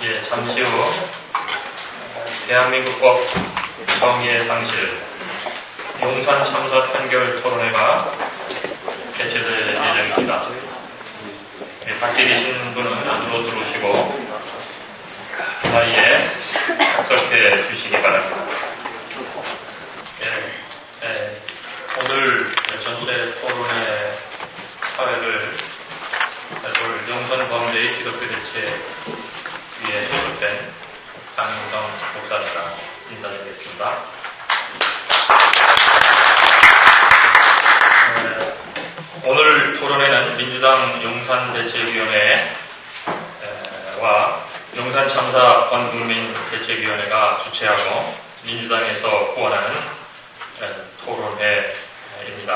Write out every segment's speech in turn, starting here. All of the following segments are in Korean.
예, 잠시 후 대한민국법 정의의 상실 용산 참사 판결 토론회가 개최될 예정입니다. 예, 밖에 계신 분은 안으로 들어오시고 그 사이에 착석해 주시기 바랍니다. 오늘 전체 토론회 사회를 용산 범죄의 기독교 대책 위에 소속된 강인성 목사입니다. 인사드리겠습니다. 오늘 토론회는 민주당 용산대책위원회와 용산참사 권국민대책위원회가 주최하고 민주당에서 후원하는 토론회입니다.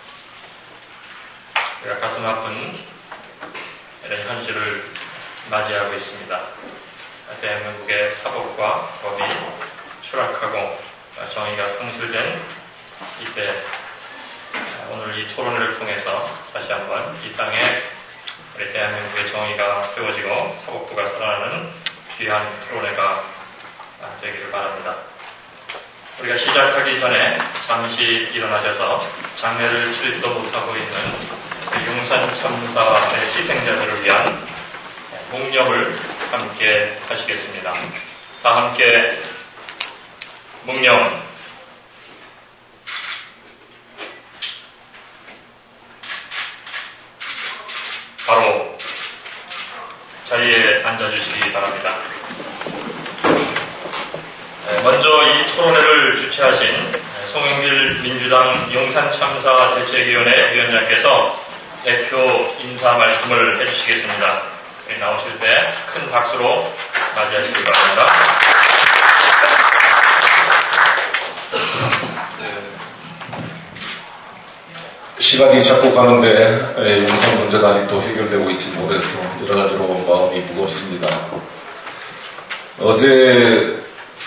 우리가 가슴 아픈 이런 현실을 맞이하고 있습니다. 대한민국의 사법과 법이 추락하고 정의가 상실된 이때 오늘 이 토론회를 통해서 다시 한번 이 땅에 우리 대한민국의 정의가 세워지고 사법부가 살아나는 귀한 토론회가 되기를 바랍니다. 우리가 시작하기 전에 잠시 일어나셔서 장례를 치르지도 못하고 있는 용산 참사의 희생자들을 위한 묵념을 함께 하시겠습니다. 다 함께 묵념. 바로 자리에 앉아주시기 바랍니다. 먼저 이 토론회를 주최하신 송영길 민주당 용산참사대책위원회 위원장께서 대표 인사 말씀을 해주시겠습니다. 나오실 때 큰 박수로 맞이하시기 바랍니다. 시간이 자꾸 가는데 용산 문제가 아직도 해결되고 있지 못해서 여러 가지로 마음이 무겁습니다. 어제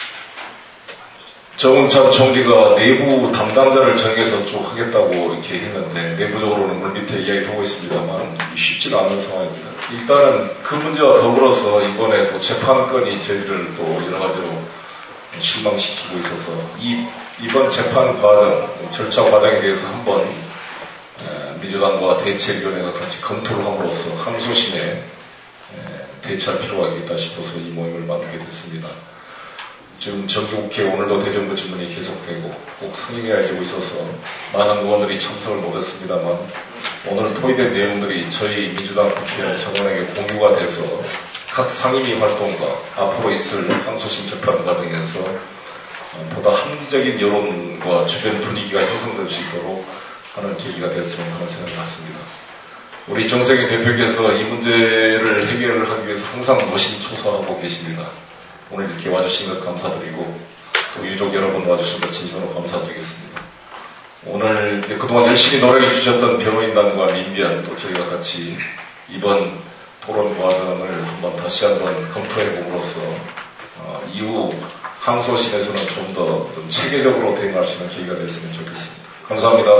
정은찬 총리가 내부 담당자를 정해서 쭉 하겠다고 이렇게 했는데 내부적으로는 물밑에 이야기하고 있습니다만 쉽지가 않은 상황입니다. 일단은 그 문제와 더불어서 이번에 또 재판건이 저희를 또 여러 가지로 실망시키고 있어서 이번 재판 과정, 절차 과정에 대해서 한번 민주당과 대책위원회가 같이 검토를 함으로써 항소심에 대처할 필요가 있다 싶어서 이 모임을 만들게 됐습니다. 지금 정기국회 오늘도 대정부 질문이 계속되고 꼭 상임위가 이루고 있어서 많은 의원들이 참석을 못했습니다만 오늘 토의된 내용들이 저희 민주당 국회의원 전원에게 공유가 돼서 각 상임위 활동과 앞으로 있을 항소심 재판 과정에서 보다 합리적인 여론과 주변 분위기가 형성될 수 있도록 하는 계기가 됐으면 하는 생각을 갖습니다. 우리 정세균 대표께서 이 문제를 해결을 하기 위해서 항상 노심초사하고 계십니다. 오늘 이렇게 와주신 것 감사드리고 또 유족 여러분 와주신 것 진심으로 감사드리겠습니다. 오늘 그동안 열심히 노력해 주셨던 변호인단과 민변 또 저희가 같이 이번 토론 과정을 한번 다시 한번 검토해 봄으로써 이후 항소심에서는 좀 더 체계적으로 대응할 수 있는 계기가 됐으면 좋겠습니다. 감사합니다.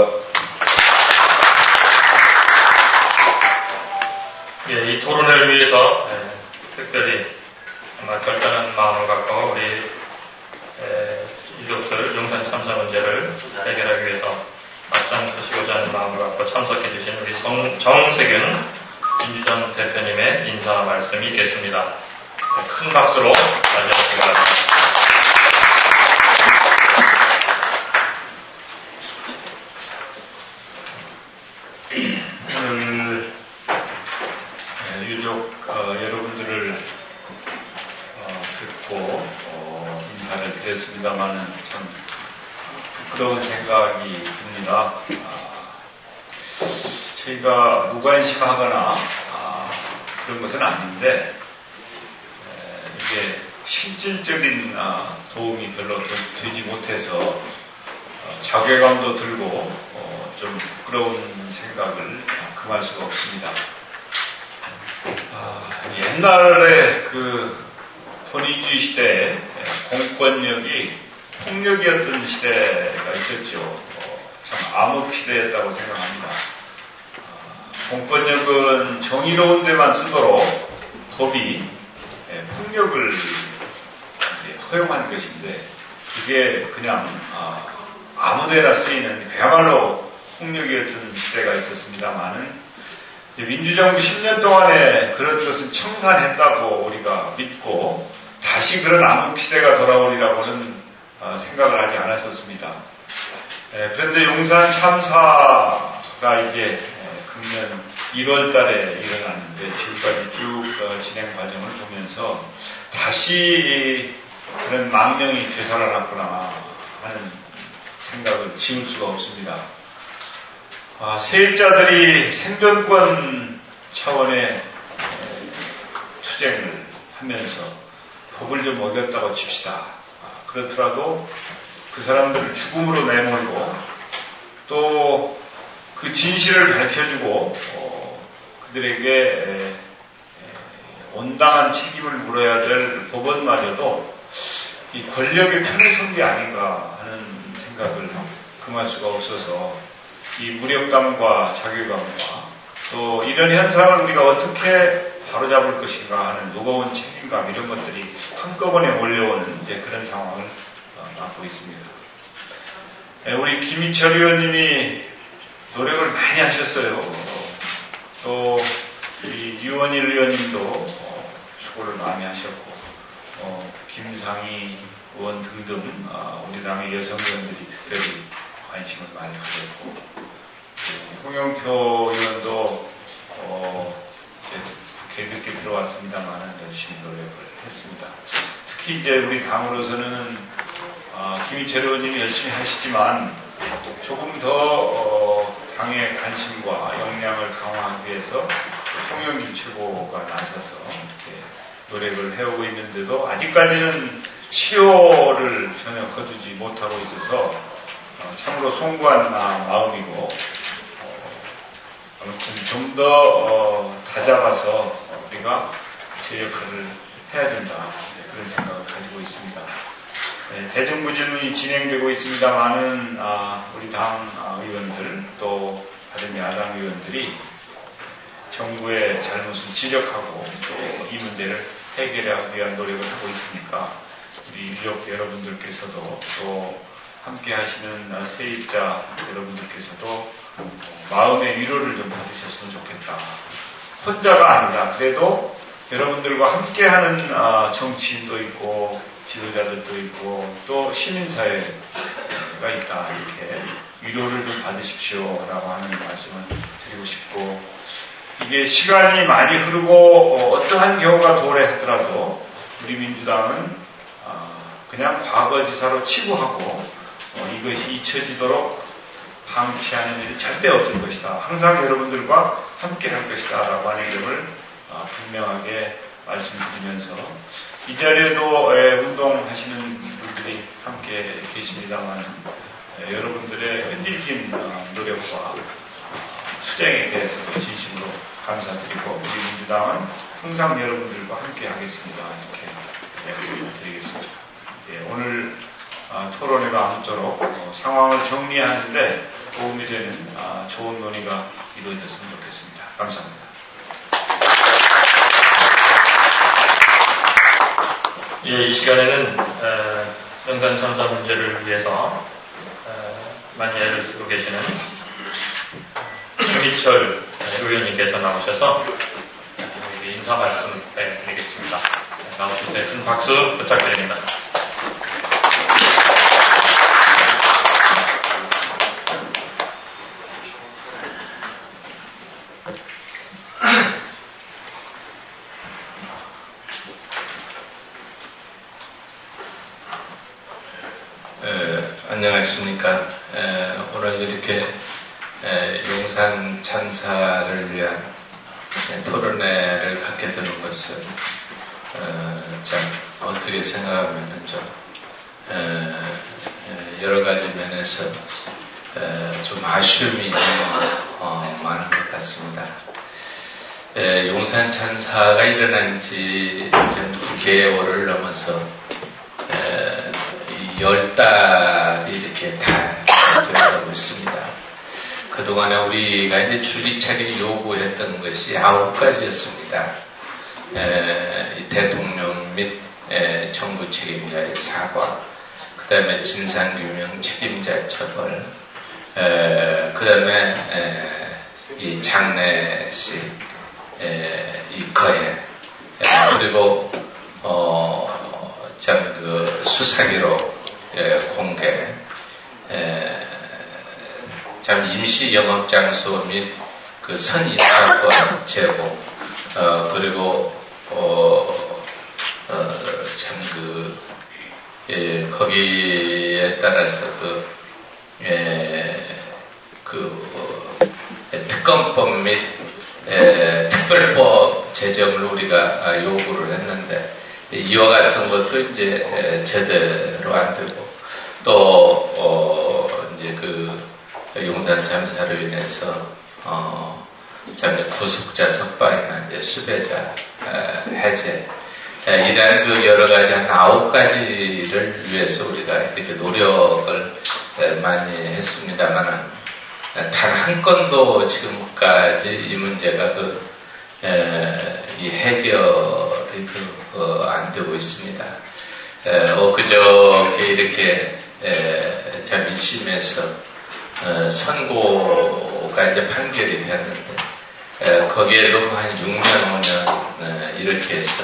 예, 이 토론을 위해서 특별히 정말 결단한 마음을 갖고 우리 유족들 용산 참사 문제를 해결하기 위해서 앞장서시고자 하는 마음을 갖고 참석해 주신 우리 정세균 민주당 대표님의 인사 말씀이 있겠습니다. 큰 박수로 맞이하시기 바랍니다. 오늘 유족 여러분들을 듣고 인사를 드렸습니다만은 참 부끄러운 생각이 듭니다. 저희가 무관심하거나 그런 것은 아닌데 이게 실질적인 도움이 별로 되지 못해서 자괴감도 들고 좀 부끄러운 생각을 금할 수가 없습니다. 옛날에 그 권위주의 시대에 공권력이 폭력이었던 시대가 있었죠. 참 암흑 시대였다고 생각합니다. 공권력은 정의로운 데만 쓰도록 법이 폭력을 이제 허용한 것인데 그게 그냥 아무데나 쓰이는 그야말로 폭력이었던 시대가 있었습니다만은 민주정부 10년 동안에 그런 것은 청산했다고 우리가 믿고 다시 그런 암흑시대가 돌아오리라고는 생각을 하지 않았었습니다. 그런데 용산 참사가 이제 금년 1월 달에 일어났는데 지금까지 쭉 진행 과정을 보면서 다시 그런 망령이 되살아났구나 하는 생각을 지울 수가 없습니다. 세입자들이 생존권 차원의 투쟁을 하면서 법을 좀 어겼다고 칩시다. 그렇더라도 그 사람들을 죽음으로 내몰고 또 그 진실을 밝혀주고 그들에게 온당한 책임을 물어야 될 법원마저도 이 권력의 편에 선 게 아닌가 하는 생각을 금할 수가 없어서 이 무력감과 자괴감과 또 이런 현상을 우리가 어떻게 바로잡을 것인가 하는 무거운 책임감 이런 것들이 한꺼번에 몰려오는 이제 그런 상황을 맡고 있습니다. 우리 김희철 의원님이 노력을 많이 하셨어요. 또 우리 유원일 의원님도 수고를 많이 하셨고 김상희 의원 등등 우리 당의 여성 의원들이 특별히 관심을 많이 가졌고 홍영표 의원도 이제 늦게 들어왔습니다만 열심히 노력을 했습니다. 특히 이제 우리 당으로서는 김희철 의원님이 열심히 하시지만 조금 더 당의 관심과 역량을 강화하기 위해서 송영길 최고가 나서서 이렇게 노력을 해오고 있는데도 아직까지는 시효를 전혀 거두지 못하고 있어서 참으로 송구한 마음이고 아무튼 좀 더 다잡아서 우리가 제 역할을 해야 된다 그런 생각을 가지고 있습니다. 대정부 질문이 진행되고 있습니다만은 우리 당 의원들 또 다른 야당 의원들이 정부의 잘못을 지적하고 또 이 문제를 해결하기 위한 노력을 하고 있으니까 우리 유족 여러분들께서도 또 함께 하시는 세입자 여러분들께서도 마음의 위로를 좀 받으셨으면 좋겠다. 혼자가 아니라 그래도 여러분들과 함께하는 정치인도 있고 지도자들도 있고 또 시민사회가 있다. 이렇게 위로를 좀 받으십시오라고 하는 말씀을 드리고 싶고 이게 시간이 많이 흐르고 어떠한 경우가 도래하더라도 우리 민주당은 그냥 과거지사로 치부하고 이것이 잊혀지도록 방치하는 일이 절대 없을 것이다. 항상 여러분들과 함께 할 것이다 라고 하는 점을 분명하게 말씀드리면서 이 자리에도 운동하시는 분들이 함께 계십니다만 여러분들의 흔들긴 노력과 투쟁에 대해서 진심으로 감사드리고 우리 민주당은 항상 여러분들과 함께 하겠습니다. 이렇게 말씀드리겠습니다. 오늘 토론회가 아무쪼록 상황을 정리하는데 도움이 되는 좋은 논의가 이루어졌으면 좋겠습니다. 감사합니다. 이 시간에는 용산 참사 문제를 위해서 많이 애를 쓰고 계시는 김희철 의원님께서 나오셔서 인사 말씀 드리겠습니다. 나오실 때 큰 박수 부탁드립니다. 안녕하십니까. 오늘 이렇게 용산 참사를 위한 토론회를 갖게 되는 것은 참 어떻게 생각하면 좀 여러 가지 면에서 좀 아쉬움이 많은 것 같습니다. 용산 참사가 일어난 지 지금 9개월을 넘어서 10달이 이렇게 다 되어가고 있습니다. 그동안에 우리가 이제 줄기차게 요구했던 것이 9가지였습니다. 이 대통령 및 정부 책임자의 사과, 그 다음에 진상규명 책임자 처벌, 그 다음에 이 장례식, 이 거해, 그리고 참 그 수사기록 공개, 참 임시 영업장소 및 그 선입사권 제공, 그리고 참 거기에 따라서 특검법 및 특별법 제정을 우리가 요구를 했는데, 이와 같은 것도 이제 제대로 안 되고, 또 이제 용산 참사로 인해서 구속자 석방이나 이제 수배자 해제, 이러한 여러 가지 한 9가지를 위해서 우리가 이렇게 노력을 많이 했습니다만, 단 한 건도 지금까지 이 문제가 이 해결이 안 되고 있습니다. 그저께 이렇게 참 1심에서 선고가 이제 판결이 되었는데, 거기에도 한 6년, 5년 이렇게 해서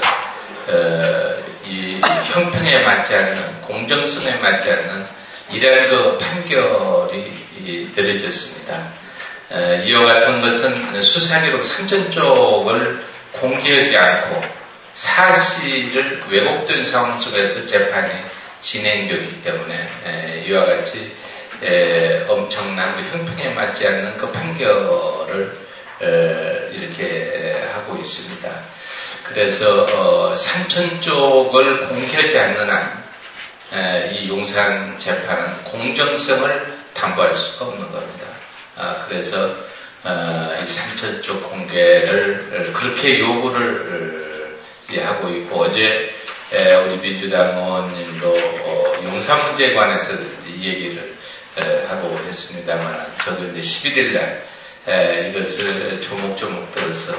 이 형평에 맞지 않는, 공정성에 맞지 않는 이러한 판결이 내려졌습니다. 이와 같은 것은 수사기록 3,000쪽을 공개하지 않고 사실을 왜곡된 상황 속에서 재판이 진행되기 때문에 이와 같이 엄청난 형평에 맞지 않는 판결을 이렇게 하고 있습니다. 그래서 3,000쪽을 공개하지 않는 한 이 용산 재판은 공정성을 담보할 수가 없는 겁니다. 그래서 이 3,000쪽 공개를 그렇게 요구를 하고 있고, 어제 우리 민주당 의원님도 용산 문제에 관해서 이 얘기를 하고 했습니다만, 저도 이제 11일 날 이것을 조목조목 들어서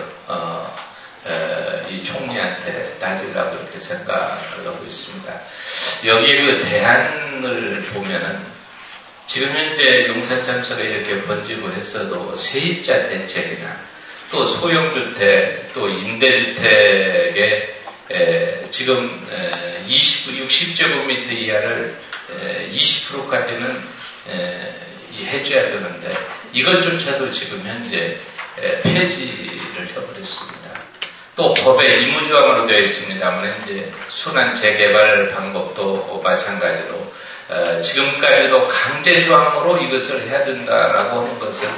이 총리한테 따지려고 이렇게 생각을 하고 있습니다. 여기에 대안을 보면은, 지금 현재 용산 참사가 이렇게 번지고 했어도 세입자 대책이나 또 소형주택, 또 임대주택에 지금 60제곱미터 이하를 20%까지는 해줘야 되는데, 이것조차도 지금 현재 폐지를 해버렸습니다. 또 법에 의무조항으로 되어 있습니다만, 이제 순환 재개발 방법도 마찬가지로 지금까지도 강제조항으로 이것을 해야 된다라고 하는 것을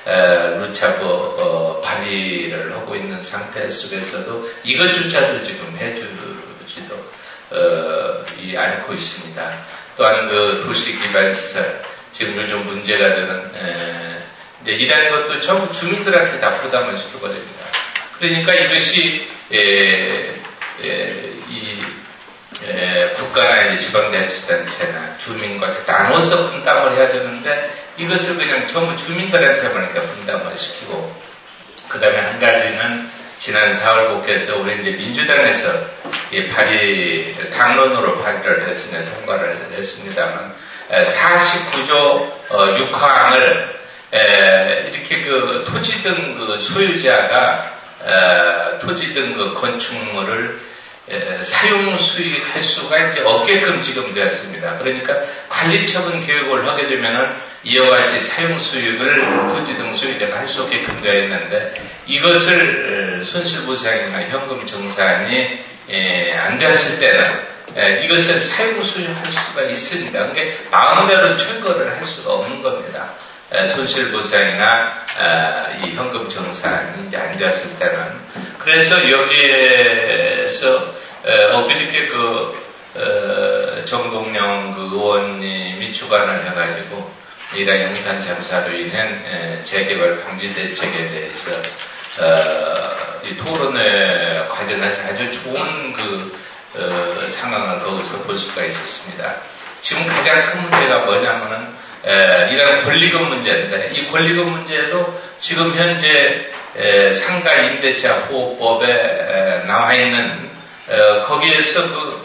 루차고 발의를 하고 있는 상태 속에서도 이것조차도 지금 해주지도 않고 있습니다. 또한 도시기반시설, 지금 요즘 문제가 되는 이러한 것도 전부 주민들한테 다 부담을 시켜버립니다. 그러니까 이것이 국가나 지방자치단체나 주민과 나눠서 분담을 해야 되는데, 이것을 그냥 전부 주민들한테만 분담을 시키고, 그 다음에 한 가지는 지난 4월 국회에서 우리 이제 민주당에서 당론으로 발의를 했으면 통과를 했습니다만, 49조 6항을 이렇게 토지 등 소유자가 토지 등 건축물을 사용 수익할 수가 이제 없게끔 지금 되었습니다. 그러니까 관리처분 교육을 하게 되면은 이와 같이 사용 수익을 토지 등 소유자가 할 수 없게끔 되어 있는데, 이것을 손실보상이나 현금 정산이 안 됐을 때는 이것을 사용 수익할 수가 있습니다. 그러니까 마음대로 철거를 할 수가 없는 겁니다. 손실보상이나 이 현금 정산이 이제 안 되었을 때는. 그래서 여기에서 엊그저께 정동영 의원님이 주관을 해가지고 이란 용산 참사로 인한 재개발 방지 대책에 대해서 이 토론회 관련해서 아주 좋은 상황을 거기서 볼 수가 있었습니다. 지금 가장 큰 문제가 뭐냐면은 이런 권리금 문제인데, 이 권리금 문제도 지금 현재 상가 임대차 보호법에 나와 있는 거기에서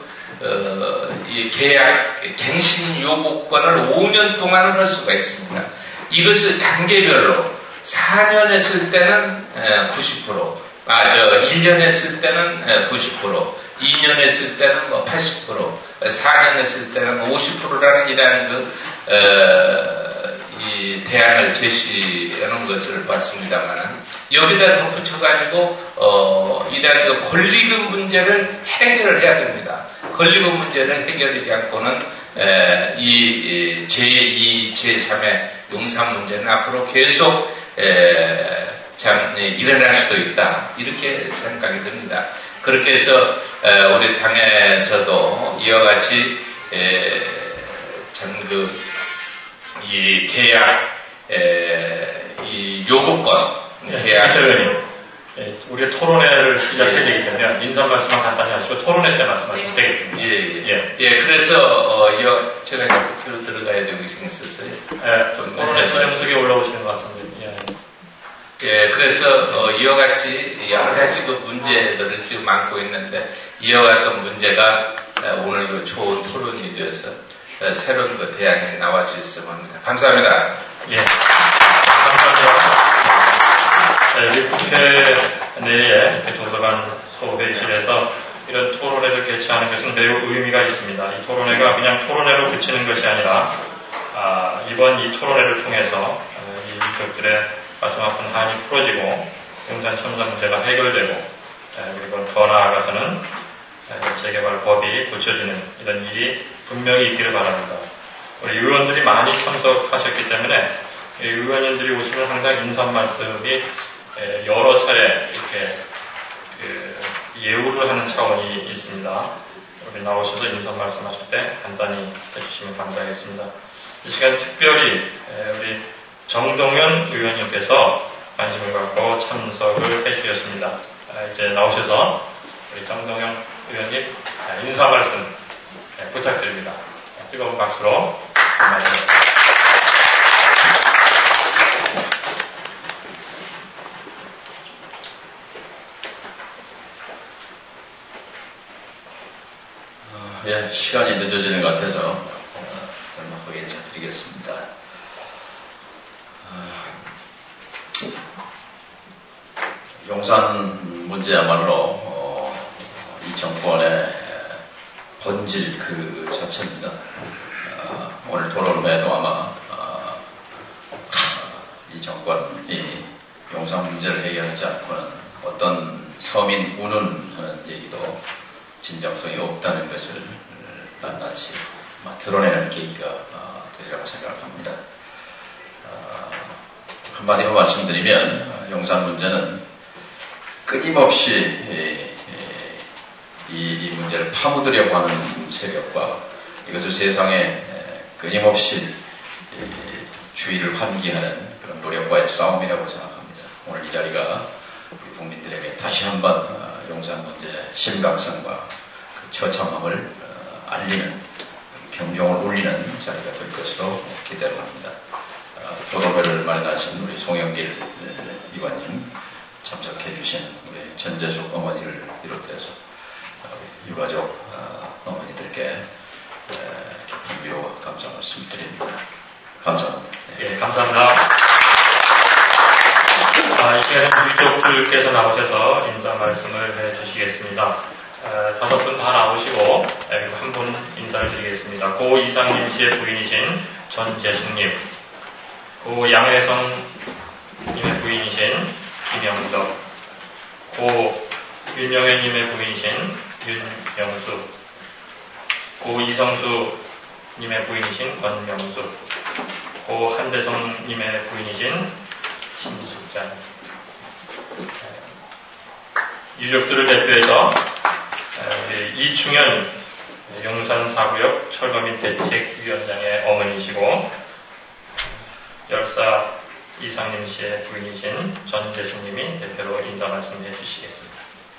이 계약 갱신 요구권을 5년 동안은 할 수가 있습니다. 이것을 단계별로 4년 했을 때는 90%, 1년 했을 때는 90%, 2년 했을 때는 80%, 4년 했을 때는 50%라는 이러한 이 대안을 제시하는 것을 봤습니다만, 여기다 덧붙여가지고, 이러한 권리금 문제를 해결을 해야 됩니다. 권리금 문제를 해결하지 않고는, 이 제2, 제3의 용산 문제는 앞으로 계속, 일어날 수도 있다. 이렇게 생각이 듭니다. 그렇게 해서, 우리 당에서도 이와 같이, 이 계약, 이 요구권, 계약. 우리가 토론회를 시작해야 되기 때문에 인사 말씀만 간단히 하시고 토론회 때 말씀하시면 되겠습니다. 그래서, 제가 이제 국회로 들어가야 되고 있었어요. 토론회 수령석에 올라오시는 것 같은데. 그래서, 이와 같이 여러 가지 문제들을 지금 안고 있는데, 이와 같은 문제가 오늘 좋은 토론이 되어서 새로운 대안이 나와주셨으면 합니다. 감사합니다. 감사합니다. 우리 국회 내에 도서관 소회실에서 이런 토론회를 개최하는 것은 매우 의미가 있습니다. 이 토론회가 그냥 토론회로 그치는 것이 아니라 이번 이 토론회를 통해서 이 유족들의 가슴 아픈 한이 풀어지고 용산 첨사 문제가 해결되고 그리고 더 나아가서는 재개발법이 고쳐지는 이런 일이 분명히 있기를 바랍니다. 우리 의원들이 많이 참석하셨기 때문에 의원님들이 오시면 항상 인사 말씀이 여러 차례 이렇게 예우를 하는 차원이 있습니다. 여기 나오셔서 인사 말씀하실 때 간단히 해주시면 감사하겠습니다. 이 시간 특별히 우리 정동현 의원님께서 관심을 갖고 참석을 해주셨습니다. 이제 나오셔서 우리 정동현 의원님 인사 말씀 부탁드립니다. 뜨거운 박수로 말씀드립니다. 시간이 늦어지는 것 같아서 정확하게 인사드리겠습니다. 용산 문제야말로 이 정권의 본질 그 자체입니다. 오늘 토론회도 아마 이 정권이 용산 문제를 해결하지 않고는 어떤 서민 운운 하는 얘기도 진정성이 없다는 것을 낱낱이 드러내는 계기가 되리라고 생각합니다. 한마디로 말씀드리면 용산 문제는 끊임없이 이 문제를 파묻으려고 하는 세력과 이것을 세상에 끊임없이 주의를 환기하는 그런 노력과의 싸움이라고 생각합니다. 오늘 이 자리가 우리 국민들에게 다시 한번 용산 문제의 심각성과 그 처참함을 알리는, 경종을 울리는 자리가 될 것으로 기대를 합니다. 토론회를 마련하신 우리 송영길 의원님, 참석해 주신 우리 전재숙 어머니를 비롯해서 유가족 어머니들께 깊은 위로와 감사 말씀드립니다. 감사합니다. 감사합니다. 이 시간에 유족들께서 나오셔서 인사 말씀을 해주시겠습니다. 5분 다 나오시고 그리고 한 분 인사를 드리겠습니다. 고 이상림 씨의 부인이신 전재숙님, 고 양혜성님의 부인이신 김영덕, 고 윤영애님의 부인이신 윤영수, 고 이성수님의 부인이신 권명수, 고 한대성님의 부인이신 신숙장. 유족들을 대표해서 이충현 용산 4구역 철거민 대책위원장의 어머니시고 열사 이상림 씨의 부인이신 전재숙님이 대표로 인사 말씀해 주시겠습니다.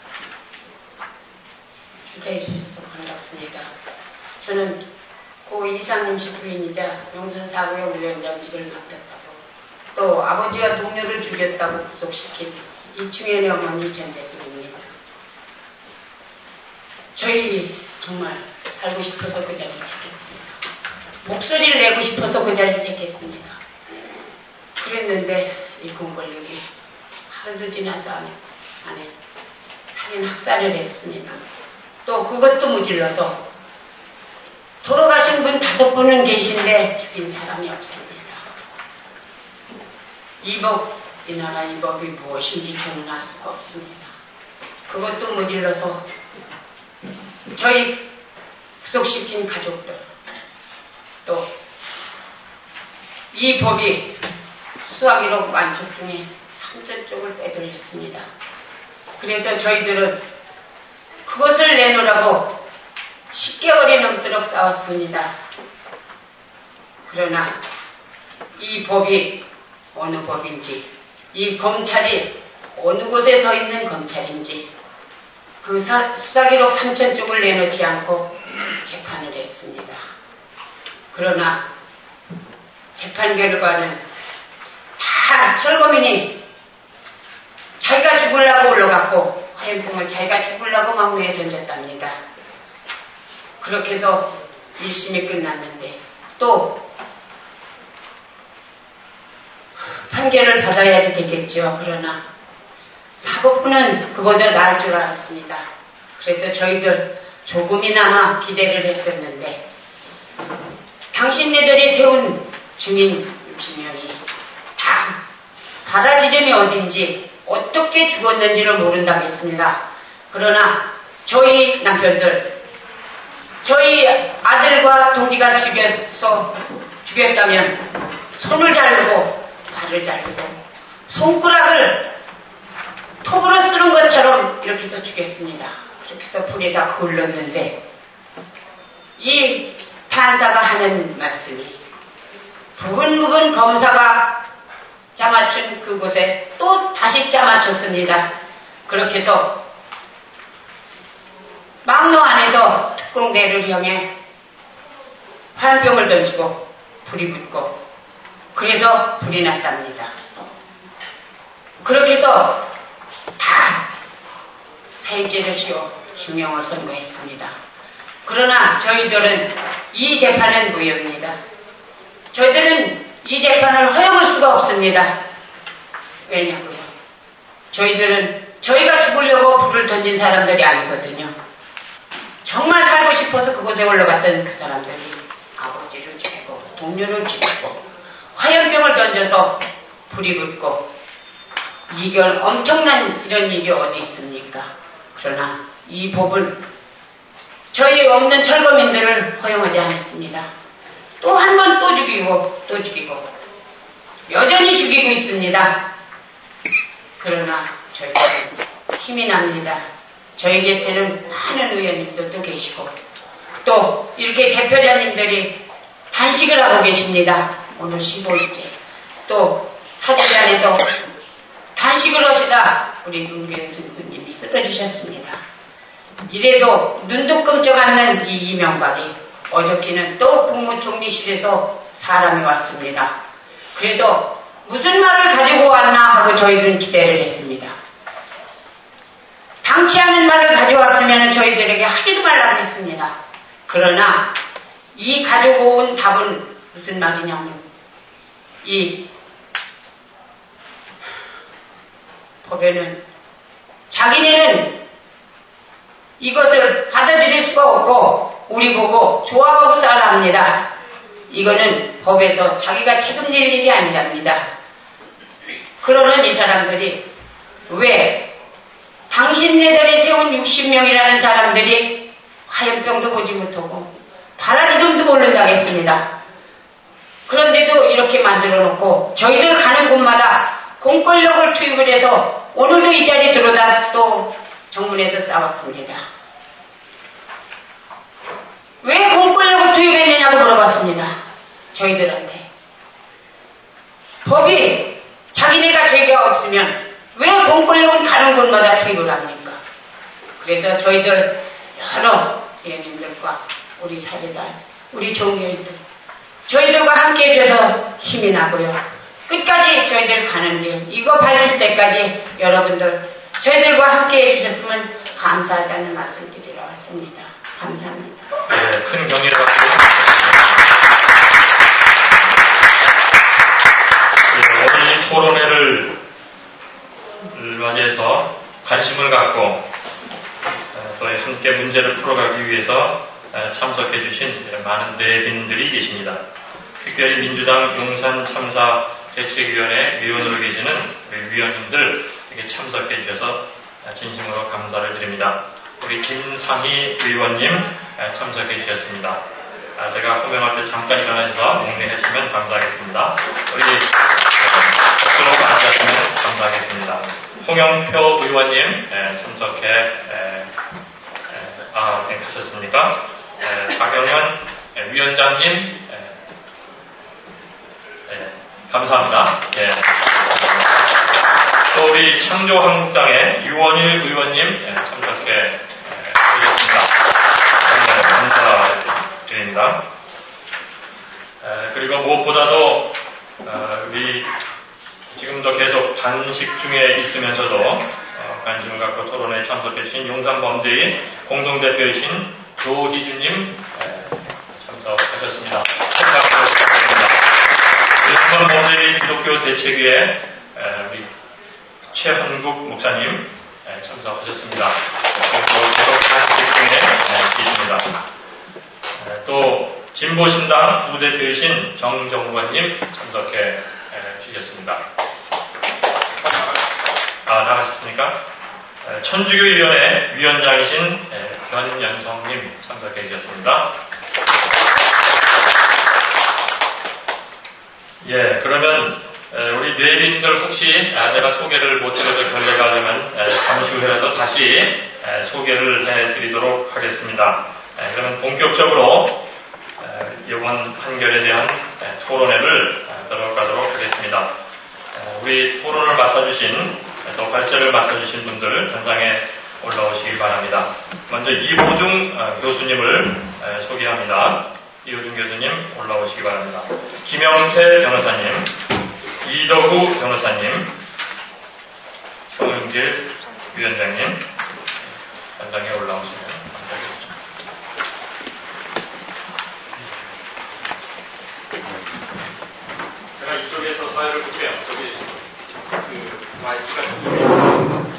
초대해 주셔서 반갑습니다. 저는 고 이상림 씨 부인이자 용산 4구역 위원장직을 맡았다고, 또 아버지와 동료를 죽였다고 구속시킨 이충현의 어머니 전대승입니다. 저희 정말 살고 싶어서 그 자리를 택했습니다. 목소리를 내고 싶어서 그 자리를 택했습니다. 그랬는데 이 공권력이 하루도 지나서 안에 살인 학살을 했습니다. 또 그것도 무질러서 돌아가신 분 5분은 계신데 죽인 사람이 없습니다. 이 나라 이 법이 무엇인지 저는 알 수가 없습니다. 그것도 무질러서 저희 구속시킨 가족들 또 이 법이 수사기록 완촉 중에 3천 쪽을 빼돌렸습니다. 그래서 저희들은 그것을 내놓으라고 10개월이 넘도록 싸웠습니다. 그러나 이 법이 어느 법인지, 이 검찰이 어느 곳에 서 있는 검찰인지 그 수사기록 3천 쪽을 내놓지 않고 재판을 했습니다. 그러나 재판 결과는 다 철거민이 자기가 죽으려고 올라갔고 화염병을 자기가 죽으려고 막내에 던졌답니다. 그렇게 해서 1심이 끝났는데 또 판결을 받아야지 되겠죠. 그러나 사법부는 그보다 나을 줄 알았습니다. 그래서 저희들 조금이나마 기대를 했었는데 당신네들이 세운 증인 60명이 다 발화지점이 어딘지 어떻게 죽었는지를 모른다고 했습니다. 그러나 저희 남편들 저희 아들과 동지가 죽였다면 손을 자르고 발을 자르고 손가락을 톱으로 쓰는 것처럼 이렇게 해서 죽였습니다. 그렇게 해서 불에다 굴렀는데 이 판사가 하는 말씀이 부분부분 검사가 짜맞춘 그곳에 또 다시 짜맞췄습니다. 그렇게 해서 막로 안에서 특공대를 향해 화염병을 던지고 불이 붙고 그래서 불이 났답니다. 그렇게 해서 다 사형죄를 씌워 중형을 선고했습니다. 그러나 저희들은 이 재판은 무효입니다. 저희들은 이 재판을 허용할 수가 없습니다. 왜냐고요? 저희들은 저희가 죽으려고 불을 던진 사람들이 아니거든요. 정말 살고 싶어서 그곳에 올라갔던 그 사람들이 아버지를 죽이고 동료를 죽이고 화염병을 던져서 불이 붙고 이걸 엄청난 이런 일이 어디 있습니까? 그러나 이 법은 저희 없는 철거민들을 허용하지 않았습니다. 또 한 번 또 죽이고 또 죽이고 여전히 죽이고 있습니다. 그러나 저희는 힘이 납니다. 저희 곁에는 많은 의원님들도 계시고 또 이렇게 대표자님들이 단식을 하고 계십니다. 오늘 15일째 또 사제단에서 단식을 하시다 우리 문경현 선생님이 쓰러지셨습니다. 이래도 눈도 끔찍 않는 이 이명박이 어저께는 또 국무총리실에서 사람이 왔습니다. 그래서 무슨 말을 가지고 왔나 하고 저희들은 기대를 했습니다. 방치하는 말을 가져왔으면 저희들에게 하지도 말라고 했습니다. 그러나 이 가지고 온 답은 무슨 말이냐면 이 법에는 자기네는 이것을 받아들일 수가 없고 우리 보고 조합하고 싸우라 합니다. 이거는 법에서 자기가 책임질 일이 아니랍니다. 그러는 이 사람들이 왜 당신네들이 세운 60명이라는 사람들이 화염병도 보지 못하고 바라지름도 모른다고 했습니다. 그런데도 이렇게 만들어 놓고 저희들 가는 곳마다 공권력을 투입을 해서 오늘도 이 자리에 들어다 또 정문에서 싸웠습니다. 왜 공권력을 투입했느냐고 물어봤습니다. 저희들한테. 법이 자기네가 죄가 없으면 왜 공권력은 가는 곳마다 투입을 합니까? 그래서 저희들 여러 의원님들과 우리 사제단, 우리 종교인들 저희들과 함께 해줘서 힘이 나고요. 끝까지 저희들 가는 길, 이거 밝힐 때까지 여러분들 저희들과 함께 해주셨으면 감사하다는 말씀 드리러 왔습니다. 감사합니다. 네, 큰 격려를 받고 오늘 이 토론회를 맞이해서 관심을 갖고 또 함께 문제를 풀어가기 위해서 참석해 주신 많은 내빈들이 계십니다. 특별히 민주당 용산 참사 대책위원회 위원으로 계시는 위원님들 이렇게 참석해 주셔서 진심으로 감사를 드립니다. 우리 김상희 의원님 참석해 주셨습니다. 제가 호명할 때 잠깐 일어나셔서 목례해 주시면 감사하겠습니다. 우리 박수로 앉으시면 감사하겠습니다. 홍영표 의원님 참석해 생각하셨습니까? 박영현 위원장님 감사합니다. 또 우리 창조한국당의 유원일 의원님 참석해 주셨습니다. 감사드립니다. 그리고 무엇보다도 우리 지금도 계속 단식 중에 있으면서도 관심을 갖고 토론회에 참석해 주신 용산범대의 공동대표이신 조희주님 참석하셨습니다. 감사합니다. 용산범대의 기독교 대책위에 우리 최한국 목사님 참석하셨습니다. 그리고 계속 단식 중에 계십니다. 또 진보신당 부대표이신 정정관님 참석해 주셨습니다. 나가셨습니까? 천주교위원회 위원장이신 변연성님 참석해 주셨습니다. 그러면 우리 내빈들 혹시 내가 소개를 못 드려서 결례가 하려면 잠시 후에라도 다시 소개를 해드리도록 하겠습니다. 그러면 본격적으로 이번 판결에 대한 토론회를 들어가도록 하겠습니다. 우리 토론을 맡아주신 또 발제를 맡아주신 분들 현장에 올라오시기 바랍니다. 먼저 이호중 교수님을 소개합니다. 이호중 교수님 올라오시기 바랍니다. 김영태 변호사님, 이덕우 변호사님, 송은길 위원장님 현장에 올라오시면 감사하겠습니다. 제가 이쪽에서 사회를 볼게요. 저기 마이크가 저쪽에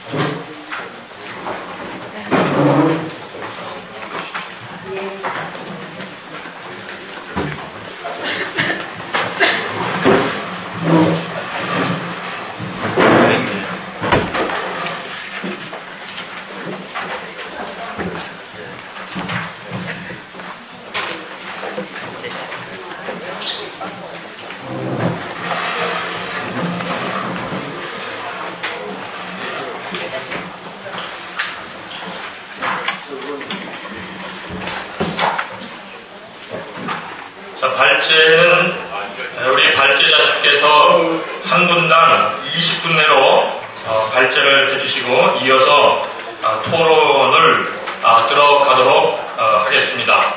발제는 우리 발제자님께서 한 분당 20분 내로 발제를 해주시고 이어서 토론을 들어가도록 하겠습니다.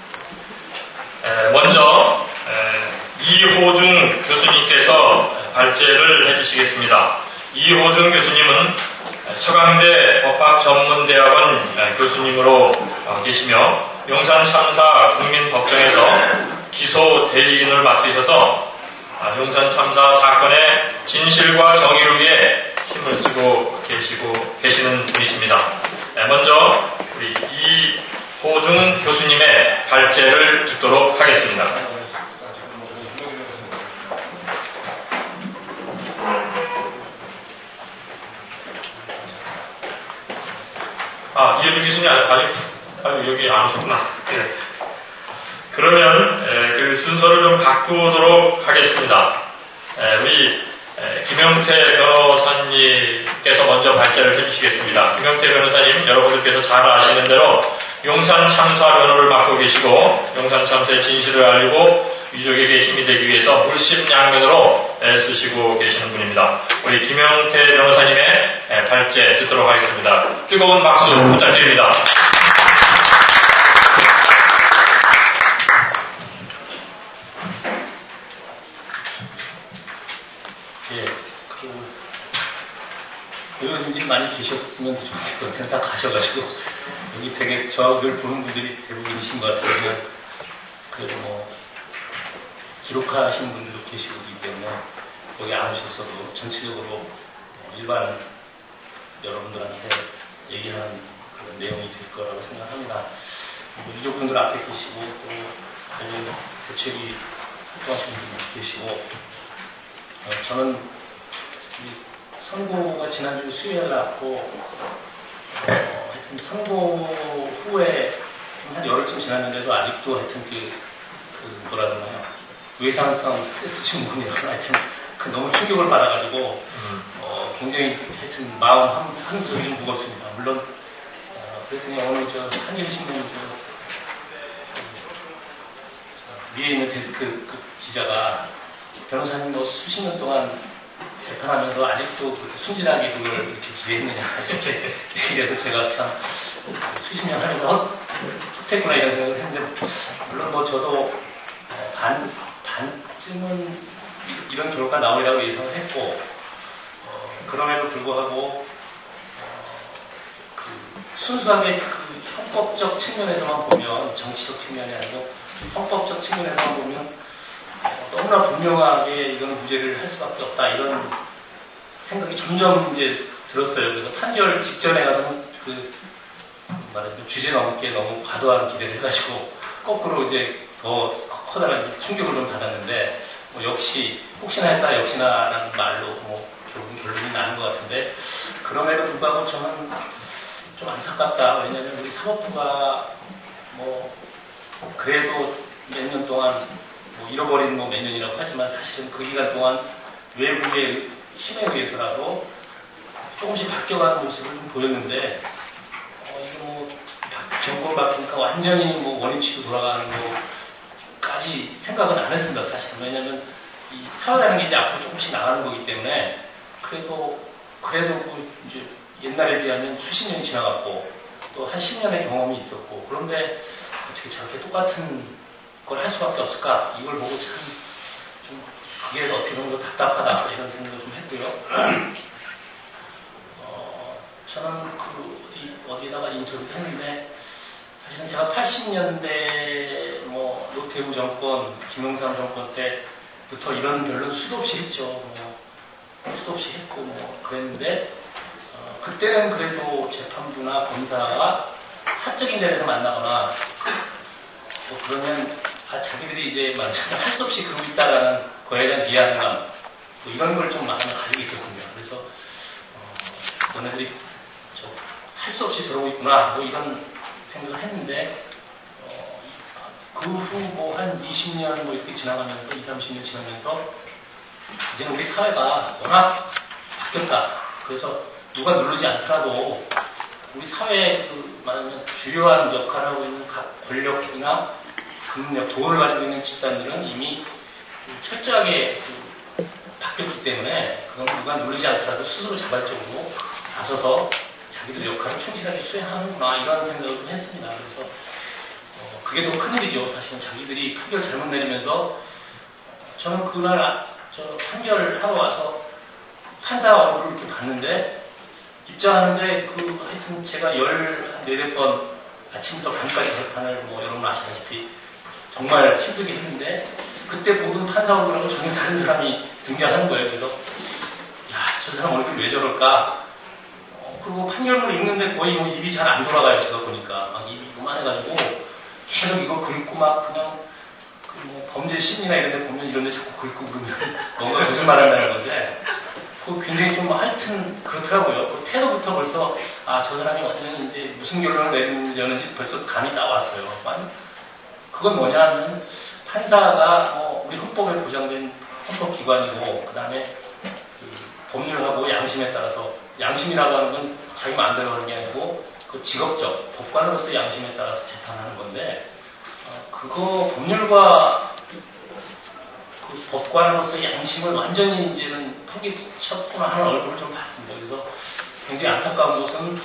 먼저 이호중 교수님께서 발제를 해주시겠습니다. 이호중 교수님은 서강대 법학전문대학원 교수님으로 계시며 용산 참사 국민법정에서 기소 대리인을 맡으셔서 용산 참사 사건의 진실과 정의를 위해 힘을 쓰고 계시는 분이십니다. 먼저 우리 이호중 교수님의 발제를 듣도록 하겠습니다. 이호중 교수님 아직 여기 안 오셨구나. 그러면 그 순서를 좀 바꾸도록 하겠습니다. 우리 김영태 변호사님께서 먼저 발제를 해주시겠습니다. 김영태 변호사님, 여러분들께서 잘 아시는 대로 용산 참사 변호를 맡고 계시고 용산 참사의 진실을 알리고 유족에게 힘이 되기 위해서 물심양면으로 애쓰시고 계시는 분입니다. 우리 김영태 변호사님의 발제 듣도록 하겠습니다. 뜨거운 박수 부탁드립니다. 계셨으면 좋았을 것 같은데 다 가셔가지고 여기 되게 저를 보는 분들이 대부분이신 것 같아요. 그래도 뭐 기록하시는 분들도 계시고 있기 때문에 여기 안 오셨어도 전체적으로 일반 여러분들한테 얘기하는 그런 내용이 될 거라고 생각합니다. 유족분들 앞에 계시고 또 관련 대책이 활동하시는 분들 계시고 저는 선고가 지난주 수요일 났고 하여튼 선고 후에 한 열흘쯤 지났는데도 아직도 하여튼 뭐라 그러나요? 외상성 스트레스 증후군이라고 하여튼 너무 충격을 받아가지고 굉장히 하여튼 마음 한쪽이 좀 무겁습니다. 물론 그랬더니 오늘 한겨레신문 위에 있는 데스크 기자가 변호사님 뭐 수십 년 동안 재판하면서 아직도 그렇게 순진하게 그걸 이렇게 기대했느냐 이렇게 얘기해서 제가 참 수십 년 하면서 헛했구나 이런 생각을 했는데 물론 뭐 저도 반쯤은 이런 결과가 나오리라고 예상을 했고 그럼에도 불구하고 순수하게 그 형법적 측면에서만 보면 정치적 측면이 아니고 형법적 측면에서만 보면 너무나 분명하게 이건 무죄를 할 수밖에 없다 이런 생각이 점점 이제 들었어요. 그래서 판결 직전에 가서는 말하자면 주제 넘게 너무 과도한 기대를 해가지고 거꾸로 이제 더 커다란 충격을 좀 받았는데 역시 혹시나 했다 역시나라는 말로 결국은 결론이 나는 것 같은데 그럼에도 불구하고 저는 좀 안타깝다. 왜냐하면 우리 사법부가 그래도 몇 년 동안 잃어버린 몇 년이라고 하지만 사실은 그 기간 동안 외부의 힘에 의해서라도 조금씩 바뀌어가는 모습을 좀 보였는데 이거 정권 바뀌니까 완전히 원위치로 돌아가는 거까지 생각은 안 했습니다. 사실은. 왜냐하면 이 사회라는 게 이제 앞으로 조금씩 나가는 거기 때문에 그래도 이제 옛날에 비하면 수십 년이 지나갔고 또 한 10년의 경험이 있었고 그런데 어떻게 저렇게 똑같은 걸 할 수밖에 없을까? 이걸 보고 참 좀 그게 어떻게 보면 답답하다 이런 생각을 좀 했고요. 저는 어디다가 인터뷰도 했는데 사실은 제가 80년대 노태우 정권, 김영삼 정권 때부터 이런 변론 수도 없이 했죠. 수도 없이 했고 그랬는데 그때는 그래도 재판부나 검사가 사적인 자리에서 만나거나 그러면 자기들이 이제 할 수 없이 그러고 있다라는 거에 대한 미안함 이런 걸 좀 많이 가지고 있었군요. 그래서 너네들이 할 수 없이 저러고 있구나 이런 생각을 했는데 그 후 한 20년 이렇게 지나가면서 20, 30년 지나면서 이제는 우리 사회가 워낙 바뀌었다. 그래서 누가 누르지 않더라도 우리 사회에 말하면 주요한 역할을 하고 있는 각 권력이나 금력, 돈을 가지고 있는 집단들은 이미 철저하게 바뀌었기 때문에 그건 누가 누르지 않더라도 스스로 자발적으로 나서서 자기들 역할을 충실하게 수행하는구나 이런 생각을 좀 했습니다. 그래서 그게 더 큰일이죠. 사실은 자기들이 판결 잘못 내리면서 저는 그날 판결을 하고 와서 판사 얼굴을 이렇게 봤는데 입장하는데 하여튼 제가 14번 아침부터 밤까지 재판을 여러분 아시다시피 정말 힘들게 했는데 그때 보던 판사 얼굴하고 전혀 다른 사람이 등장하는 거예요. 그래서 저 사람 얼굴이 왜 저럴까? 그리고 판결문을 읽는데 거의 입이 잘 안 돌아가요. 제가 보니까 입이 요만해가지고 계속 이거 긁고 그냥 범죄 심리나 이런 데 보면 이런 데 자꾸 긁고 그러면 뭔가 거짓말 한다는 건데 굉장히 좀 하여튼 그렇더라고요. 그 태도부터 벌써 저 사람이 완전히 이제 무슨 결론을 내리는지 벌써 감이 딱 왔어요. 그건 뭐냐 하면 판사가 우리 헌법에 보장된 헌법기관이고 그 다음에 법률하고 양심에 따라서 양심이라고 하는 건 자기 마음대로 하는 게 아니고 직업적 법관으로서 양심에 따라서 재판하는 건데 그거 법률과 법관으로서의 양심을 완전히 이제는 포기쳤구나 하는 얼굴을 좀 봤습니다. 그래서 굉장히 안타까운 것은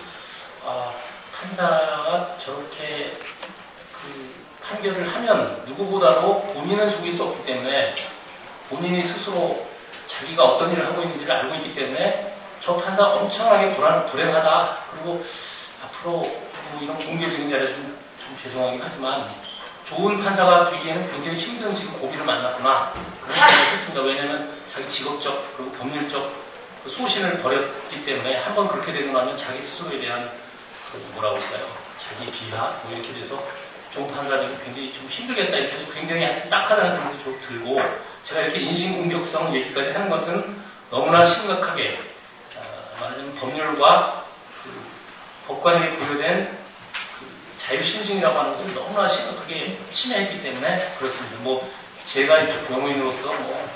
판사가 저렇게 판결을 하면 누구보다도 본인은 속일 수 없기 때문에 본인이 스스로 자기가 어떤 일을 하고 있는지를 알고 있기 때문에 저 판사 엄청나게 불행하다. 그리고 앞으로 뭐 이런 공개적인 자리에서 좀 죄송하긴 하지만 좋은 판사가 되기에는 굉장히 힘든 지금 고비를 만났구나. 그런 생각을 했습니다. 왜냐하면 자기 직업적 그리고 법률적 그 소신을 버렸기 때문에 한번 그렇게 되고 나면 자기 스스로에 대한 뭐라고 할까요? 자기 비하 뭐 이렇게 돼서 좋은 판사가 되면 굉장히 좀 힘들겠다. 이렇게 해서 굉장히 딱하다는 생각이 좀 들고 제가 이렇게 인신공격성 얘기까지 하는 것은 너무나 심각하게 말하자면 법률과 법관에게 부여된 자유심증이라고 하는 것을 너무나 심각하게 침해했기 때문에 그렇습니다. 뭐 제가 이쪽 변호인으로서 뭐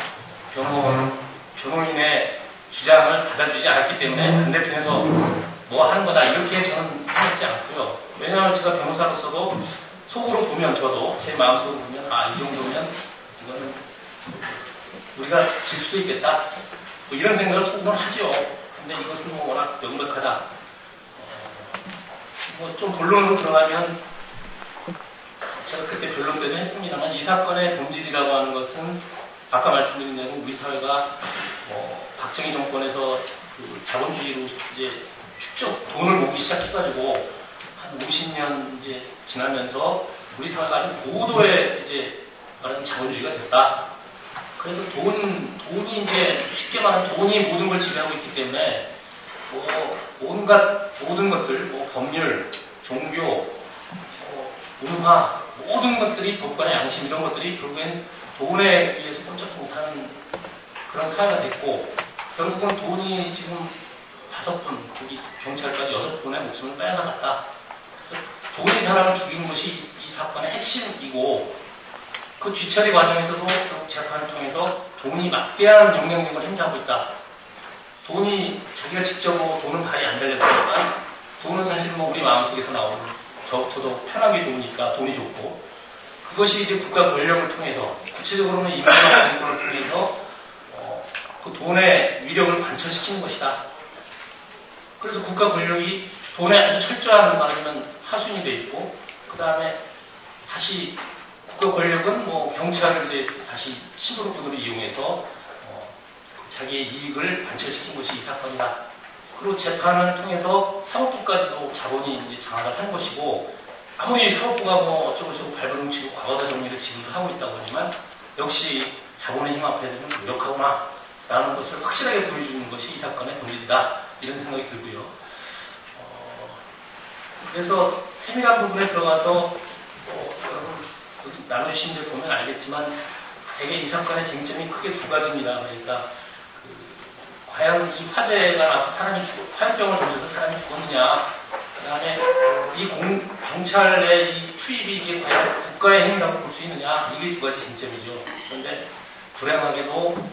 변호인의 주장을 받아주지 않았기 때문에 반대편에서 뭐 하는 거다 이렇게 저는 생각하지 않고요. 왜냐하면 제가 변호사로서도 속으로 보면 저도 제 마음속으로 보면 이 정도면 이거는 우리가 질 수도 있겠다 뭐 이런 생각을 속으로 하죠. 근데 이것은 뭐 워낙 명백하다. 뭐 좀 본론으로 들어가면 제가 그때 변론 때도 했습니다만 이 사건의 본질이라고 하는 것은 아까 말씀드린 대로 우리 사회가 박정희 정권에서 그 자본주의로 이제 돈을 모으기 시작해가지고 한 50년 이제 지나면서 우리 사회가 아주 고도의 이제 말하자면 자본주의가 됐다. 그래서 돈이 이제 쉽게 말하면 돈이 모든 걸 지배하고 있기 때문에 온갖 모든 것들, 법률, 종교, 문화, 모든 것들이 법관의 양심 이런 것들이 결국엔 돈에 의해서 꼼짝도 못하는 그런 사회가 됐고 결국은 돈이 지금 5분, 거기 경찰까지 6분의 목숨을 빼앗아갔다. 그래서 돈이 사람을 죽이는 것이 이 사건의 핵심이고 그 뒤처리 과정에서도 결국 재판을 통해서 돈이 막대한 영향력을 행사하고 있다. 돈이 자기가 직접으로 돈은 발이 안 달렸으니까 돈은 사실 우리 마음속에서 나오는 저부터도 편하게 좋으니까 돈이 좋고 그것이 이제 국가 권력을 통해서 구체적으로는 이민과 정권을 통해서 그 돈의 위력을 관철시키는 것이다. 그래서 국가 권력이 돈에 아주 철저한 말하면 하순이 돼 있고 그 다음에 다시 국가 권력은 경찰을 이제 다시 시도로군으로 이용해서 자기의 이익을 관철시킨 것이 이 사건이다. 그리고 재판을 통해서 사법부까지도 자본이 이제 장악을 한 것이고 아무리 사법부가 어쩌고저쩌고 발버둥치고 과거사 정리를 지금 하고 있다고 하지만 역시 자본의 힘 앞에서는 노력하구나 라는 것을 확실하게 보여주는 것이 이 사건의 본질이다. 이런 생각이 들고요. 그래서 세밀한 부분에 들어가서 여러분 나누신 데 보면 알겠지만 대개 이 사건의 쟁점이 크게 두 가지입니다. 그러니까 과연 이 화재가 나서 화염병을 던져서 사람이 죽었느냐, 그 다음에 이 경찰의 이 투입이 이게 과연 국가의 힘이라고 볼 수 있느냐, 이게 두 가지 쟁점이죠. 그런데 불행하게도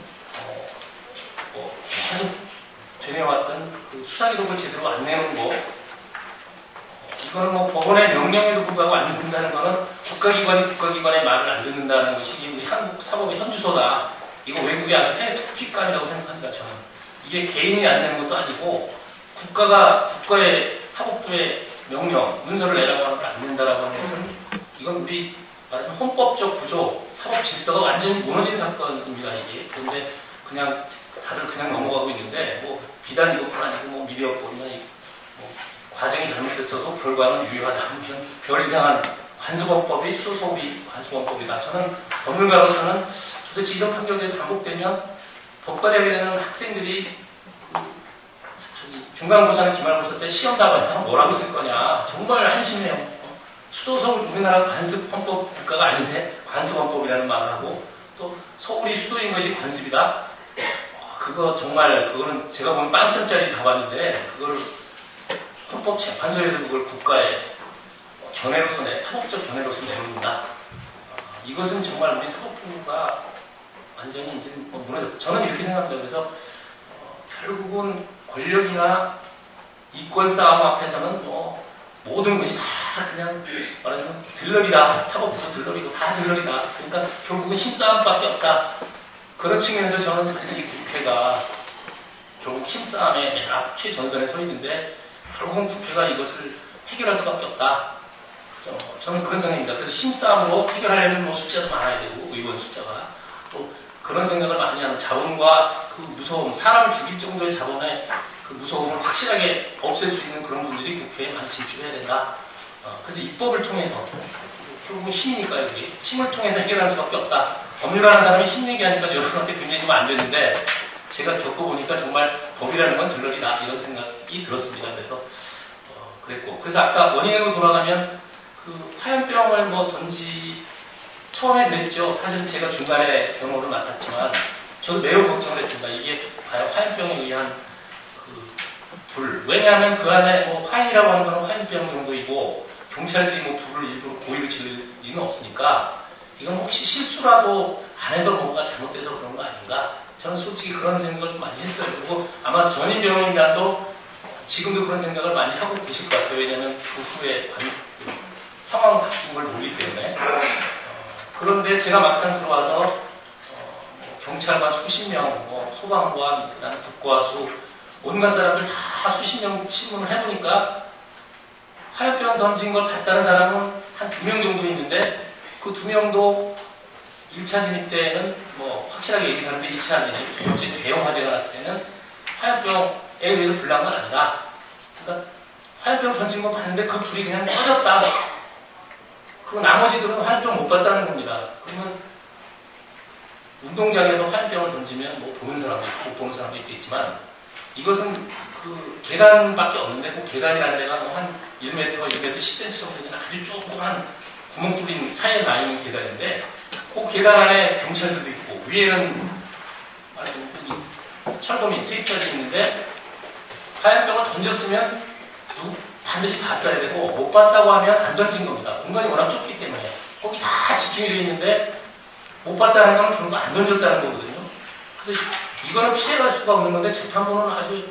계속 되뇌왔던 그 수사기록을 제대로 안 내는 거, 이거는 법원의 명령에도 불구하고 안 듣는다는 거는 국가기관의 말을 안 듣는다는 것이 우리 한국 사법의 현주소다. 이거 외국의 아주 해외특필관이라고 생각합니다, 저는. 이게 개인이 안 내는 것도 아니고 국가의 사법부의 명령, 문서를 내라고 하는 걸 안 낸다라고 하는 것은 이건 우리 말하자면 헌법적 구조, 사법 질서가 완전히 무너진 사건입니다, 이게. 그런데 그냥 다들 그냥 넘어가고 있는데 비단 이것뿐 아니고 미디어법이나 과정이 잘못됐어도 결과는 유효하다. 무슨 별 이상한 관수범법이 수소비 관수범법이다. 저는 법률가로서는 도대체 이런 판결이 반복되면 법관에게 되는 학생들이 중간고사나 기말고사 때 시험 답안에서 뭐라고 쓸 거냐. 정말 한심해요. 수도서울 우리나라 관습헌법 국가가 아닌데 관습헌법이라는 말을 하고 또 서울이 수도인 것이 관습이다. 그거는 제가 보면 빵점짜리 답안인데 그걸 헌법재판소에서 그걸 국가의 견해로서 사법적 견해로서 내놓는다. 이것은 정말 우리 사법부가 완전히 이제 무너졌다. 저는 이렇게 생각합니다. 그래서 결국은 권력이나 이권 싸움 앞에서는 모든 것이 다 그냥 말하자면 들러리다. 사법부도 들러리고 다 들러리다. 그러니까 결국은 힘싸움밖에 없다. 그런 측면에서 저는 사실 이 국회가 결국 힘싸움의 맨 앞 최전선에 서 있는데 결국은 국회가 이것을 해결할 수밖에 없다. 저는 그런 생각입니다. 그래서 힘싸움으로 해결하려면 숫자도 많아야 되고 의원 숫자가 또 그런 생각을 많이 하는 자본과 그 무서움, 사람을 죽일 정도의 자본의 그 무서움을 확실하게 없앨 수 있는 그런 분들이 국회에 많이 진출해야 된다. 그래서 입법을 통해서, 결국은 힘이니까 여기 힘을 통해서 해결할 수밖에 없다. 법률하는 사람이 힘 얘기하니까 여러분한테 굉장히 안 되는데 제가 겪어보니까 정말 법이라는 건 들러리다 이런 생각이 들었습니다. 그래서 그랬고, 그래서 아까 원인으로 돌아가면 그 화염병을 처음에 그랬죠. 사실 제가 중간에 경험을 맡았지만 저도 매우 걱정을 했습니다. 이게 과연 화염병에 의한 그 불. 왜냐하면 그 안에 화인이라고 하는 건 화염병 정도이고 경찰들이 불을 일부러 고의로 지를 리는 없으니까 이건 혹시 실수라도 안에서 뭔가 잘못돼서 그런 거 아닌가? 저는 솔직히 그런 생각을 좀 많이 했어요. 그리고 아마 전임 병원이라도 지금도 그런 생각을 많이 하고 계실 것 같아요. 왜냐하면 그 후에 상황 바뀐 걸 모르기 때문에. 그런데 제가 막상 들어와서 경찰관 수십 명, 소방관, 그다음에 국과수, 온갖 사람들 다 수십 명 신문을 해보니까 화염병 던진 걸 봤다는 사람은 한 2명 정도 있는데 그 2명도 1차 진입 때는 확실하게 얘기하는데 2차 진입, 두 번째 대형 화재가 났을 때는 화염병에 의해서 불난 건 아니다. 그러니까 화염병 던진 거 봤는데 그 불이 그냥 꺼졌다. 그리고 나머지들은 화염병 못 봤다는 겁니다. 그러면 운동장에서 화염병을 던지면 보는 사람도 있고 못 보는 사람도 있겠지만 이것은 그 계단밖에 없는데 그 계단이라는 데가 한 1m, 2m, 10cm 정도 되는 아주 조그만 구멍 뚫린 사이에 나 있는 계단인데 그 계단 안에 경찰들도 있고 위에는 철거민 세입자들이 있는데 화염병을 던졌으면 반드시 봤어야 되고 못 봤다고 하면 안 던진 겁니다. 공간이 워낙 좁기 때문에 거기 다 집중이 되어 있는데 못 봤다는 건 결국 안 던졌다는 거거든요. 그래서 이거는 피해갈 수가 없는 건데 재판부는 아주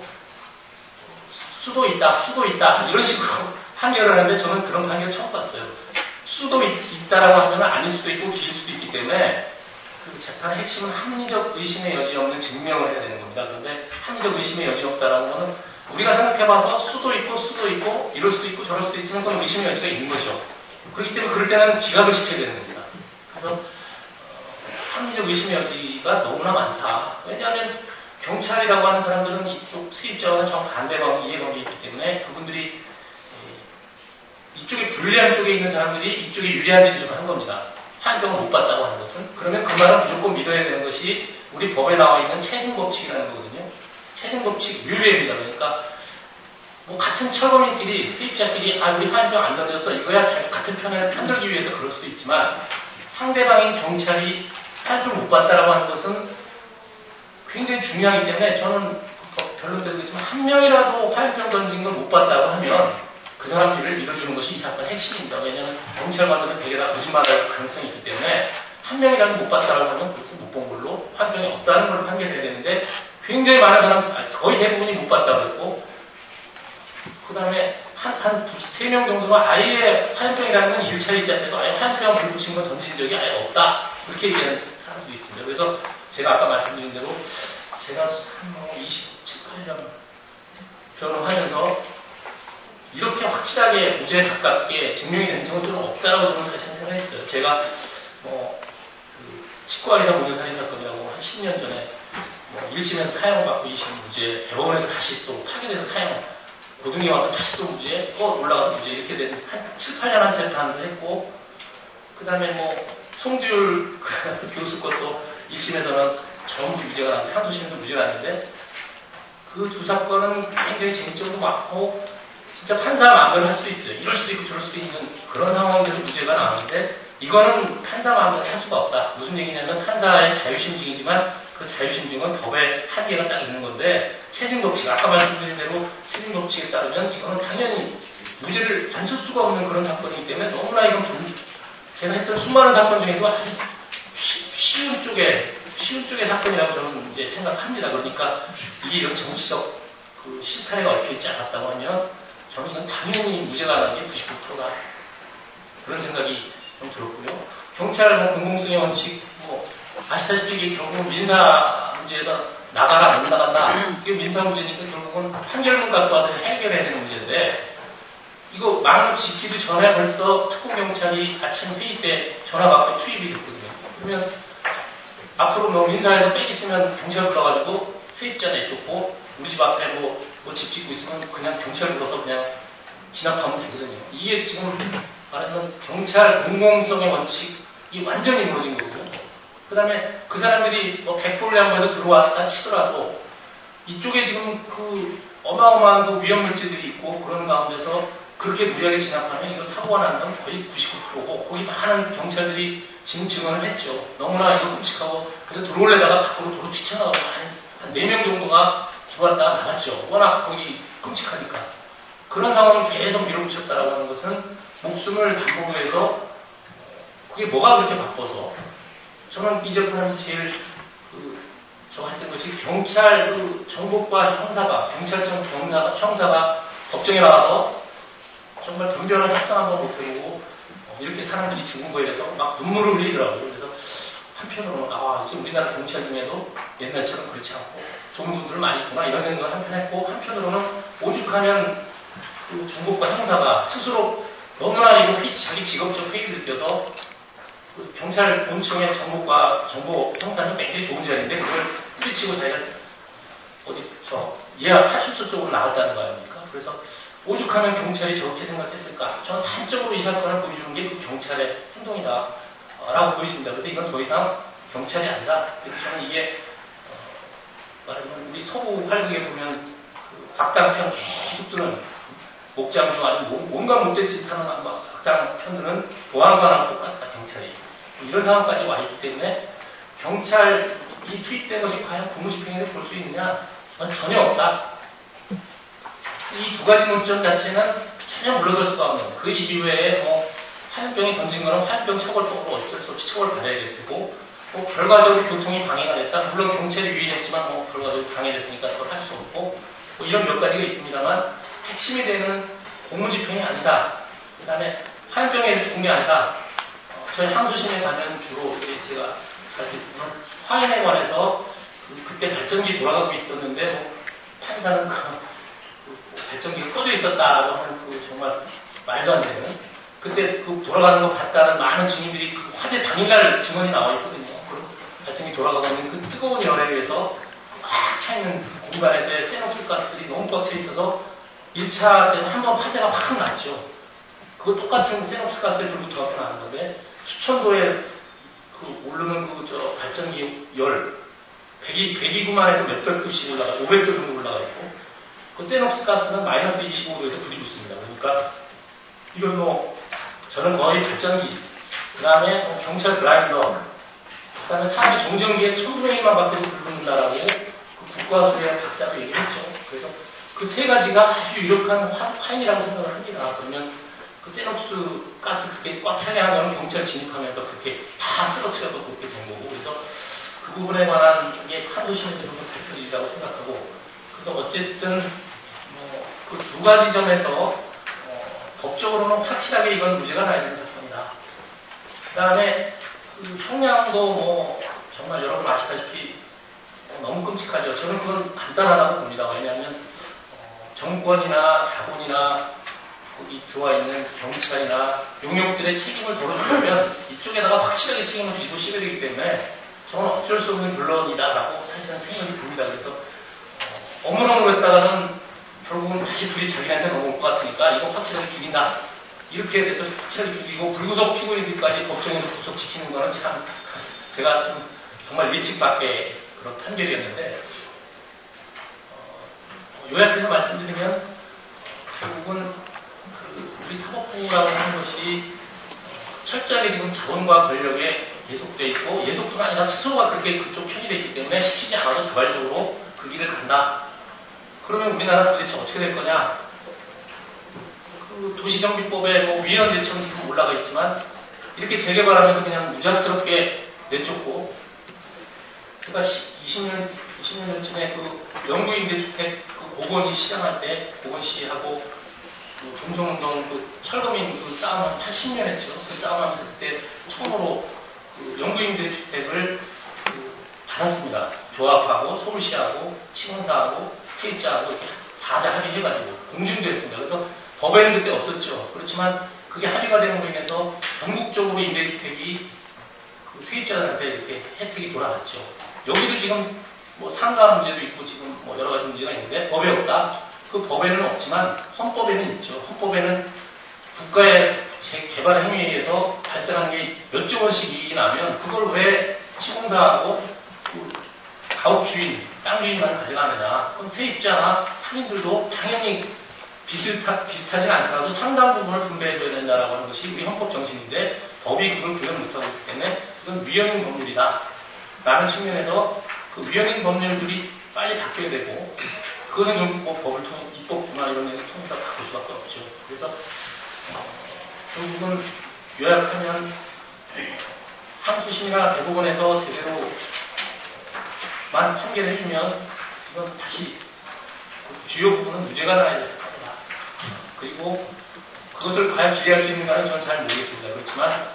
수도 있다 이런 식으로 판결을 하는데 저는 그런 판결 처음 봤어요. 수도 있다라고 하면 아닐 수도 있고 기일 수도 있기 때문에 그 재판의 핵심은 합리적 의심의 여지 없는 증명을 해야 되는 겁니다. 그런데 합리적 의심의 여지 없다라는 거는 우리가 생각해봐서 수도 있고 이럴 수도 있고 저럴 수도 있지만 그건 의심의 여지가 있는 거죠. 그렇기 때문에 그럴 때는 기각을 시켜야 되는 겁니다. 그래서 합리적 의심의 여지가 너무나 많다. 왜냐하면 경찰이라고 하는 사람들은 이쪽 수입자와는 정반대방 이해관계가 있기 때문에 그분들이 이쪽에 불리한 쪽에 있는 사람들이 이쪽에 유리한 짓을 한 겁니다. 화염병을 못 봤다고 하는 것은. 그러면 그 말은 무조건 믿어야 되는 것이 우리 법에 나와 있는 체증법칙이라는 거거든요. 체증법칙 윤례입니다. 그러니까 같은 철거민끼리 수입자끼리 우리 화염병 안 던졌어 이거야 자기 같은 편을 편들기 위해서 그럴 수도 있지만 상대방인 경찰이 화염병 못 봤다라고 하는 것은 굉장히 중요하기 때문에 저는 별로대로 있지만 한 명이라도 화염병 던진 걸 못 봤다고 하면 그 사람 일을 믿어주는 것이 이 사건의 핵심입니다. 왜냐하면 경찰관들은 되게 다 거짓말할 가능성이 있기 때문에 한 명이라도 못 봤다고 하면 그것은 못 본 걸로 화병이 없다는 걸 판결해야 되는데 굉장히 많은 사람, 거의 대부분이 못 봤다고 했고 그 다음에 한 3명 정도는 아예 화병이라는 건 1차, 2차 때도 아예 화병 불 붙인 건 던진 적이 아예 없다. 그렇게 얘기하는 사람도 있습니다. 그래서 제가 아까 말씀드린 대로 제가 27, 8년 변호하면서 이렇게 확실하게 무죄에 가깝게 증명이 된 정도는 없다라고 저는 사실 생각했어요. 제가 치과의사 모녀살인 사건이라고 한 10년 전에 1심에서 사형을 받고 2심 무죄, 대법원에서 다시 또 파기돼서 사형, 고등에 와서 다시 또 무죄, 또 올라가서 무죄 이렇게 된 한 7, 8년 한 재판을 했고 그 다음에 송규율 교수 것도 1심에서는 전부 무죄가 났는데 항소심에서 무죄가 났는데 그 두 사건은 굉장히 쟁점도 많고 진짜 판사가 마음대로 할 수 있어요. 이럴 수도 있고 저럴 수도 있는 그런 상황에서 무죄가 나오는데 이거는 판사 마음대로 할 수가 없다. 무슨 얘기냐면 판사의 자유심증이지만 그 자유심증은 법에 한계가 딱 있는 건데 체증법칙, 아까 말씀드린 대로 체증법칙에 따르면 이거는 당연히 무죄를 안 쓸 수가 없는 그런 사건이기 때문에 너무나 이건 제가 했던 수많은 사건 중에도 아주 쉬운 쪽의 사건이라고 저는 이제 생각합니다. 그러니까 이게 이런 정치적 그 실타래가 얽혀있지 않았다고 하면 저는 이건 당연히 무죄가 나는 게 99%다. 그런 생각이 좀 들었고요. 경찰 공공성의 원칙, 아시다시피 이게 결국은 민사 문제에서 나가라, 안 나간다. 이게 민사 문제니까 결국은 판결문 갖고 와서 해결해야 되는 문제인데, 이거 막을 짓기도 전에 벌써 특공경찰이 아침 회의 때 전화 받고 투입이 됐거든요. 그러면 앞으로 민사에서 빼 있으면 경찰 불러가지고 세입자 내쫓고 우리 집 앞에 뭐 집 짓고 있으면 그냥 경찰 불러서 그냥 진압하면 되거든요. 이게 지금 말하자면 경찰 공공성의 원칙이 완전히 무너진 거고요. 그 다음에 그 사람들이 뭐 100불 양보해서 들어왔다 치더라도 이쪽에 지금 그 어마어마한 그 위험물질들이 있고 그런 가운데서 그렇게 무리하게 진압하면 이거 사고가 나는 건 거의 99%고 거기 많은 경찰들이 지금 증언을 했죠. 너무나 이거 끔찍하고 그래서 들어올래다가 밖으로 도로 뛰쳐나가고 한 4명 정도가 들어왔다가 나갔죠. 워낙 거기 끔찍하니까. 그런 상황을 계속 밀어붙였다라고 하는 것은 목숨을 담보로 해서 그게 뭐가 그렇게 바빠서 저는 이 재판에서 제일 저 했던 것이 경찰 정보과 형사가 경찰청 형사가 법정에 나와서 정말 변변한 협상 한번 못해보고 이렇게 사람들이 죽은 거에 대해서 막 눈물을 흘리더라고요. 그래서 한편으로는 지금 우리나라 경찰 중에도 옛날처럼 그렇지 않고 좋은 분들 많이 있구나 이런 생각을 한편 했고 한편으로는 오죽하면 그 정보과 형사가 스스로 너무나 이거 자기 직업적 회의를 느껴서 그 경찰 본청의 정보 형사는 굉장히 좋은 자리인데 그걸 뿌리치고 자기가 파출소 쪽으로 나갔다는 거 아닙니까? 그래서 오죽하면 경찰이 저렇게 생각했을까? 저는 단적으로 이 사건을 보여주는 게 그 경찰의 행동이다 라고 보여집니다. 그런데 이건 더 이상 경찰이 아니라 저는 이게 말하자면 우리 서부 활극에 보면 그 박당편 계속 드는 목장주 아니면 뭔가 못된 짓 하는 박당편들은 보안관하고 똑같다 경찰이 이런 상황까지 와 있기 때문에 경찰이 투입된 것이 과연 공무집행에서 볼 수 있느냐? 전혀 없다. 이 두 가지 논점 자체는 전혀 물러설 수가 없는 그 이후에 화염병이 던진 거는 화염병 처벌법으로 어쩔 수 없이 처벌받아야 될 테고 결과적으로 교통이 방해가 됐다. 물론 경찰이 유인했지만 결과적으로 방해됐으니까 그걸 할 수 없고 이런 몇 가지가 있습니다만 핵심이 되는 공무집행이 아니다. 그 다음에 화염병에 죽은 게 아니다. 저희 항소심에 가면 주로 제가 화염에 관해서 그때 발전기 돌아가고 있었는데 판사는 발전기가 꺼져 있었다라고 하는 정말 말도 안 되는 그때 돌아가는 거 봤다는 많은 증인들이 화재 당일날 증언이 나와 있거든요. 발전기 돌아가고 있는 그 뜨거운 열에 의해서 꽉 차있는 공간에서의 세녹스 가스들이 너무 꽉 차 있어서 1차 때는 한번 화재가 확 났죠. 그거 똑같은 세녹스 가스를 불부터 갖고 나는 건데 수천도에 오르는 발전기 열 배기구만 해도 몇백 도씩 올라가 500도 정도 올라가 있고 그 세녹스 가스는 마이너스 25도에서 불이 붙습니다. 그러니까 이건 저는 거의 발전기 그 다음에 경찰 블라인더 그 다음에 사람이 정전기에 1000분의 1만 밖에도 불 붙는다라고 그 국과수의 박사도 얘기했죠. 그래서 그 세 가지가 아주 유력한 화인이라고 생각을 합니다. 그러면 그 세녹스 가스 그게 꽉 차게 하면 경찰 진입하면서 그렇게 다 쓰러뜨려서 그렇게 된 거고 그래서 그 부분에 관한 게 항소심에서 발표이라고 생각하고 그래서 어쨌든 그 두 가지 점에서 법적으로는 확실하게 이건 무죄가 나야 되는 사건이다. 그 다음에 그 형량도 정말 여러분 아시다시피 너무 끔찍하죠. 저는 그건 간단하다고 봅니다. 왜냐하면 정권이나 자본이나 거기 들어와 있는 경찰이나 용역들의 책임을 덜어주려면 이쪽에다가 확실하게 책임을 지고 씹어야 되기 때문에 저는 어쩔 수 없는 변론이다라고 사실은 생각이 듭니다. 그래서 어물어물 했다가는 결국은 다시 둘이 자기한테 넘어올 것 같으니까 이거 확실하게 죽인다. 이렇게 돼서 확실하게 죽이고 불구속 피고인들까지 법정에서 구속시키는 거는 참 제가 좀 정말 예측 밖의 그런 판결이었는데 요약해서 말씀드리면 결국은 우리 사법부라고 하는 것이 철저하게 지금 자본과 권력에 예속돼 있고 예속뿐 아니라 스스로가 그렇게 그쪽 편이 되어 있기 때문에 시키지 않아도 자발적으로 그 길을 간다. 그러면 우리나라 도대체 어떻게 될 거냐? 그 도시정비법에 위헌 대책은 지금 올라가 있지만 이렇게 재개발하면서 그냥 무작스럽게 내쫓고 제가 20년 전에 그 영구임대주택 그 고건이 시작할 때 고건 씨하고 그 동성운동 그 철거민 그 싸움을 80년 했죠. 그 싸움하면서 그때 처음으로 그 영구임대주택을 받았습니다. 조합하고 서울시하고 시공사하고 세입자하고 이렇게 4자 합의해가지고 공중도 했습니다. 그래서 법에는 그때 없었죠. 그렇지만 그게 합의가 되는 거에 인해서 전국적으로 임대주택이 그 세입자들한테 이렇게 혜택이 돌아갔죠. 여기도 지금 뭐 상가 문제도 있고 지금 뭐 여러 가지 문제가 있는데 법에 없다. 그 법에는 없지만 헌법에는 있죠. 헌법에는 국가의 개발 행위에 의해서 발생한 게 몇 조 원씩 이익이 나면 그걸 왜 시공사하고 그 가옥주인, 땅 주인만 가져가느냐. 그럼 세입자나 상인들도 당연히 비슷하진 않더라도 상당 부분을 분배해줘야 된다라고 하는 것이 우리 헌법 정신인데 법이 그걸 구현 못하고 있기 때문에 이건 위헌인 법률이다. 라는 측면에서 그 위헌인 법률들이 빨리 바뀌어야 되고 그것은 결국 법을 통해 입법부나 이런 데를 통해서 바꿀 수밖에 없죠. 그래서 결국은 요약하면 항소심이나 대법원에서 제대로만 판결을 해주면 이건 다시 그 주요 부분은 무죄가 나야 될 겁니다. 그리고 그것을 과연 기대할 수 있는가는 저는 잘 모르겠습니다. 그렇지만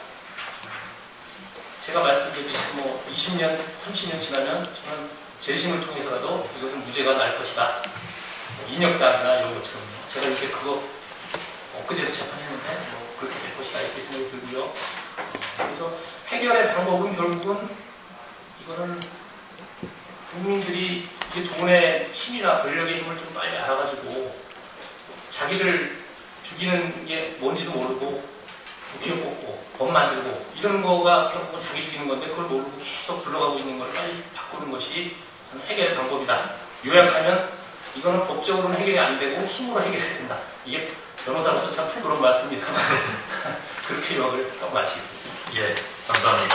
제가 말씀드렸듯이 뭐 20년, 30년 지나면 저는 재심을 통해서라도 이것은 무죄가 날 것이다. 인역당이나 이런 것처럼 제가 이렇게 그거 엊그제도 재판했는데 뭐 그렇게 될 것이다 이렇게 생각이 들고요. 그래서 해결의 방법은 결국은 이거는 국민들이 이제 돈의 힘이나 권력의 힘을 좀 빨리 알아가지고 자기들 죽이는 게 뭔지도 모르고 부피어 뽑고 법 만들고 이런 거가 결국은 자기 죽이는 건데 그걸 모르고 계속 불러가고 있는 걸 빨리 바꾸는 것이 해결의 방법이다. 요약하면 이거는 법적으로는 해결이 안 되고 힘으로 해결해야 된다. 이게 변호사로서 참 그런 말씀입니다만 그렇게 요약을 좀 마치겠습니다. 예, 감사합니다.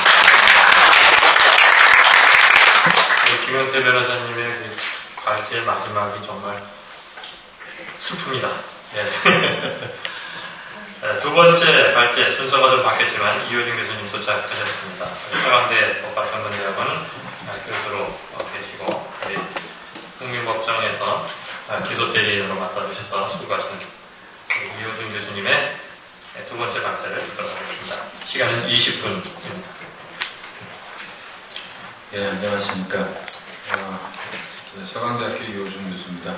김영태 변호사님의 그 과제 마지막이 정말 슬픕니다. 예. 두 번째 발제 순서가 좀 바뀌었지만 이효준 교수님 도착하셨습니다. 서강대 법학전문대학원 교수로 계시고 국민법정에서 기소대리인으로 맡아주셔서 수고하신 이효준 교수님의 두 번째 발제를 듣도록 하겠습니다. 시간은 20분입니다. 예, 안녕하십니까. 서강대학교 이효준 교수입니다.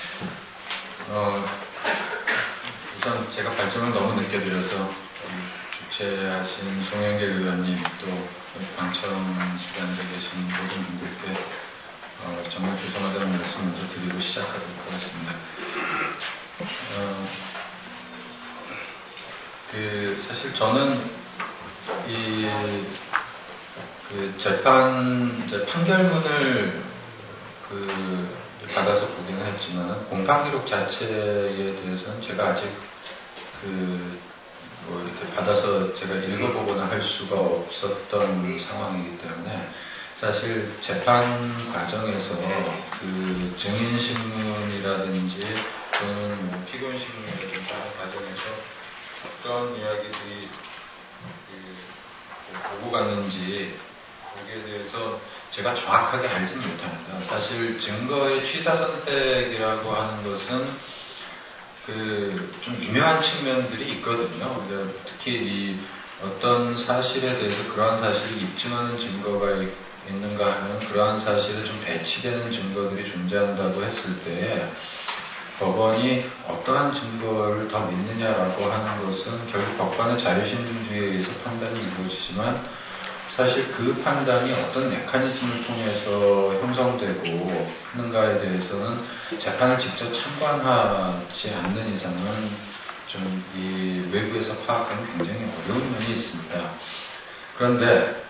우선 제가 발전을 너무 늦게 드려서 주최하신 송영길 의원님 또 방청 시간에 계신 모든 분들께 정말 죄송하다는 말씀을 먼저 드리고 시작하도록 하겠습니다. 사실 저는 판결문을 받아서 보기는 했지만 공판 기록 자체에 대해서는 제가 아직 이렇게 받아서 제가 읽어보거나 할 수가 없었던 상황이기 때문에 사실 재판 과정에서 그 증인신문이라든지 또는 뭐 피고인신문이라든지 하는 과정에서 어떤 이야기들이 보고 갔는지 거기에 대해서 제가 정확하게 알지는 못합니다. 사실 증거의 취사 선택이라고 하는 것은 좀 미묘한 측면들이 있거든요. 특히 어떤 사실에 대해서 그러한 사실이 입증하는 증거가 있는가 하는 그러한 사실에 좀 배치되는 증거들이 존재한다고 했을 때 법원이 어떠한 증거를 더 믿느냐라고 하는 것은 결국 법관의 자유신중주의에 의해서 판단이 이루어지지만 사실 그 판단이 어떤 메커니즘을 통해서 형성되고 하는가에 대해서는 재판을 직접 참관하지 않는 이상은 좀 이 외부에서 파악하는 굉장히 어려운 면이 있습니다. 그런데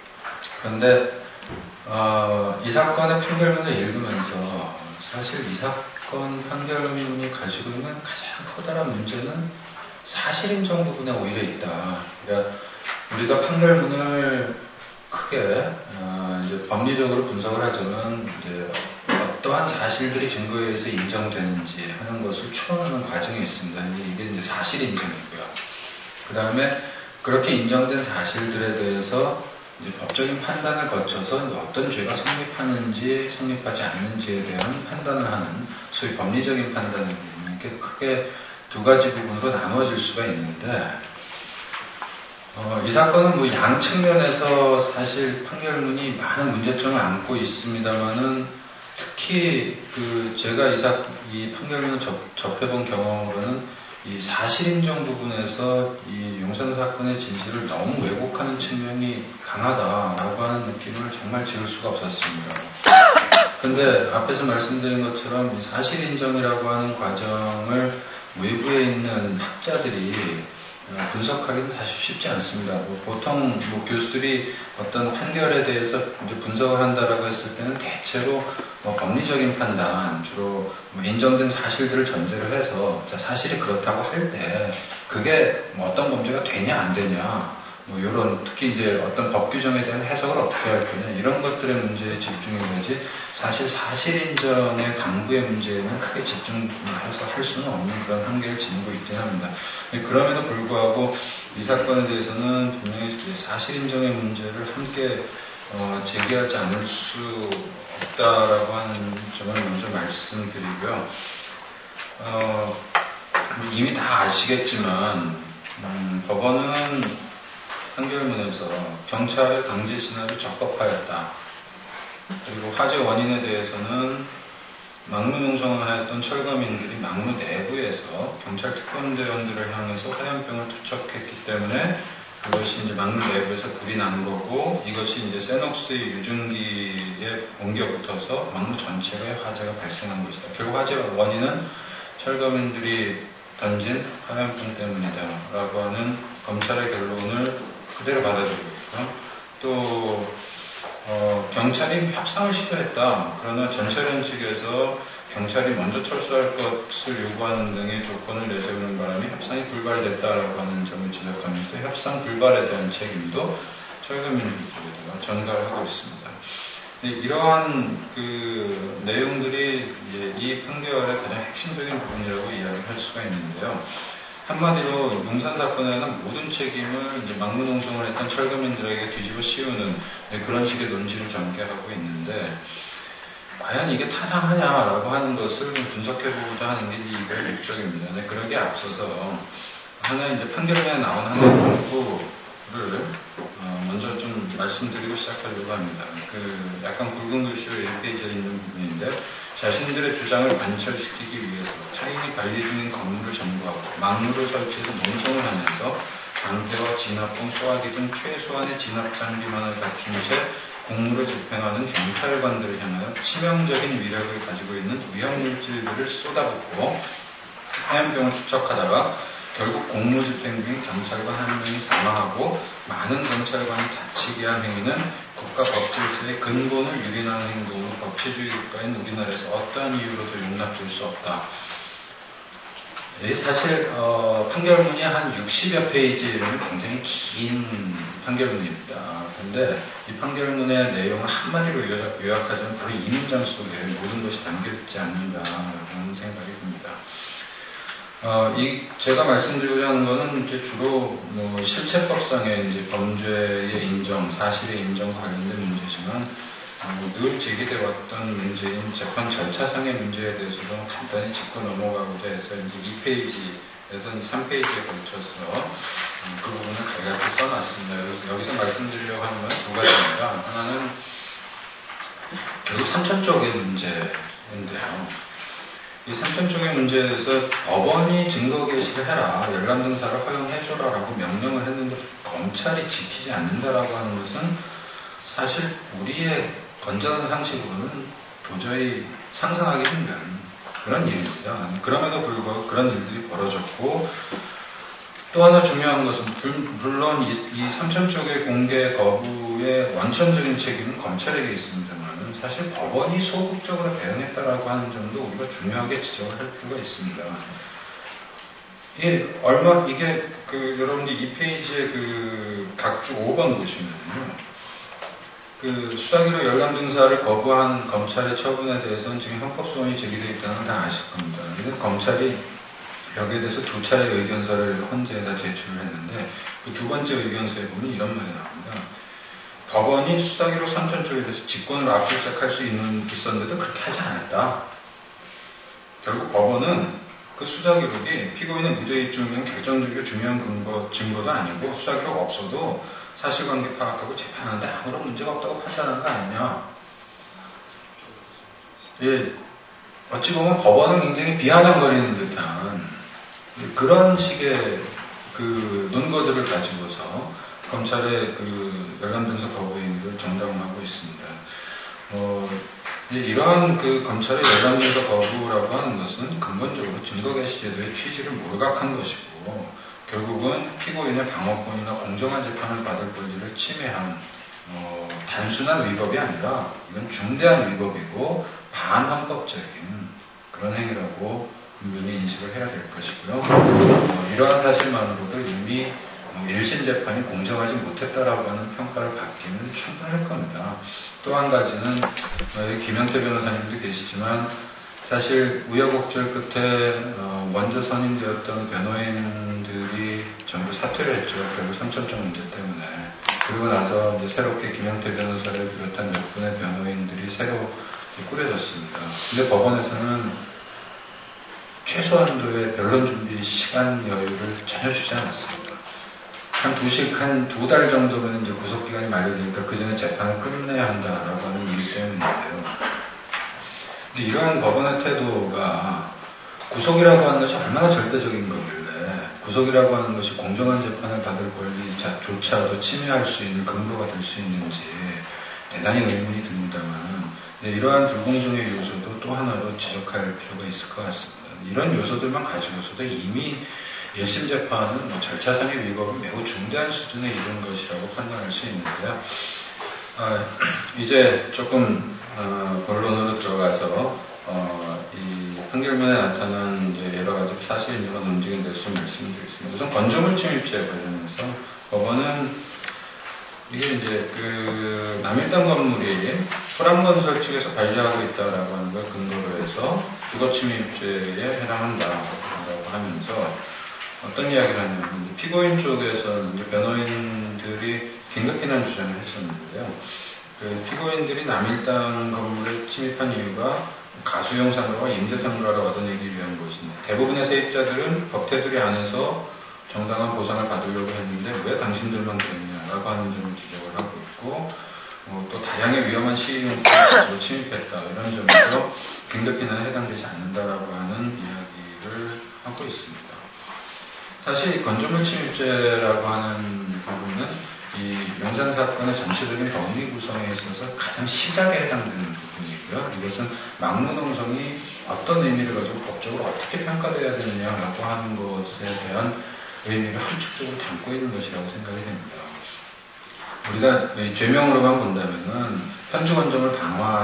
이 사건의 판결문을 읽으면서 사실 이 사건 판결문이 가지고 있는 가장 커다란 문제는 사실인정 부분에 오히려 있다. 그러니까 우리가 판결문을 크게 이제 법리적으로 분석을 하자면 이제 어떠한 사실들이 증거에 의해서 인정되는지 하는 것을 추론하는 과정이 있습니다. 이게 이제 사실 인정이고요. 그 다음에 그렇게 인정된 사실들에 대해서 이제 법적인 판단을 거쳐서 어떤 죄가 성립하는지 성립하지 않는지에 대한 판단을 하는 소위 법리적인 판단을 이렇게 크게 두 가지 부분으로 나눠질 수가 있는데 이 사건은 뭐 양 측면에서 사실 판결문이 많은 문제점을 안고 있습니다만은 특히 제가 이 판결문을 접해본 경험으로는 이 사실인정 부분에서 이 용산 사건의 진실을 너무 왜곡하는 측면이 강하다라고 하는 느낌을 정말 지울 수가 없었습니다. 그런데 앞에서 말씀드린 것처럼 이 사실인정이라고 하는 과정을 외부에 있는 학자들이 분석하기는 사실 쉽지 않습니다. 보통 교수들이 어떤 판결에 대해서 이제 분석을 한다라고 했을 때는 대체로 법리적인 판단, 주로 인정된 사실들을 전제로 해서 사실이 그렇다고 할 때 그게 어떤 범죄가 되냐 안 되냐, 이런 특히 이제 어떤 법 규정에 대한 해석을 어떻게 할 거냐 이런 것들의 문제에 집중이 되지 사실 인정의 강부의 문제에는 크게 집중해서 할 수는 없는 그런 한계를 지니고 있긴 합니다. 그럼에도 불구하고 이 사건에 대해서는 분명히 사실 인정의 문제를 함께 제기하지 않을 수 없다라고 하는 점을 먼저 말씀드리고요. 이미 다 아시겠지만 법원은 판결문에서 경찰의 강제 진압이 적법하였다. 그리고 화재 원인에 대해서는 막무농성을 하였던 철거민들이 막무 내부에서 경찰 특검대원들을 향해서 화염병을 투척했기 때문에 그것이 이제 막무 내부에서 불이 난 거고, 이것이 이제 세녹스의 유증기에 옮겨 붙어서 막무 전체에 화재가 발생한 것이다. 결국 화재 원인은 철거민들이 던진 화염병 때문이다라고 하는 검찰의 결론을 그대로 받아들이고 있고요. 또 경찰이 협상을 시도했다. 그러나 전철원 측에서 경찰이 먼저 철수할 것을 요구하는 등의 조건을 내세우는 바람에 협상이 불발됐다라고 하는 점을 지적하면서 협상 불발에 대한 책임도 철거민주주의 쪽에다가 전가를 하고 있습니다. 이러한 그 내용들이 이제 이 판결의 가장 핵심적인 부분이라고 이야기할 수가 있는데요. 한마디로 용산 사건에는 모든 책임을 이제 막무농성을 했던 철거민들에게 뒤집어 씌우는 그런 식의 논지를 전개하고 있는데, 과연 이게 타당하냐라고 하는 것을 분석해보고자 하는 게 이거의 목적입니다. 그러기에 앞서서 하나 이제 판결문에 나온 하나의 문구를 먼저 좀 말씀드리고 시작하려고 합니다. 그 약간 굵은 글씨로 1페이지에 있는 부분인데, 자신들의 주장을 관철시키기 위해서 타인이 관리 중인 건물을 점거하고 막루를 설치해서 농성을 하면서 방패와 진압봉, 소화기 등 최소한의 진압 장비만을 갖춘 채 공무를 집행하는 경찰관들을 향하여 치명적인 위력을 가지고 있는 위험물질들을 쏟아붓고 화염병을 투척하다가 결국 공무 집행 중인 경찰관 한 명이 사망하고 많은 경찰관이 다치게 한 행위는 국가 법 질서의 근본을 유린하는 행동으로 법치주의 국가인 우리나라에서 어떠한 이유로도 용납될 수 없다. 사실 판결문이 한 60여 페이지는 굉장히 긴 판결문입니다. 그런데 이 판결문의 내용을 한마디로 요약하자면 바로 이 문장 속에 모든 것이 담겨있지 않는다라는 생각이 듭니다. 제가 말씀드리고자 하는 것은 이제 주로 실체법상의 이제 범죄의 인정, 사실의 인정과 관련된 문제지만, 늘 제기되어 왔던 문제인 재판 절차상의 문제에 대해서도 간단히 짚고 넘어가고자 해서 이제 2페이지에서 3페이지에 걸쳐서 그 부분을 간략히 써놨습니다. 그래서 여기서 말씀드리려고 하는 건 두 가지입니다. 하나는 결국 삼천 쪽의 문제인데요. 이 삼천 쪽의 문제에 대해서 법원이 증거 게시를 해라, 열람 등사를 허용해줘라라고 명령을 했는데 검찰이 지키지 않는다라고 하는 것은 사실 우리의 건전한 상식으로는 도저히 상상하기 힘든 그런 일입니다. 그럼에도 불구하고 그런 일들이 벌어졌고, 또 하나 중요한 것은 물론 이 삼천 쪽의 공개 거부의 원천적인 책임은 검찰에게 있습니다만 사실 법원이 소극적으로 대응했다라고 하는 점도 우리가 중요하게 지적을 할 필요가 있습니다. 이게 여러분들이 2페이지에 그 각주 5번 보시면요. 그 수사기로 열람 등사를 거부한 검찰의 처분에 대해서는 지금 형법소원이 제기되어 있다는 건 다 아실 겁니다. 그래서 검찰이 여기에 대해서 2차례 의견서를 헌재에다 제출을 했는데, 그 두 번째 의견서에 보면 이런 말이 나옵니다. 법원이 수사기록 3천 쪽에 대해서 직권을 압수수색할 수 있었는데도 그렇게 하지 않았다. 결국 법원은 그 수사기록이 피고인의 무죄 입증을 위한 결정적이고 중요한 증거도 아니고 수사기록 없어도 사실관계 파악하고 재판하는데 아무런 문제가 없다고 판단한 거 아니냐. 어찌 보면 법원은 굉장히 비아냥거리는 듯한 그런 식의 그 논거들을 가지고서 검찰의 그 열람등서 거부 행위를 정당화하고 있습니다. 이러한 그 검찰의 열람등서 거부라고 하는 것은 근본적으로 증거개시제도의 취지를 몰각한 것이고 결국은 피고인의 방어권이나 공정한 재판을 받을 권리를 침해한 단순한 위법이 아니라 이건 중대한 위법이고 반헌법적인 그런 행위라고 분명히 인식을 해야 될 것이고요. 이러한 사실만으로도 이미 1심 재판이 공정하지 못했다라고 하는 평가를 받기는 충분할 겁니다. 또 한 가지는 김영태 변호사님도 계시지만 사실 우여곡절 끝에 먼저 선임되었던 변호인들이 전부 사퇴를 했죠. 결국 선천적 문제 때문에. 그리고 나서 이제 새롭게 김영태 변호사를 비롯한 몇 분의 변호인들이 새로 꾸려졌습니다. 근데 법원에서는 최소한도의 변론 준비 시간 여유를 전혀 주지 않았습니다. 한 두 달 정도면 이제 구속기간이 만료되니까 그 전에 재판을 끝내야 한다라고 하는 이유 때문인데요. 근데 이러한 법원의 태도가 구속이라고 하는 것이 얼마나 절대적인 거길래 구속이라고 하는 것이 공정한 재판을 받을 권리조차도 침해할 수 있는 근거가 될 수 있는지 대단히 의문이 듭니다만 이러한 불공정의 요소도 또 하나로 지적할 필요가 있을 것 같습니다. 이런 요소들만 가지고서도 이미 1심 재판은 절차상의 위법이 매우 중대한 수준에 이른 것이라고 판단할 수 있는데요. 이제 조금 본론으로 들어가서 이 판결문에 나타난 이제 여러 가지 사실인지가 논쟁에 대해서 말씀드리겠습니다. 우선 건조물 침입죄 관련해서 법원은 이게 이제 그 남일당 건물이 호랑건설 측에서 관리하고 있다라고 하는 걸 근거로 해서 주거침입죄에 해당한다라고 하면서 어떤 이야기를 하냐면 피고인 쪽에서 이제 변호인들이 긴급피난 주장을 했었는데요. 그 피고인들이 남일당 건물에 침입한 이유가 가수용 상가와 임대 상가를 얻어내기 위한 것인데 대부분의 세입자들은 법 테두리 안에서 정당한 보상을 받으려고 했는데 왜 당신들만 그랬냐라고 하는 점을 지적을 하고 있고 또 다양의 위험한 시위용품으로 침입했다 이런 점에서 긴급피난에 해당되지 않는다라고 하는 이야기를 하고 있습니다. 사실 건조물 침입죄라고 하는 부분은 이 용산 사건의 전체적인 법리 구성에 있어서 가장 시작에 해당되는 부분이고요. 이것은 막무농성이 어떤 의미를 가지고 법적으로 어떻게 평가돼야 되느냐라고 하는 것에 대한 의미를 함축적으로 담고 있는 것이라고 생각이 됩니다. 우리가 죄명으로만 본다면은 현주건조물 방화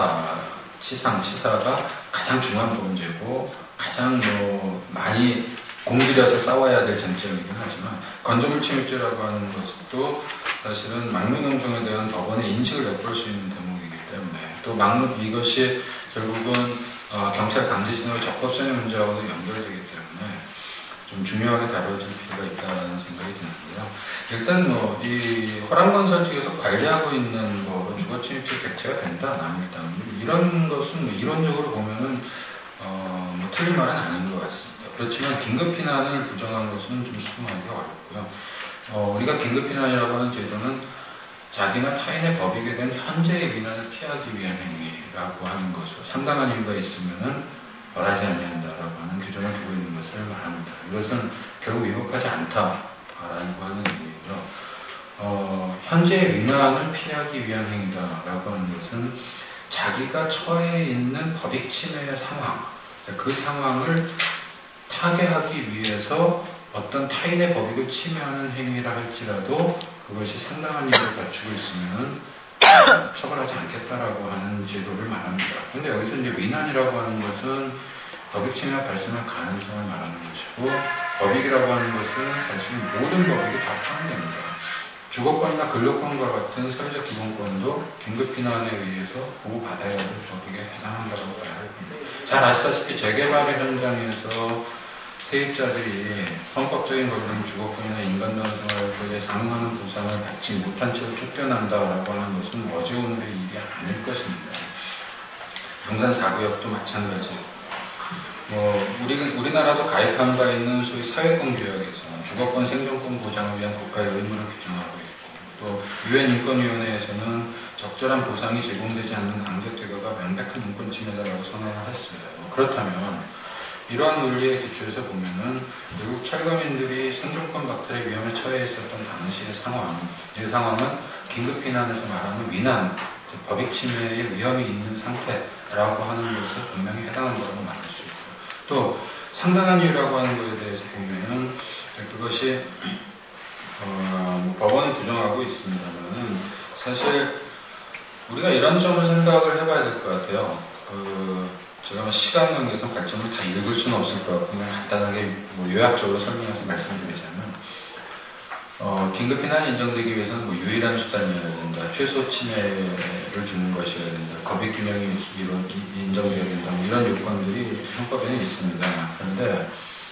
치사가 가장 중요한 범죄고 가장 많이 공들여서 싸워야 될 쟁점이긴 하지만 건조물 침입죄라고 하는 것도 사실은 막무농성에 대한 법원의 인식을 엿볼 수 있는 대목이기 때문에 또 이것이 결국은 경찰 강제징용 적법성의 문제하고도 연결되기 때문에 좀 중요하게 다뤄질 필요가 있다는 생각이 드는데요. 일단 이 호랑건설 측에서 관리하고 있는 주거침입죄 객체가 된다 남일당 이런 것은 이론적으로 보면은 틀린 말은 아닌 것 같습니다. 그렇지만 긴급피난을 부정한 것은 좀 수긍하기가 어렵고요. 우리가 긴급피난이라고 하는 제도는 자기나 타인의 법익에 대한 현재의 위난을 피하기 위한 행위라고 하는 것으로 상당한 이유가 있으면은 벌하지 아니한다라고 하는 규정을 두고 있는 것을 말합니다. 이것은 결국 위법하지 않다라고 하는 의미고요. 현재의 위난을 피하기 위한 행위다라고 하는 것은 자기가 처해 있는 법익 침해의 상황, 그 상황을 타개하기 위해서 어떤 타인의 법익을 침해하는 행위라 할지라도 그것이 상당한 이유를 갖추고 있으면 처벌하지 않겠다라고 하는 제도를 말합니다. 그런데 여기서 이제 위난이라고 하는 것은 법익 침해가 발생할 가능성을 말하는 것이고 법익이라고 하는 것은 사실 모든 법익이 다 포함됩니다. 주거권이나 근로권과 같은 사회적 기본권도 긴급피난에 의해서 보호받아야 할 법익에 해당한다고 봐야 합니다. 잘 아시다시피 재개발의 현장에서 세입자들이 헌법적인 권리인 주거권이나 인간노동생활 권리에 상응하는 보상을 받지 못한 채로 쫓겨난다라고 하는 것은 어제 오늘의 일이 아닐 것입니다. 용산 4구역도 마찬가지. 우리나라도 가입한 바 있는 소위 사회권 규약에서 주거권 생존권 보장을 위한 국가의 의무를 규정하고 있고 또 유엔 인권위원회에서는 적절한 보상이 제공되지 않는 강제 퇴거가 명백한 인권 침해다라고 선언을 했어요. 그렇다면 이러한 논리에 기초해서 보면은 결국 철거민들이 생존권 박탈의 위험에 처해 있었던 당시의 상황, 이 상황은 긴급 피난에서 말하는 위난, 법익 침해의 위험이 있는 상태라고 하는 것에 분명히 해당하는 거라고 말할 수 있고, 또 상당한 이유라고 하는 것에 대해서 보면은 그것이 법원이 부정하고 있습니다만은 사실 우리가 이런 점을 생각을 해봐야 될 것 같아요. 제가 시간 관계에서 발전을 다 읽을 수는 없을 것 같고 그냥 간단하게 요약적으로 설명해서 말씀드리자면 긴급 피난이 인정되기 위해서는 유일한 수단이어야 된다. 최소 침해를 주는 것이어야 된다. 법익 균형이 인정되어야 된다. 이런 요건들이 헌법에는 있습니다. 그런데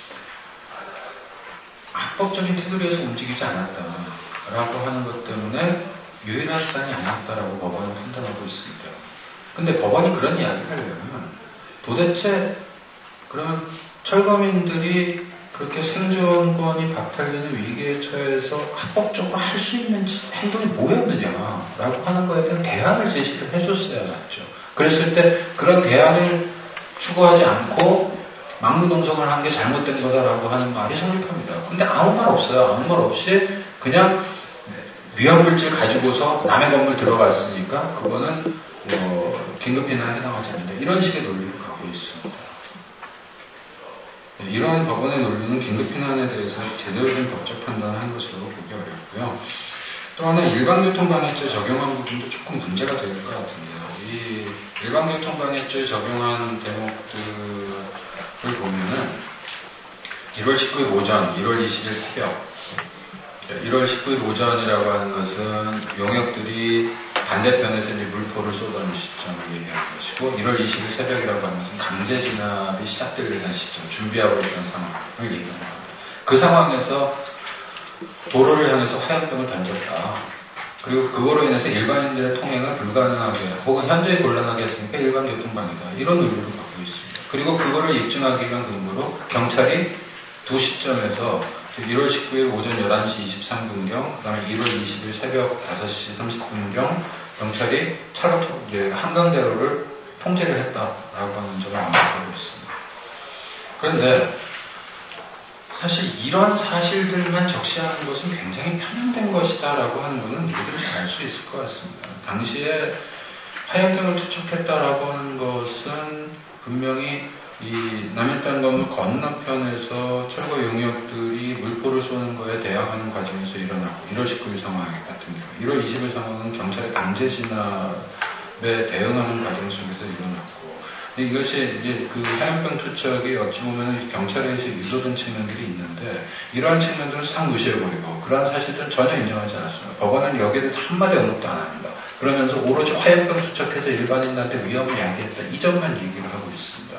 합법적인 테두리에서 움직이지 않았다라고 하는 것 때문에 유일한 수단이 아니었다라고 법원은 판단하고 있습니다. 근데 법원이 그런 이야기를 하려면 도대체 그러면 철거민들이 그렇게 생존권이 박탈되는 위기에 처해서 합법적으로 할 수 있는 행동이 뭐였느냐라고 하는 거에 대한 대안을 제시를 해줬어야 맞죠. 그랬을 때 그런 대안을 추구하지 않고 막무동성을 한 게 잘못된 거다라고 하는 말이 성립합니다. 근데 아무 말 없어요. 아무 말 없이 그냥 위험물질 가지고서 남의 건물 들어갔으니까 그거는 긴급피난에 해당하지 않는다. 이런 식의 논리를 갖고 있습니다. 이러한 법원의 논리는 긴급피난에 대해서 제대로 된 법적 판단을 한 것으로 보기 어렵고요. 또 하나 일반교통방해죄 적용한 부분도 조금 문제가 될 것 같은데요. 이 일반교통방해죄 적용한 대목들을 보면은 1월 19일 오전, 1월 20일 새벽 1월 19일 오전이라고 하는 것은 용역들이 반대편에서 이제 물포를 쏟아내는 시점을 얘기하는 것이고 1월 20일 새벽이라고 하는 것은 강제 진압이 시작되려는 시점, 준비하고 있던 상황을 얘기하는 겁니다. 그 상황에서 도로를 향해서 화염병을 던졌다. 그리고 그거로 인해서 일반인들의 통행을 불가능하게 혹은 현저히 곤란하게 했으니까 일반교통방해다. 이런 논리를 갖고 있습니다. 그리고 그거를 입증하기 위한 근거로 경찰이 두 시점에서 1월 19일 오전 11시 23분경, 그 다음에 1월 20일 새벽 5시 30분경 경찰이 한강대로를 통제를 했다라고 하는 점을 암시하고 있습니다. 그런데 사실 이런 사실들만 적시하는 것은 굉장히 편향된 것이다라고 하는 것은 누구든지 잘 알 수 있을 것 같습니다. 당시에 화염병을 투척했다라고 하는 것은 분명히 이 남일단 건물 건너편에서 철거 용역들이 물포를 쏘는 거에 대항하는 과정에서 일어났고 1월 19일 상황 같은 경우 1월 20일 상황은 경찰의 강제 진압에 대응하는 과정 속에서 일어났고 이것이 이제 그 화염병 투척이 어찌 보면 경찰에 의해서 유도된 측면들이 있는데 이러한 측면들은 싹 무시해버리고 그러한 사실들은 전혀 인정하지 않았습니다. 법원은 여기에 대해서 한마디 언급도 안 합니다. 그러면서 오로지 화염병 투척해서 일반인한테 위험을 야기했다. 이 점만 얘기를 하고 있습니다.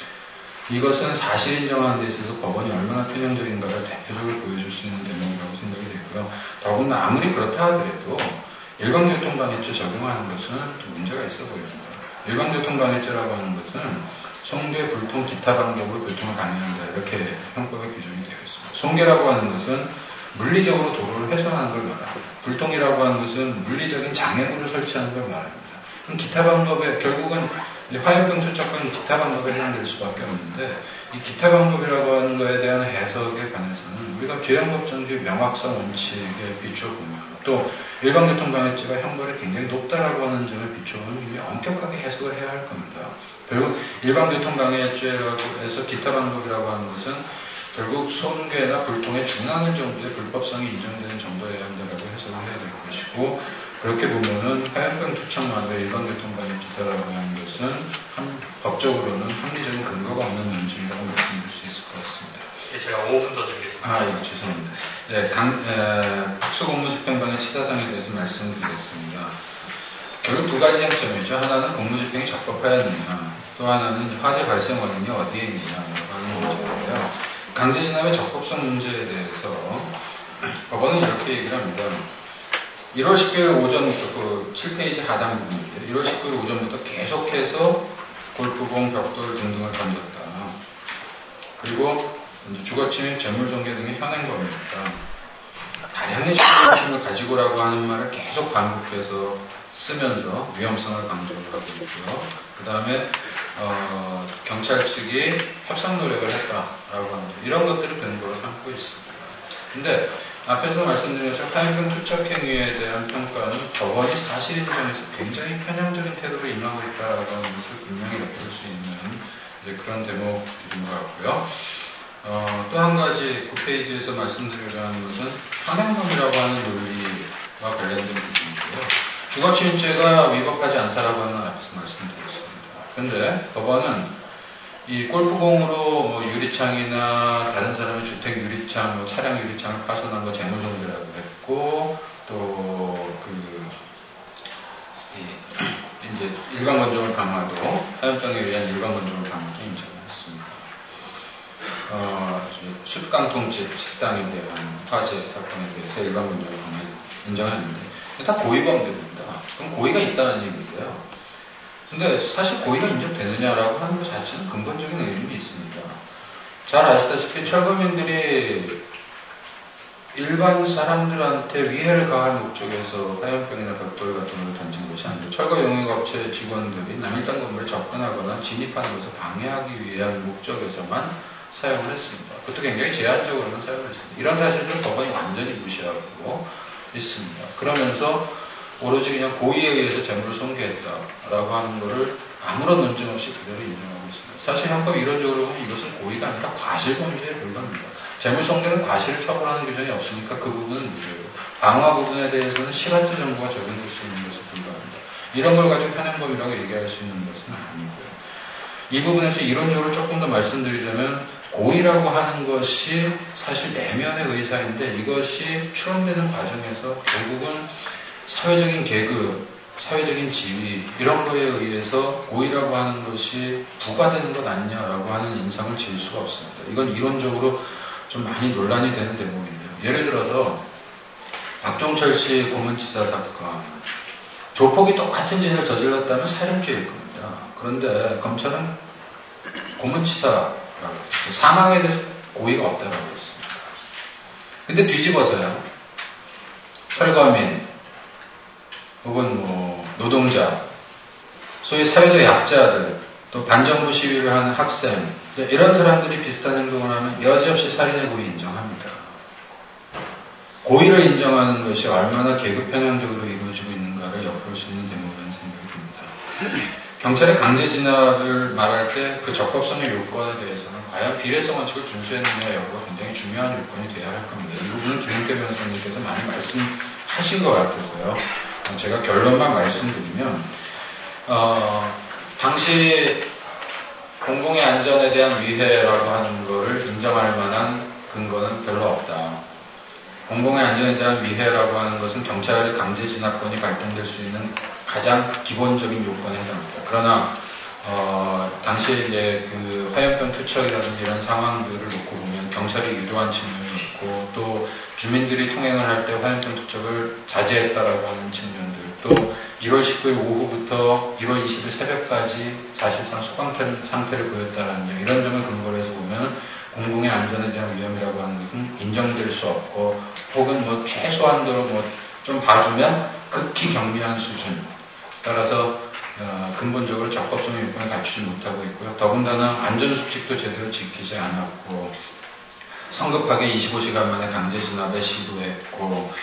이것은 사실 인정하는 데 있어서 법원이 얼마나 편향적인가를 대표적으로 보여줄 수 있는 대목이라고 생각이 되고요. 더군다나 아무리 그렇다 하더라도 일반교통방해죄 적용하는 것은 좀 문제가 있어 보입니다. 일반교통방해죄라고 하는 것은 송괴, 불통, 기타 방법으로 교통을 방해한다. 이렇게 형법에 규정이 되어 있습니다. 송괴라고 하는 것은 물리적으로 도로를 훼손하는 걸 말합니다. 불통이라고 하는 것은 물리적인 장애물을 설치하는 걸 말합니다. 그럼 기타 방법에 결국은 화염병 투척은 기타 방법에 해당될 수밖에 없는데 이 기타 방법이라고 하는 거에 대한 해석에 관해서는 우리가 죄형법정주의 명확성 원칙에 비춰보면 또 일반교통방해죄가 형벌이 굉장히 높다라고 하는 점에 비춰보면 엄격하게 해석을 해야 할 겁니다. 결국 일반교통방해죄라고 해서 기타 방법이라고 하는 것은 결국 손괴나 불통의 중하는 정도의 불법성이 인정되는 정도여야 한다라고 해석을 해야 될 것이고 그렇게 보면은 화염병 투척만으로 일반교통방해죄라고 하는 것은 법적으로는 합리적인 근거가 없는 논증이라고 말씀드릴 수 있을 것 같습니다. 예, 제가 5분 더 드리겠습니다. 예, 죄송합니다. 네, 학수공무집행방해 치사상에 대해서 말씀드리겠습니다. 결국 두 가지 쟁점이죠. 하나는 공무집행이 적법하였느냐, 또 하나는 화재 발생 원인이 어디에 있느냐라고 하는 문제인데요. 강제진압의 적법성 문제에 대해서 법원은 이렇게 얘기를 합니다. 1월 10일 오전부터 그 7페이지 하단 부분인데 1월 19일 오전부터 계속해서 골프공, 벽돌 등등을 던졌다. 그리고 주거침입, 재물손괴 등의 현행범입니다. 다량의 주거침입을 가지고라고 하는 말을 계속 반복해서 쓰면서 위험성을 강조를 하고 있고요. 그 다음에 경찰 측이 협상 노력을 했다라고 하는 이런 것들을 근거로 삼고 있습니다. 근데 앞에서 말씀드린 것처럼 화염병 투척 행위에 대한 평가는 법원이 사실 인정해서 굉장히 편향적인 태도로 임하고 있다라고 하는 것을 분명히 엿볼 수 있는 이제 그런 대목들인 것 같고요. 또 한 가지 9페이지에서 말씀드리려고 하는 것은 현행범이라고 하는 논리와 관련된 부분이고요. 주거침입죄가 위법하지 않다라고 하는 건 앞에서 말씀드렸습니다. 그런데 법원은 이 골프공으로 뭐 유리창이나 다른 사람의 주택 유리창, 뭐 차량 유리창을 파손한 거 재물손괴라고 했고, 또 이제 일반 건조물 강화도 화염병에 의한 일반 건조물 강화도 인정했습니다. 숯깡통집 식당에 대한 화재 사건에 대해서 일반 건조물 강화 인정했는데 다 고의범들입니다. 그럼 고의가 있다는 얘기인데요. 근데 사실 고의가 인정되느냐라고 하는 것 자체는 근본적인 의문이 있습니다. 잘 아시다시피 철거민들이 일반 사람들한테 위해를 가할 목적에서 화염병이나 벽돌 같은 걸 던진 것이 아니고 철거용역업체 직원들이 남일당 건물에 접근하거나 진입하는 것을 방해하기 위한 목적에서만 사용을 했습니다. 그것도 굉장히 제한적으로만 사용을 했습니다. 이런 사실을 법원이 완전히 무시하고 있습니다. 그러면서 오로지 그냥 고의에 의해서 재물을 손괴했다라고 하는 것을 아무런 논증 없이 그대로 인정하고 있습니다. 사실 형법 이론적으로 보면 이것은 고의가 아니라 과실범죄에 불과합니다. 재물 손괴는 과실을 처벌하는 규정이 없으니까 그 부분은 무죄고 방화 부분에 대해서는 실화투 정보가 적용될 수 있는 것에 불과합니다. 이런 걸 가지고 현행범이라고 얘기할 수 있는 것은 아니고요. 이 부분에서 이론적으로 조금 더 말씀드리자면 고의라고 하는 것이 사실 내면의 의사인데 이것이 추론되는 과정에서 결국은 사회적인 계급, 사회적인 지위 이런 거에 의해서 고의라고 하는 것이 부과되는 것 아니냐라고 하는 인상을 지을 수가 없습니다. 이건 이론적으로 좀 많이 논란이 되는 대목인데요. 예를 들어서 박종철 씨 고문치사 사건 조폭이 똑같은 짓을 저질렀다면 살인죄일 겁니다. 그런데 검찰은 고문치사라고 사망에 대해서 고의가 없다고 했습니다. 근데 뒤집어서요. 철거민 혹은 뭐 노동자, 소위 사회적 약자들, 또 반정부 시위를 하는 학생 이런 사람들이 비슷한 행동을 하면 여지없이 살인의 고의 인정합니다. 고의를 인정하는 것이 얼마나 계급 편향적으로 이루어지고 있는가를 엿볼 수 있는 대목이라는 생각이 듭니다. 경찰의 강제 진압을 말할 때 그 적법성의 요건에 대해서는 과연 비례성 원칙을 준수했느냐 여부가 굉장히 중요한 요건이 되어야 할 겁니다. 이 부분은 김용태 변호사님께서 많이 말씀하신 것 같아서요. 제가 결론만 말씀드리면 당시 공공의 안전에 대한 위해라고 하는 것을 인정할 만한 근거는 별로 없다. 공공의 안전에 대한 위해라고 하는 것은 경찰의 강제 진압권이 발동될 수 있는 가장 기본적인 요건에 해당합니다. 그러나 당시에 이제 그 화염병 투척이라든지 이런 상황들을 놓고 보면 경찰이 유도한 측면이 있고 또 주민들이 통행을 할 때 화염병 투척을 자제했다라고 하는 측면들 또 1월 19일 오후부터 1월 20일 새벽까지 사실상 소강 상태를 보였다는 이런 점을 근거로 해서 보면 공공의 안전에 대한 위험이라고 하는 것은 인정될 수 없고 혹은 뭐 최소한도로 뭐 좀 봐주면 극히 경미한 수준 따라서 근본적으로 적법성의 요건을 갖추지 못하고 있고요. 더군다나 안전수칙도 제대로 지키지 않았고 성급하게 25시간 만에 강제 진압에 시도했고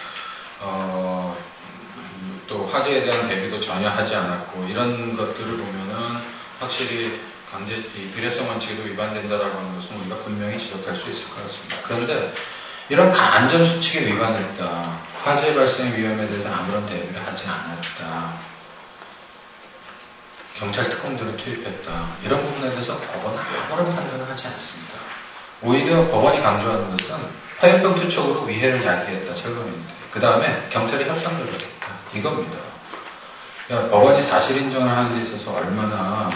또 화재에 대한 대비도 전혀 하지 않았고 이런 것들을 보면은 확실히 비례성 원칙에도 위반된다라고 하는 것은 우리가 분명히 지적할 수 있을 것 같습니다. 그런데 이런 안전수칙에 위반했다. 화재 발생 위험에 대해서 아무런 대비를 하지 않았다. 경찰 특공대를 투입했다. 이런 부분에 대해서 법원은 아무런 판단을 하지 않습니다. 오히려 법원이 강조하는 것은 화염병 투척으로 위해를 야기했다. 철거민들이. 그 다음에 경찰이 협상을 했다. 이겁니다. 그러니까 법원이 사실 인정을 하는 데 있어서 얼마나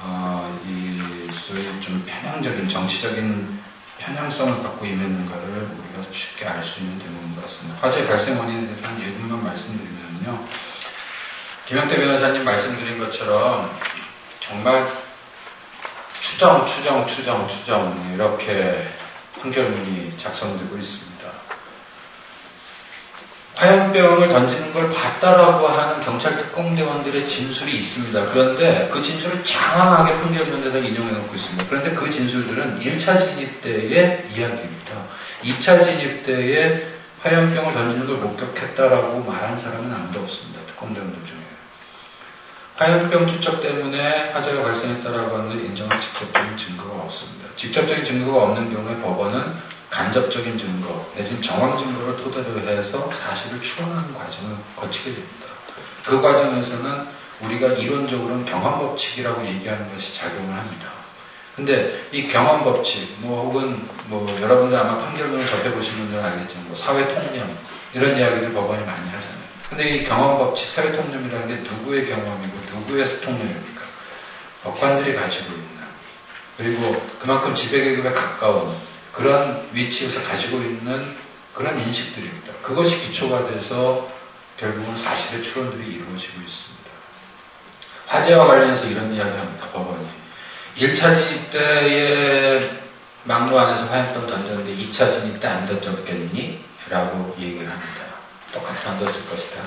소위 좀 편향적인 정치적인 편향성을 갖고 임했는가를 우리가 쉽게 알 수 있는 대목인 것 같습니다. 화재 발생 원인에 대해서 한 예문만 말씀드리면요. 김영태 변호사님 말씀드린 것처럼 정말 추정 이렇게 판결문이 작성되고 있습니다. 화염병을 던지는 걸 봤다라고 하는 경찰 특공대원들의 진술이 있습니다. 그런데 그 진술을 장황하게 판결문에다 인용해 놓고 있습니다. 그런데 그 진술들은 1차 진입 때의 이야기입니다. 2차 진입 때에 화염병을 던지는 걸 목격했다라고 말한 사람은 아무도 없습니다. 특공대원들 중에. 화염병 투척 때문에 화재가 발생했다라고 하는데 인정할 직접적인 증거가 없습니다. 직접적인 증거가 없는 경우에 법원은 간접적인 증거 내지는 정황 증거를 토대로 해서 사실을 추론하는 과정을 거치게 됩니다. 그 과정에서는 우리가 이론적으로는 경험법칙이라고 얘기하는 것이 작용을 합니다. 근데 이 경험법칙, 혹은 여러분들 아마 판결문을 접해보신 분들은 알겠지만 사회통념 이런 이야기를 법원이 많이 하잖아요. 근데 이 경험법칙, 사회통념이라는 게 누구의 경험이고 누구의 통념입니까? 법관들이 가지고 있는, 그리고 그만큼 지배계급에 가까운 그런 위치에서 가지고 있는 그런 인식들입니다. 그것이 기초가 돼서 결국은 사실의 추론들이 이루어지고 있습니다. 화재와 관련해서 이런 이야기합니다. 법원이 1차 진입 때에 막루 안에서 화염병 던졌는데 2차 진입 때 안 던졌겠니? 라고 얘기를 합니다. 똑같이 던졌을 것이다.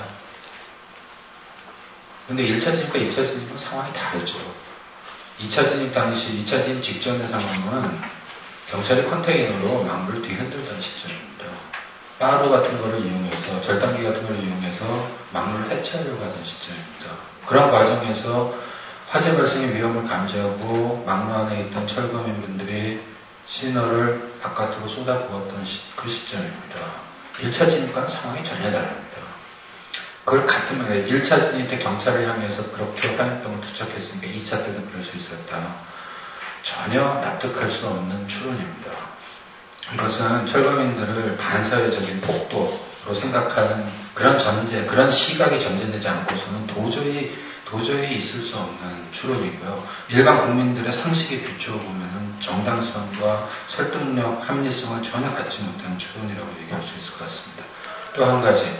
근데 1차 진입과 2차 진입은 상황이 다르죠. 2차 진입 당시, 2차 진입 직전의 상황은 경찰이 컨테이너로 막루를 뒤흔들던 시점입니다. 바로 같은 거를 이용해서, 절단기 같은 걸 이용해서 막루를 해체하려고 하던 시점입니다. 그런 과정에서 화재 발생의 위험을 감지하고 막루 안에 있던 철거민분들이 신호를 바깥으로 쏟아부었던 그 시점입니다. 1차 진입과는 상황이 전혀 다릅니다. 그걸 같은 말이에요. 1차 진입 때 경찰을 향해서 그렇게 화염병을 투척했으니까 2차 때는 그럴 수 있었다. 전혀 납득할 수 없는 추론입니다. 이것은 철거민들을 반사회적인 폭도로 생각하는 그런 전제, 그런 시각이 전제되지 않고서는 도저히 있을 수 없는 추론이고요. 일반 국민들의 상식에 비추어보면 정당성과 설득력, 합리성을 전혀 갖지 못하는 추론이라고 얘기할 수 있을 것 같습니다. 또 한 가지,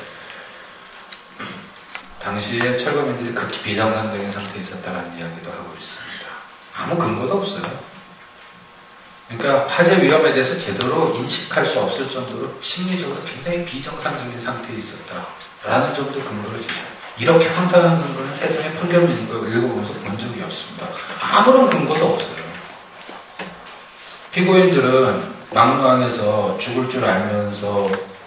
당시에 철거민들이 극히 비정상적인 상태에 있었다는 이야기도 하고 있습니다. 아무 근거도 없어요. 그러니까 화재 위험에 대해서 제대로 인식할 수 없을 정도로 심리적으로 굉장히 비정상적인 상태에 있었다라는 정도 근거를 주셔요. 이렇게 황당한 근거는 세상에 판결문인 거 읽어보면서 본 적이 없습니다. 아무런 근거도 없어요. 피고인들은 막루 안에서 죽을 줄 알면서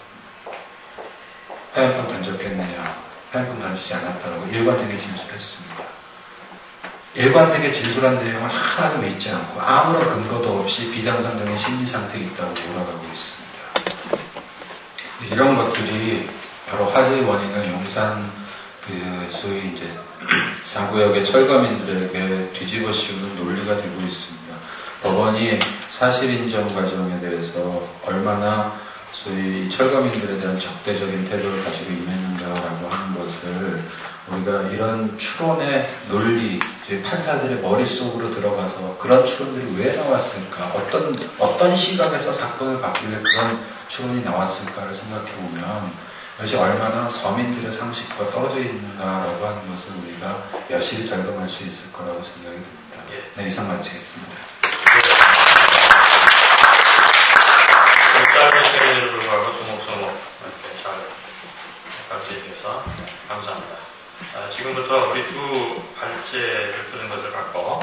화염병 던졌겠느냐, 화염병 던지지 않았다라고 일관되게 진술했습니다. 일관되게 진술한 내용을 하나도 믿지 않고 아무런 근거도 없이 비정상적인 심리 상태에 있다고 몰아가고 있습니다. 이런 것들이 바로 화재의 원인을 용산 소위 이제 사구역의 철거민들에게 뒤집어 씌우는 논리가 되고 있습니다. 법원이 사실 인정 과정에 대해서 얼마나 소위 철거민들에 대한 적대적인 태도를 가지고 임했는가라고 하는 것을 우리가 이런 추론의 논리, 판사들의 머릿속으로 들어가서 그런 추론들이 왜 나왔을까, 어떤 시각에서 사건을 바꾸려 그런 추론이 나왔을까를 생각해보면 이것이 얼마나 서민들의 상식과 떨어져 있는가라고 하는 것을 우리가 여실히 점검할 수 있을 거라고 생각이 듭니다. 네, 이상 마치겠습니다. 짧은 시간에도 불구하고 조목조목 이렇게 잘 가르쳐 주셔서 감사합니다. 지금부터 우리 두 발제를 들은 것을 갖고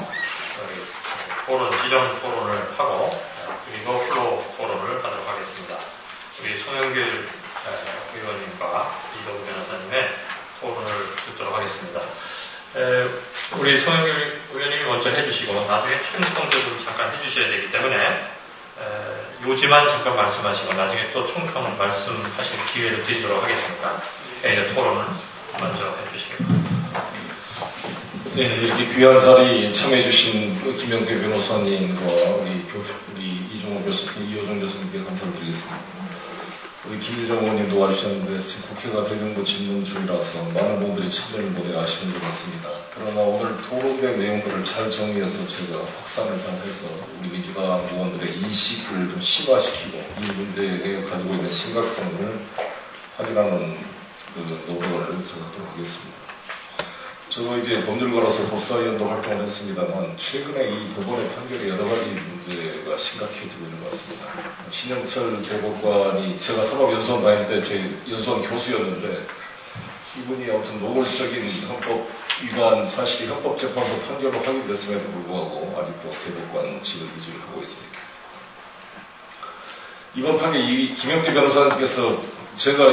지정 토론을 하고 그리고 플로우 토론을 하도록 하겠습니다. 우리 송영길 의원님과 이도우 변호사님의 토론을 듣도록 하겠습니다. 우리 송영길 의원님이 먼저 해주시고 나중에 총평도 잠깐 해주셔야 되기 때문에 요지만 잠깐 말씀하시고 나중에 또 총평을 말씀하실 기회를 드리도록 하겠습니다. 이제 토론을 먼저 해주시기 바랍니다. 네, 이렇게 귀한 자리 참여해주신 김영태 변호사님과 우리 이호정 교수님께 감사드리겠습니다. 우리 김유정 의원님도 와주셨는데 지금 국회가 대정부 질문 중이라서 많은 분들이 참여를 못해 아시는 것 같습니다. 그러나 오늘 토론된 내용들을 잘 정리해서 제가 확산을 잘 해서 우리 민주당 의원들의 인식을 좀 심화시키고 이 문제에 가지고 있는 심각성을 확인하는 노력을 제가 하도록 하겠습니다. 저도 이제 법률가로서 법사위원도 활동을 했습니다만 최근에 이 법원의 판결에 여러 가지 문제가 심각해지고 있는 것 같습니다. 신영철 대법관이 제가 사법연수원 다닐 때 제 연수원 교수였는데 이분이 아무튼 노골적인 헌법 위반 사실이 헌법재판소 판결로 확인됐음에도 불구하고 아직도 대법관직을 유지를 하고 있습니다. 이번 판결 김영태 변호사님께서 제가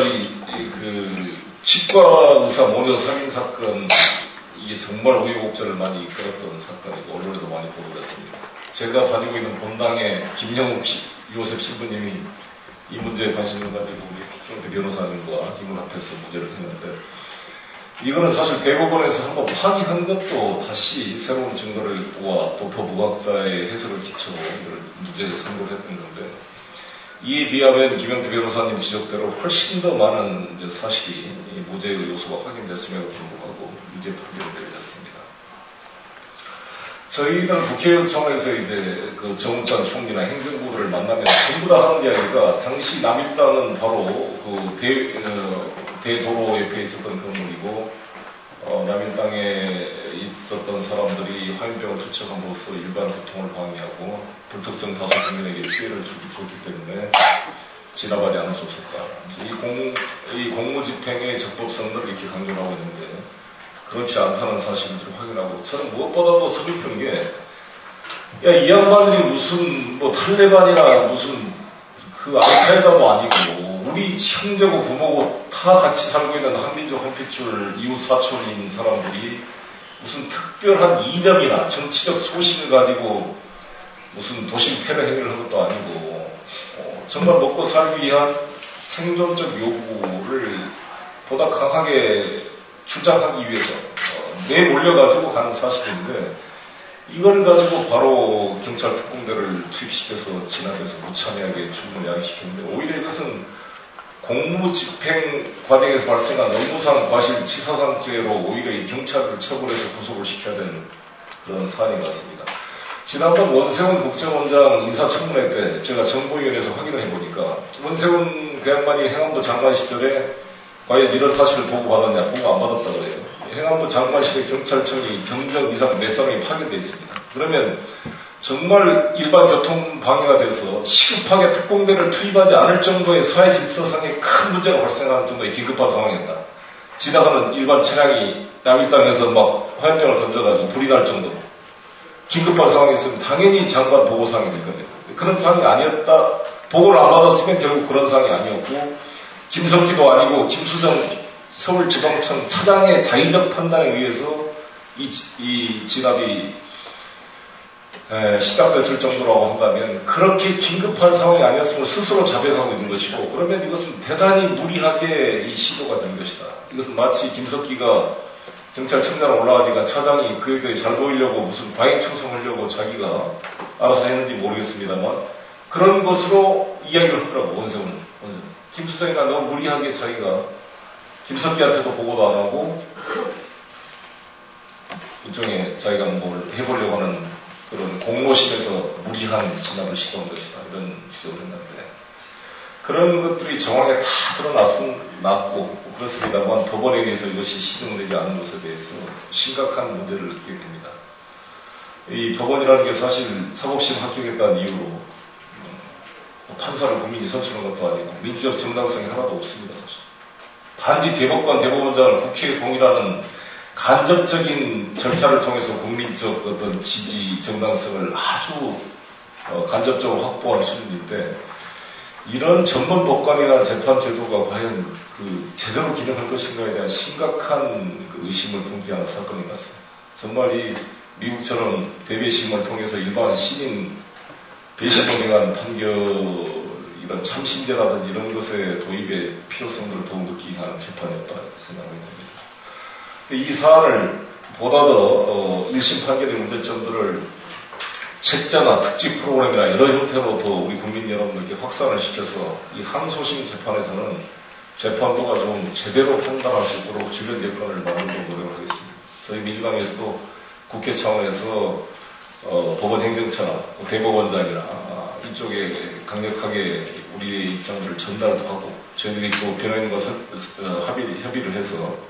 치과 의사 모녀 살인 사건 이게 정말 우여곡절을 많이 끌었던 사건이고 언론에도 많이 보도됐습니다. 제가 가지고 있는 본당의 김영욱 요셉 신부님이 이 문제에 관심을 가지고 우리 김영태 변호사님과 힘을 합해서 문제를 했는데 이거는 사실 대법원에서 한번 파기한 것도 다시 새로운 증거를 또 법의학자의 해석을 기초로 이걸 문제에 선고를 했던 건데 이에 비하면 김영태 변호사님 지적대로 훨씬 더 많은 사실이 무죄의 요소가 확인됐음에도 불구하고 유죄 판결을 내렸습니다. 저희는 국회의원 차원에서 이제 그 정우찬 총리나 행정부를 만나면 전부 다 하는 이야기가 당시 남일당은 바로 대도로 옆에 있었던 건물이고 남일당에 있었던 사람들이 화염병을 투척함으로써 일반 교통을 방해하고 불특정 다수 국민에게 피해를 줬기 때문에 지나가지 않을 수 없었다. 이 공무집행의 적법성을 이렇게 강조를 하고 있는데 그렇지 않다는 사실을 확인하고 저는 무엇보다도 서글픈 게 이 양반들이 무슨 탈레반이나 무슨 알카에다도 아니고 우리 형제고 부모고 다 같이 살고 있는 한민족 한핏줄 이웃 사촌인 사람들이 무슨 특별한 이념이나 정치적 소신을 가지고 무슨 도심 테러 행위를 한 것도 아니고 정말 먹고 살기 위한 생존적 요구를 보다 강하게 주장하기 위해서 내몰려가지고 가는 사실인데 이걸 가지고 바로 경찰 특공대를 투입시켜서 진압해서 무참하게 죽음을 야기시켰는데 오히려 이것은 공무집행 과정에서 발생한 업무상 과실치사상죄로 오히려 이 경찰을 처벌해서 구속을 시켜야 되는 그런 사안인 것 같습니다. 지난번 원세훈 국정원장 인사청문회 때 제가 정보위원회에서 확인을 해보니까 원세훈 그 양반이 행안부 장관 시절에 과연 이런 사실을 보고받았냐, 보고 안 받았다고 해요. 행안부 장관실의 경찰청이 경정 이상 4쌍이 파견되어 있습니다. 그러면 정말 일반 교통 방해가 돼서 시급하게 특공대를 투입하지 않을 정도의 사회 질서상의 큰 문제가 발생하는 정도의 긴급한 상황이었다. 지나가는 일반 차량이 남일당에서 막 화염병을 던져가지고 불이 날 정도로 긴급한 상황이었으면 당연히 장관 보고사항이 될 겁니다. 그런 상황이 아니었다. 보고를 안 받았으면 결국 그런 상황이 아니었고 김석기도 아니고 김수정 서울지방청 차장의 자의적 판단에 의해서 이 진압이 시작됐을 정도라고 한다면 그렇게 긴급한 상황이 아니었으면 스스로 자백하고 있는 것이고 그러면 이것은 대단히 무리하게 이 시도가 된 것이다. 이것은 마치 김석기가 경찰청장 올라가니까 차장이 그에게 잘 보이려고 무슨 과잉 충성하려고 자기가 알아서 했는지 모르겠습니다만 그런 것으로 이야기를 하더라고 원세훈은. 김수정이가 너무 무리하게 자기가 김석기한테도 보고도 안 하고 일종의 자기가 뭘 해보려고 하는 그런 공모심에서 무리한 진압을 시도한 것이다. 이런 지적을 했는데 그런 것들이 정황에 다 드러났고 그렇습니다만 법원에 의해서 이것이 시정되지 않은 것에 대해서 심각한 문제를 느끼게 됩니다. 이 법원이라는 게 사실 사법심 합격했다는 이유로 판사를 국민이 선출한 것도 아니고 민주적 정당성이 하나도 없습니다. 단지 대법관장을 국회에 동의하는 간접적인 절차를 통해서 국민적 어떤 지지 정당성을 아주 간접적으로 확보한 수준인데 이런 전문 법관이나 재판 제도가 과연 제대로 기능할 것인가에 대한 심각한 의심을 품게 하는 사건인 것 같습니다. 정말 이 미국처럼 대배심을 통해서 일반 시민 배심을 위한 판결 이런 참신제라든지 이런 것의 도입의 필요성들을 더욱 느끼게 하는 재판이었다 생각하게 됩니다. 이 사안을 보다 더 1심 판결의 문제점들을 책자나 특집 프로그램이나 여러 형태로 더 우리 국민 여러분들께 확산을 시켜서 이 항소심 재판에서는 재판부가 좀 제대로 판단할 수 있도록 주변 여건을 만들도록 노력을 하겠습니다. 저희 민주당에서도 국회 차원에서 법원 행정처나 대법원장이나 이쪽에 강력하게 우리의 입장들을 전달도 하고 저희들이 또 변호인과 협의를 해서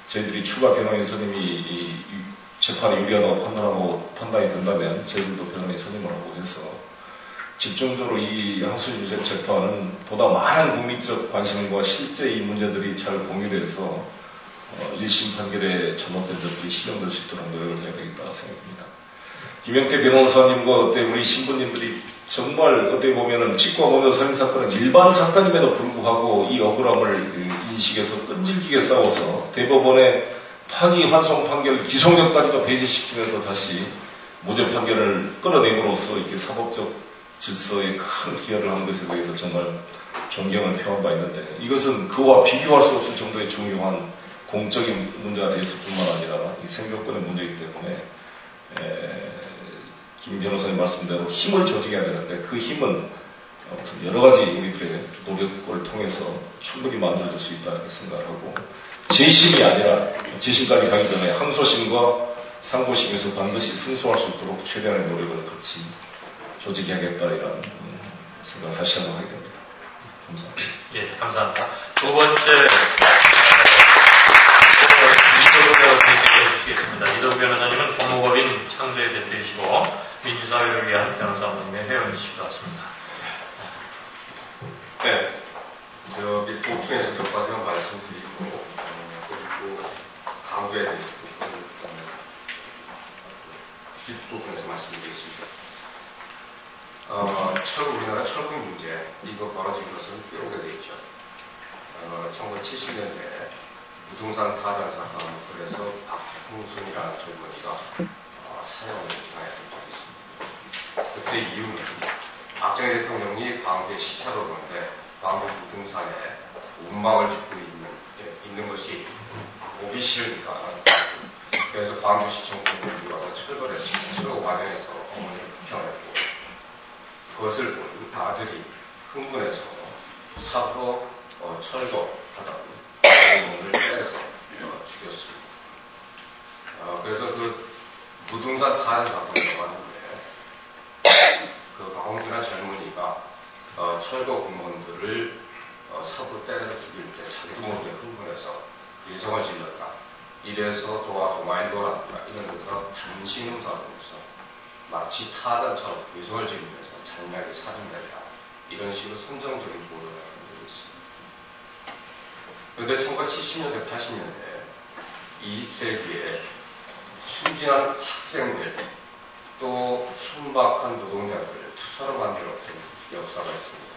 저희들이 추가 변호인 선임이 이 재판이 유리하다고 판단이 된다면 저희들도 변호인 선임을 하고 해서 집중적으로 이 항소유죄 재판은 보다 많은 국민적 관심과 실제 이 문제들이 잘 공유돼서 1심 판결에 잘못된 점들이 실현될 수 있도록 노력을 해야 되겠다 생각합니다. 김영태 변호사님과 우리 신부님들이 정말 어떻게 보면은 치과 모녀 살인사건은 일반 사건임에도 불구하고 이 억울함을 인식해서 끈질기게 싸워서 대법원의 파기 환송 판결 기소력까지도 배제시키면서 다시 무죄 판결을 끌어내므로써 이렇게 사법적 질서에 큰 기여를 한 것에 대해서 정말 존경을 표한 바 있는데 이것은 그와 비교할 수 없을 정도의 중요한 공적인 문제가 됐을 뿐만 아니라 이 생존권의 문제이기 때문에 김 변호사님 말씀대로 힘을 조직해야 되는데 그 힘은 여러 가지 우리들의 노력을 통해서 충분히 만들어질 수 있다는 생각을 하고 재심이 아니라 재심까지 가기 전에 항소심과 상고심에서 반드시 승소할 수 있도록 최대한의 노력을 같이 조직해야겠다 이런 생각을 다시 한번 하게 됩니다. 감사합니다. 예, 감사합니다. 두 번째 이도구 변호사님께 주시겠습니다. 이도구 변호사님은 법무법인 창조의 대표이시고 민주사회를 위한 변호사 모임의 회원이시기도 하십니다. 네, 저기 보충해서 몇 가지만 말씀드리고 그리고 강조에 대해서 뒷부분에서 말씀드리겠습니다. 우리나라 철거 문제 이거 벌어진 것은 꽤 오래되었죠. 1970년대 부동산 타전 사건 그래서 박홍순이라는 젊은이가 사형을 당했던 적이 있습니다. 그때 이유는 박정희 대통령이 광주에 시찰을 오는데 광주 부동산에 운망을 짓고 있는 것이 보기 싫으니까 그래서 광주시청 공무원이 와서 철거를 했습니다. 철거 과정에서 어머니를 북형했고 그것을 본 아들이 흥분해서 사고 철거하다가 어머니를 때려서 죽였습니다. 그래서 그 부동산 타전 사건이라고 하는데 그 박홍준이라는 젊은이가 철거 공무원들을 사고 때려서 죽일 때 자기도 모르게 흥분해서 일성을 질렀다. 이래서 도마인도라든가 이런 데서 단신을 다루면서 마치 타전처럼 위성을 지르면서 잔인하게 살인했다. 이런 식으로 선정적인 보도를 하는 적이 있습니다. 그런데 1970년대, 80년대 20세기에 순진한 학생들 또 순박한 노동자들을 투사로 만들었던 역사가 있습니다.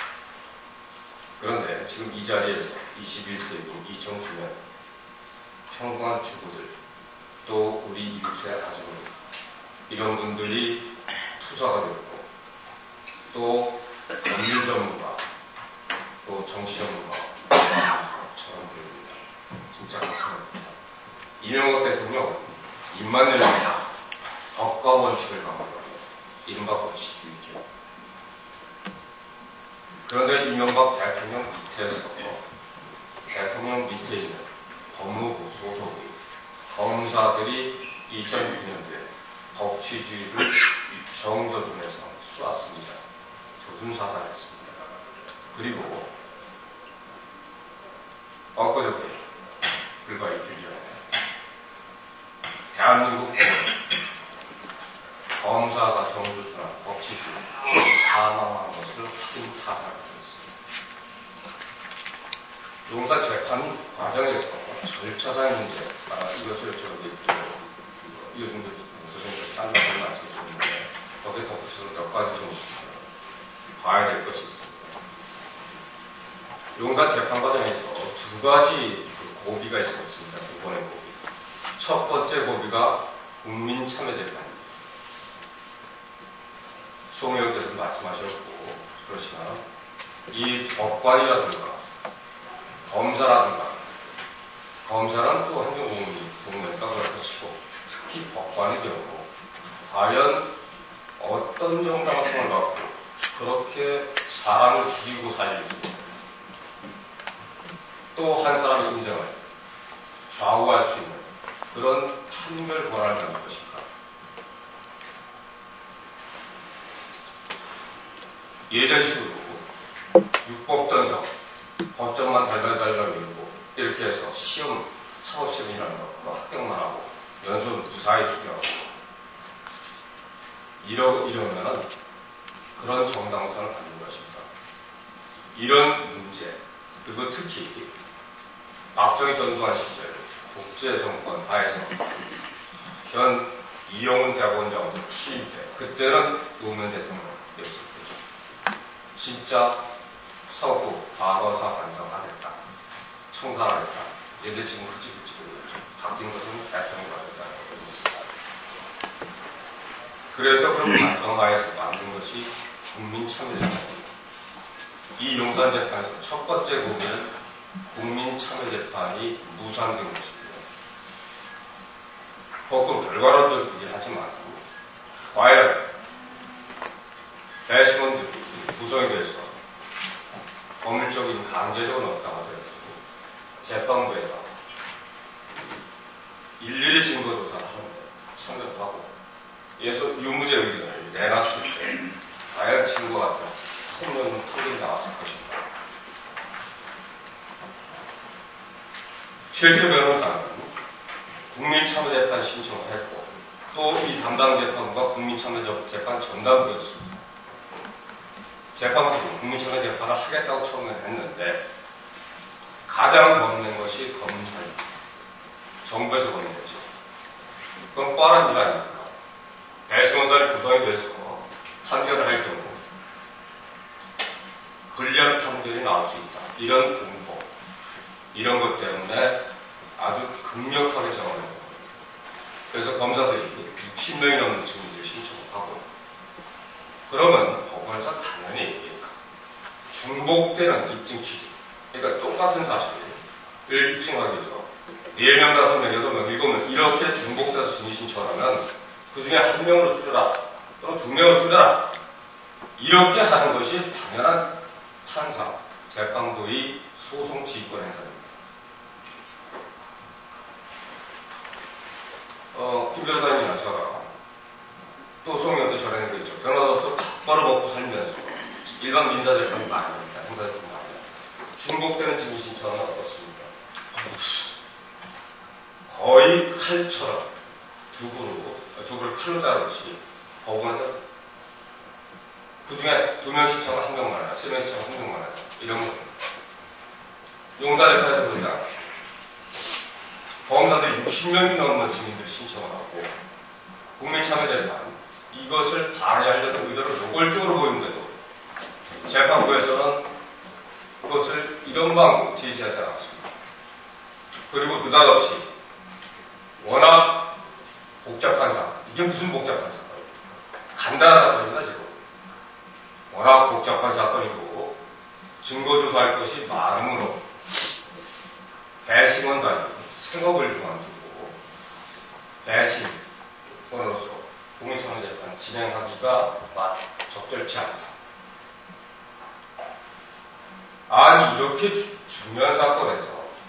그런데 지금 이 자리에서 21세기인 2009년 평범한 주부들 또 우리 이웃의 아주머니 이런 분들이 투사가 되었고 또 법률 전문가 또 정치 전문가처럼 보입니다. 진짜 가슴입니다. 이명박 대통령 입만 열면 법과 원칙을 강조하며 이른바 법칙이 있죠. 그런데 이명박 대통령 밑에서 대통령 밑에 있는 법무부 소속의 검사들이 2006년도에 법치주의를 정조준에서 쏘았습니다. 조준사살했습니다. 그리고 엊그저께 불과 이틀 전에 대한민국 검사가 정조준한 법치주의 사망한 것을 확인 사살했습니다. 용사 재판 과정에서 절차상의 문제, 이것을 이어준 선생님께서 딴 말을 말씀해 주셨는데 거기에 덧붙여서 몇 가지 좀 봐야 될 것이 있습니다. 용사 재판 과정에서 두 가지 고비가 있었습니다. 두 번의 고비. 첫 번째 고비가 국민 참여 재판입니다. 송혜원께서 말씀하셨고 그렇지만 이 법관이라든가 검사는 또 행정공무원이니까 그렇고 특히 법관의 경우 과연 어떤 정당성을 갖고 그렇게 사람을 죽이고 살리고 또 한 사람의 인생을 좌우할 수 있는 그런 판결 권한을 갖는 것인가. 예전식으로 육법전석 법정만 달달달달 밀고 이렇게 해서 시험 사법시험이라는 거 합격만 하고 연수는 무사히 수료하고 이러면은 그런 정당성을 가진 것입니다. 이런 문제, 그리고 특히 박정희 전두환 시절 국제정권 하에서 현 이용훈 대법원장으로 취임 때 그때는 노무현 대통령이었을 때죠. 진짜 서구 과거사 반성하겠다, 청산하겠다. 얘들 지금 흐지부지도 바뀐 것은 대통령이 하겠다는 겁니다. 그래서 그런 반성하에서 만든 것이 국민참여재판입니다. 이 용산재판에서 첫 번째 고민은 국민참여재판이 무산된 것입니다. 그 결과로도 얘기를 하지만 과연 배심원들이 구성에 대해서 법률적인 강제력은 없다고 하더라도 재판부에다 일일이 증거조사를 하는데 참여를 하고 예서 유무죄 의견을 내놨을 때 과연 증거가 통면 털이 나왔을 것입니다. 실제 변호사는 국민참여재판 신청을 했고 또 이 담당 재판부가 국민참여재판 전담부였습니다. 재판부는 국민참여재판을 하겠다고 처음에 했는데 가장 겁낸 것이 검찰입니다. 정부에서 겁낸 거죠. 그건 뻔한 일 아닙니까? 배심원단이 구성이 돼서 판결을 할 경우 불리한 판결이 나올 수 있다. 이런 공포, 이런 것 때문에 아주 강력하게 정하는 겁니다. 그래서 검사들이 60명이 넘는 증인들 신청을 하고 그러면 법원에서 당연히 중복되는 입증 취지, 그러니까 똑같은 사실을 입증하기 위해서 4명, 5명, 6명, 7명 이렇게 중복돼서 증인 신청하면 그 중에 1명으로 줄여라 또는 2명으로 줄여라 이렇게 하는 것이 당연한 판사, 재판부의 소송 지휘권 행사입니다. 김 변호사님이나 저랑 또 송영도 저라는 거 있죠. 변호사로서 벌어먹고 살면서 일반 민사재판이 많이 합니다. 형사재판이 많이 합니다. 중복되는 증인 신청은 어떻습니까? 거의 칼처럼 두부를 칼로 자르듯이 법원에서 그 중에 2명 신청을 1명만 하나, 3명 신청을 1명만 하나 이런 거. 용산재판에서 그러자 검사들이 60명이 넘는 증인들이 신청을 하고 국민참여재판 이것을 방해하려는 의도를 노골적으로 보이는데도 재판부에서는 그것을 이런 방법으로 제시하지 않았습니다. 그리고 느닷없이 워낙 복잡한 사건, 이게 무슨 복잡한 사건입니까? 간단한 사건입니다, 지금. 워낙 복잡한 사건이고 증거조사할 것이 많으므로 배심원단이 생업을 그만두고 배심원으로서 국민참여재판 진행하기가 적절치 않다. 아니 이렇게 중요한 사건에서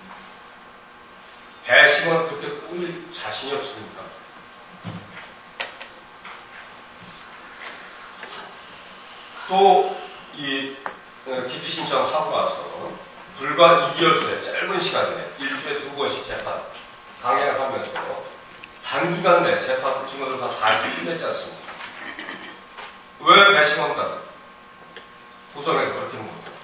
배심원 그렇게 꾸밀 자신이 없습니까? 또 이 기피 신청하고 나서 불과 2개월의 짧은 시간에 일주일에 2번씩 재판 강행을 하면서 단기간 내에 재판 증거조사 다 끝냈지 않습니까? 왜 배심원단 구성에서 그렇게 못해요?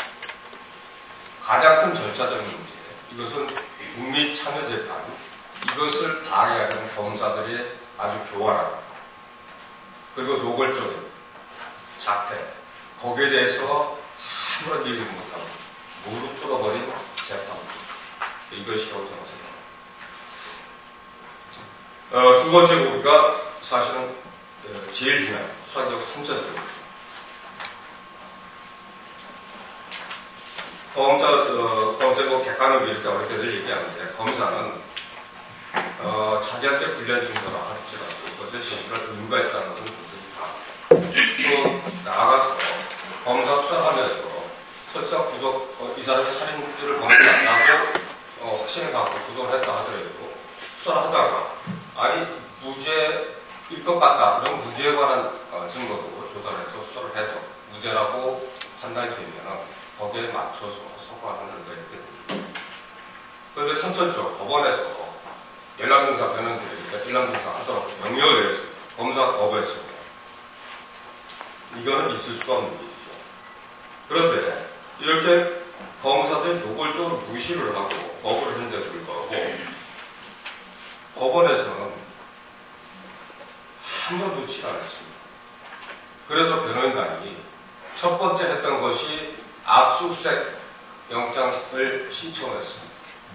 가장 큰 절차적인 문제, 이것은 국민참여재판, 이것을 방해하는 검사들의 아주 교활한 그리고 노골적인 작태, 거기에 대해서 아무런 얘기를 못하고 무릎 꿇어버린 재판, 이것이라고 생각합니다. 두 번째 우리가 사실은 제일 중요한 수사적 3차적입니다. 검사 객관을 이렇게 어릴 때들 얘기하는데 검사는 자기한테 불리한 증거를 할지라도 그것을 진술할 의무가 있다는 것은 또 나아가서 검사 수사하면서 설사 구속 이 사람이 살인죄를 범하지 않다고 확신을 갖고 구속을 했다 하더라도 수사를 하다가 아니 무죄일 것 같다 그런 무죄에 관한 증거도 조사를 해서 수사를 해서 무죄라고 판단이 되면 거기에 맞춰서 선고하는 거에 그런데 선천적 법원에서 연락공사 변호인들이 연락공사 하도록 명령을 내렸어요. 검사가 거부했습니다. 이거는 있을 수가 없는 일이죠. 그런데 이렇게 검사들이 노골적으로 무시를 하고 거부를 했는데도 불구하고 법원에서는 한 번도 조치를 안 했습니다. 그래서 변호인단이 첫 번째 했던 것이 압수수색 영장을 신청했습니다.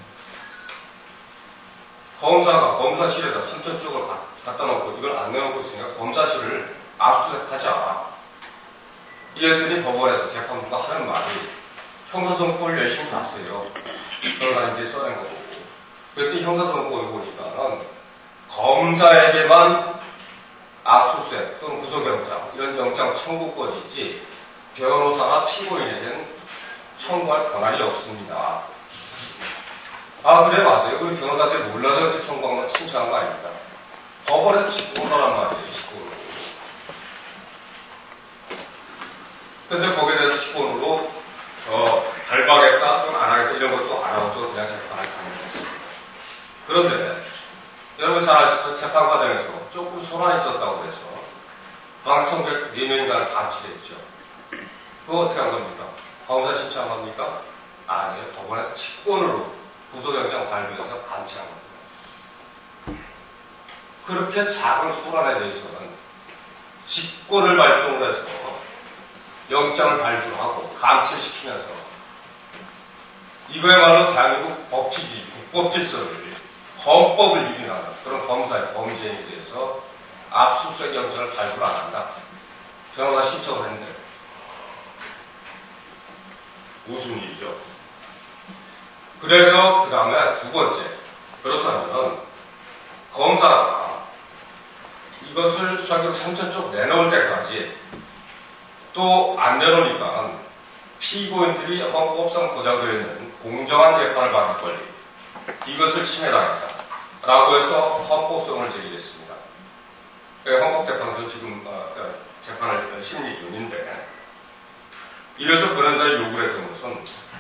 검사가 검사실에다 선천적을 갖다 놓고 이걸 안 내놓고 있으니까 검사실을 압수수색하자. 이랬더니 법원에서 재판부가 하는 말이 형사선고를 열심히 봤어요. 그러다 이제 써낸 거고. 그랬더니 형사선고를 보니까는 검사에게만 압수수색 또는 구속영장 이런 영장 청구권이지 변호사나 피고인에게는 청구할 권한이 없습니다. 아 그래 맞아요. 우리 변호사들이 몰라서 이렇게 청구한 건 신청한 거 아닙니다. 법원에서 직권하란 말이에요. 직권으로. 근데 거기에 대해서 직권으로 발부하겠다 또는 안 하겠다 이런 것도 안 하고 그냥 재판을 강행했습니다. 그런데 여러분 잘 아시죠? 재판 과정에서 조금 소란이 있었다고 해서 방청객 4명인가 감치됐죠. 그거 어떻게 한 겁니까? 검사 신청한 겁니까? 아니에요. 법원에서 직권으로 구속영장 발부해서 감치한 겁니다. 그렇게 작은 소란에 대해서는 직권을 발동을 해서 영장을 발부하고 감치를 시키면서 이거야말로 대한민국 법치주의, 국법질서를 헌법을 유린하는 그런 검사의 범죄에 대해서 압수수색 영장을 발부를 안 한다. 변호사 신청을 했는데 무슨 일이죠? 그래서 그 다음에 두 번째 그렇다면 검사가 이것을 수사기록 3천 쪽 내놓을 때까지 또 안 내놓으니까 피고인들이 헌법상 보장되어 있는 공정한 재판을 받을 권리 이것을 침해당했다. 라고 해서 헌법소송을 제기했습니다. 헌법재판소 지금 재판을 심리 중인데 이래서 변호인단이 요구를 했던 것은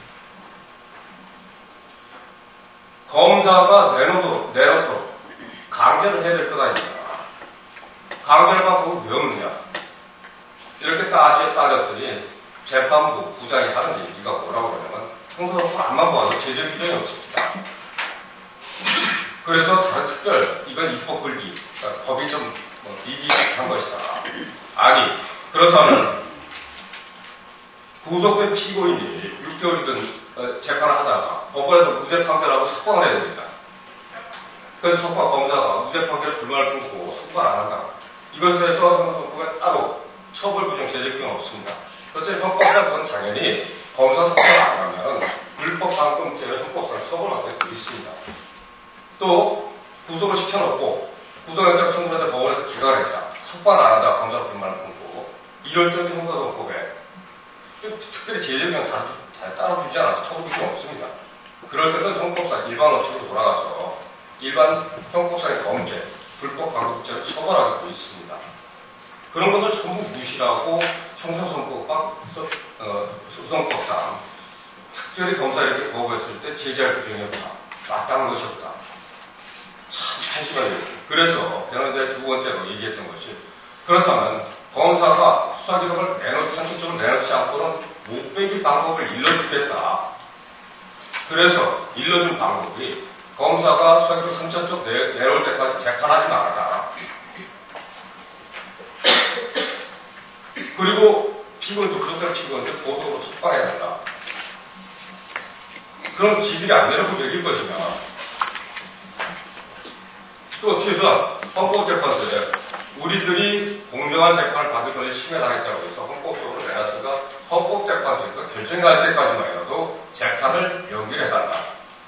검사가 내놓도록 강제를 해야 될 것 아닙니까? 강제를 받고 왜 없느냐? 이렇게 따졌더니 재판부 부장이 하는 얘기가 뭐라고 그러냐면 형사소송을 안만 보아도 제재 규정이 없습니다. 그래서 다른 특별 이건 입법 불기 그러니까 법이 좀 비비한 것이다. 아니 그렇다면 구속된 피고인이 6개월이든 재판을 하다가 법원에서 무죄 판결하고 석방을 해야 됩니다. 그래서 석방 검사가 무죄 판결에 불만을 품고 석방을 안 한다. 이것에 대해서 헌법에 따로 처벌 부정 제재 규정은 없습니다. 그렇지 헌법상 당연히 검사 석방을 안 하면 불법 방금죄는 헌법상 처벌받게 되어 있습니다. 또 구속을 시켜놓고 구속영장 청구하는데 법원에서 기각을 했다. 석방을 안 한다. 검사 불만을 품고 이럴 때도 형사소송법에 특별히 제재규정 다 따라주지 않아서 처벌 규정이 없습니다. 그럴 때는 형법상 일반 원칙으로 돌아가서 일반 형법상의 범죄, 불법 강도죄를 처벌하게 되어 있습니다. 그런 것을 전부 무시하고 소송법상 특별히 검사에게 거부했을 때 제재할 규정이 없다. 마땅한 것이 없다. 참 한심하네요. 그래서 변호인단이 두 번째로 얘기했던 것이 그렇다면 검사가 수사기록을 상식적으로 내놓지 않고는 못 빼기 방법을 일러주겠다. 그래서 일러준 방법이 검사가 수사기록 3천 쪽 내놓을 때까지 재판하지 말아라. 그리고 피고인도 구속된 피고인데 보석으로 석방해야 된다. 그럼 지들이 안 내놓고 되길 것이냐. 또 최소한 헌법재판소에 우리들이 공정한 재판을 받을 것을 침해당했다고 해서 헌법소송을 내놨으니까 헌법재판소에서 결정할 때까지만이라도 재판을 연기해달라.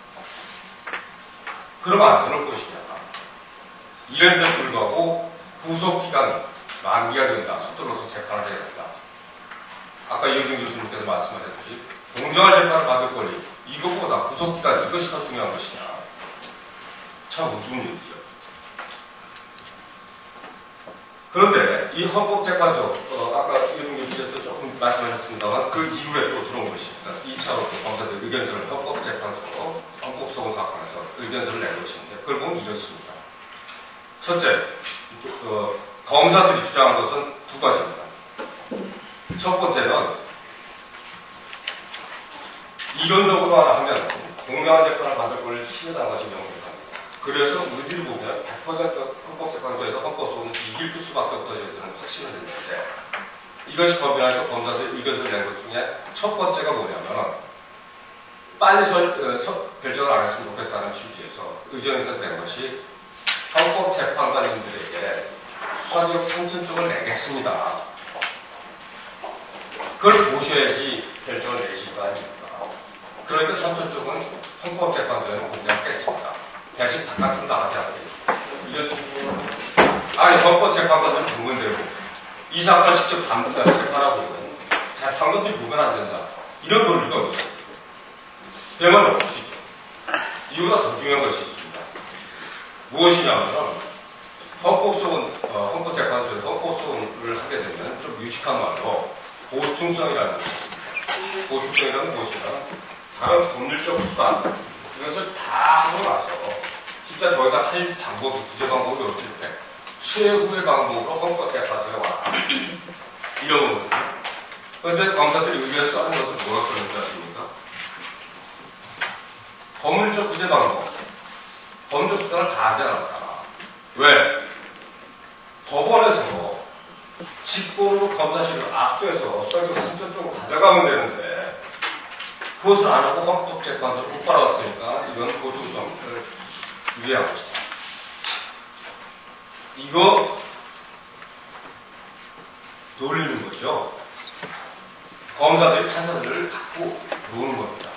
그러면 안 되는 것이냐. 이런데 불구하고 구속기간 만기가 된다. 서둘러서 재판을 해야 된다. 아까 이효준 교수님께서 말씀하셨듯이 공정한 재판을 받을 권리 이것보다 구속기간 이것이 더 중요한 것이냐. 참 우스운 얘기죠. 그런데 이 헌법재판소 아까 이효준 교수께서 조금 말씀하셨습니다만 그 이후에 또 들어온 것입니다. 2차로 또 검사들 의견서를 헌법재판소 헌법소원 사건에서 의견서를 낸 것인데 그걸 보면 이렇습니다. 첫째, 검사들이 주장한 것은 두 가지입니다. 첫 번째는 이론적으로 하면 공명한 재판을 받을 권리를 침해당한 것이 명백합니다. 그래서 우리들이 보면 100% 헌법재판소에서 헌법소원을 이길 수밖에 없다는 저희들은 확신을 했는데 이것이 법이라서 검사들이 의견서를 낸 것 중에 첫 번째가 뭐냐면 빨리 결정을 안 했으면 좋겠다는 취지에서 의견에서 낸 것이 헌법재판관님들에게 수사기록 3천쪽을 내겠습니다. 그걸 보셔야지 결정을 내실 거 아닙니까? 그러니까 3천쪽은 헌법재판소에는 공개하겠습니다. 대신 바깥으로 나가지 않게. 이런 식으로. 아니, 헌법재판관은 전문대로 이 사건을 직접 재판하고 재판관들이 보면 안 된다. 이런 논리가 없어요. 그야말로 없으시죠. 이보다 더 중요한 것이 있습니다. 무엇이냐면 헌법재판소에서 헌법소원을 하게 되면 좀 유식한 말로 보충성이라는 것입니다. 보충성이라는 무엇이냐? 다른 법률적 수단 이것을 다 하고 나서 진짜 더 이상 할 방법이 구제 방법이 없을 때 최후의 방법으로 헌법재판소에 와라. 이런 거거든요. 그런데 검사들이 의견을 써는 것을 뭐라고 쓰는지 아십니까? 법률적 구제 방법, 법률적 수단을 다 하지 않았다. 왜? 법원에서 직권으로 검사실을 압수해서 수사기록 3천 쪽으로 가져가면 되는데 그것을 안 하고 헌법재판소를 못 받아왔으니까 이건 보충성을 위한 것이다. 이거 놀리는 거죠. 검사들이 판사들을 갖고 노는 겁니다.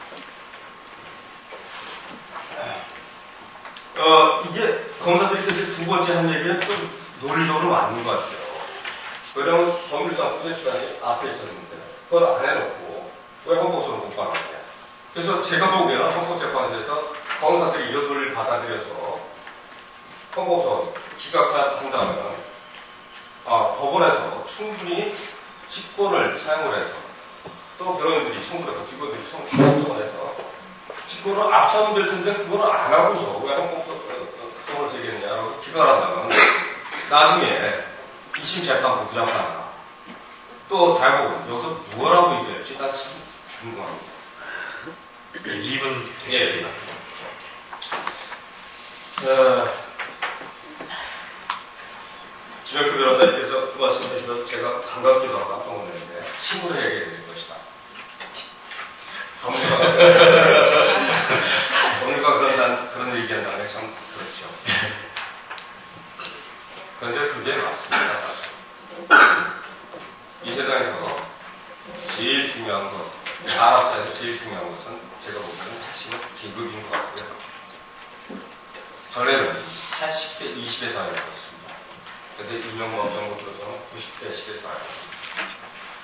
이게 검사들이 두 번째 한 얘기는 좀 논리적으로 맞는 것 같아요. 왜냐면 법률상 구제 수단이 앞에 있었는데 그걸 안 해놓고 왜 헌법소원을 못 받았냐. 그래서 제가 보기에는 헌법재판소에서 검사들이 이런 논리를 받아들여서 헌법소원 기각한다면 법원에서 충분히 직권을 사용을 해서 또 변호인들이 청구를 해서 기관들이 청구를 해서 직권을 압수하면 될 텐데 그걸 안 하고서 왜 헌법소원을 제기했냐고 기각한다면 나중에 2심 재판부 부장판이나 또 대법원 여기서 뭐라고 얘기할지 나 참 궁금합니다. 2분 예. 지명표 변호사님께서 그 말씀하셔서 제가 반갑기도 하고 깜짝 놀랐는데 친구를 얘기해 드릴 것이다. 법률가 그런 얘기한다는 게 참 그렇죠. 그런데 그게 맞습니다. 이 세상에서 제일 중요한 것, 사람자에서 제일 중요한 것은 제가 보기에는 핵심은 계급인 것 같고요. 전에는 80대 20의 사회였습니다. 그런데 이명박 정부 들어서는 90대 10의 사회였습니다.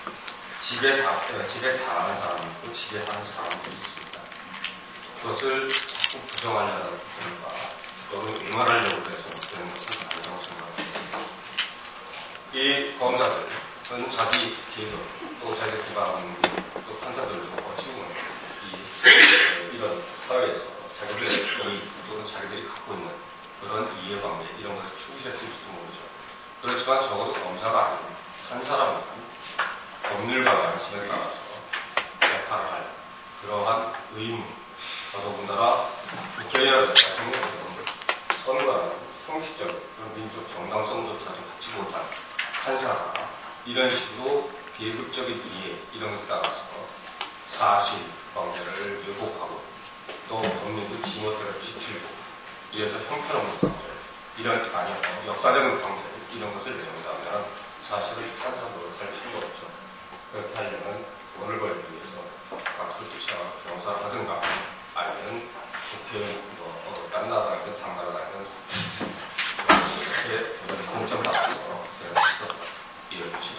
집에 당하는 사람이 있고 집에 사는 사람도 있습니다. 그것을 자꾸 부정하려고 하니까 또는 응원하려고 해서 되는 것은 아니라고 생각합니다. 이 검사들은 자기 계급 또 자기 기반 또 판사들도 거치는 이런 사회에서 자기들의 이익 또는 자기들이 갖고 있는 그런 이해관계 이런 것을 추구했을지도 모르죠. 그렇지만 적어도 검사가 아닌 한 사람은 법률가라는 신을 따라서 재판을 할 그러한 의무 더더군다나 국회의원 대통령은 선거라는 형식적인 그런 민족 정당성조차 갖지 못한 한 사람 이런 식으로 계급적인 이해 이런 것에 따라서 사실 관계를 왜곡하고 또 법률도 지멋대로 지키고 이래서 형편없는 관계 이런 아니요 역사적인 관계 이런 것을 내놓는다면 사실은 판사로 살 필요가 없죠. 그렇게 하려면 돈을 벌기 위해서 박수 쫓아 변호사를 하든가 아니면 국회의원 딴 나라든 당 나라든 이렇게 공천 받아서 이런 것이다.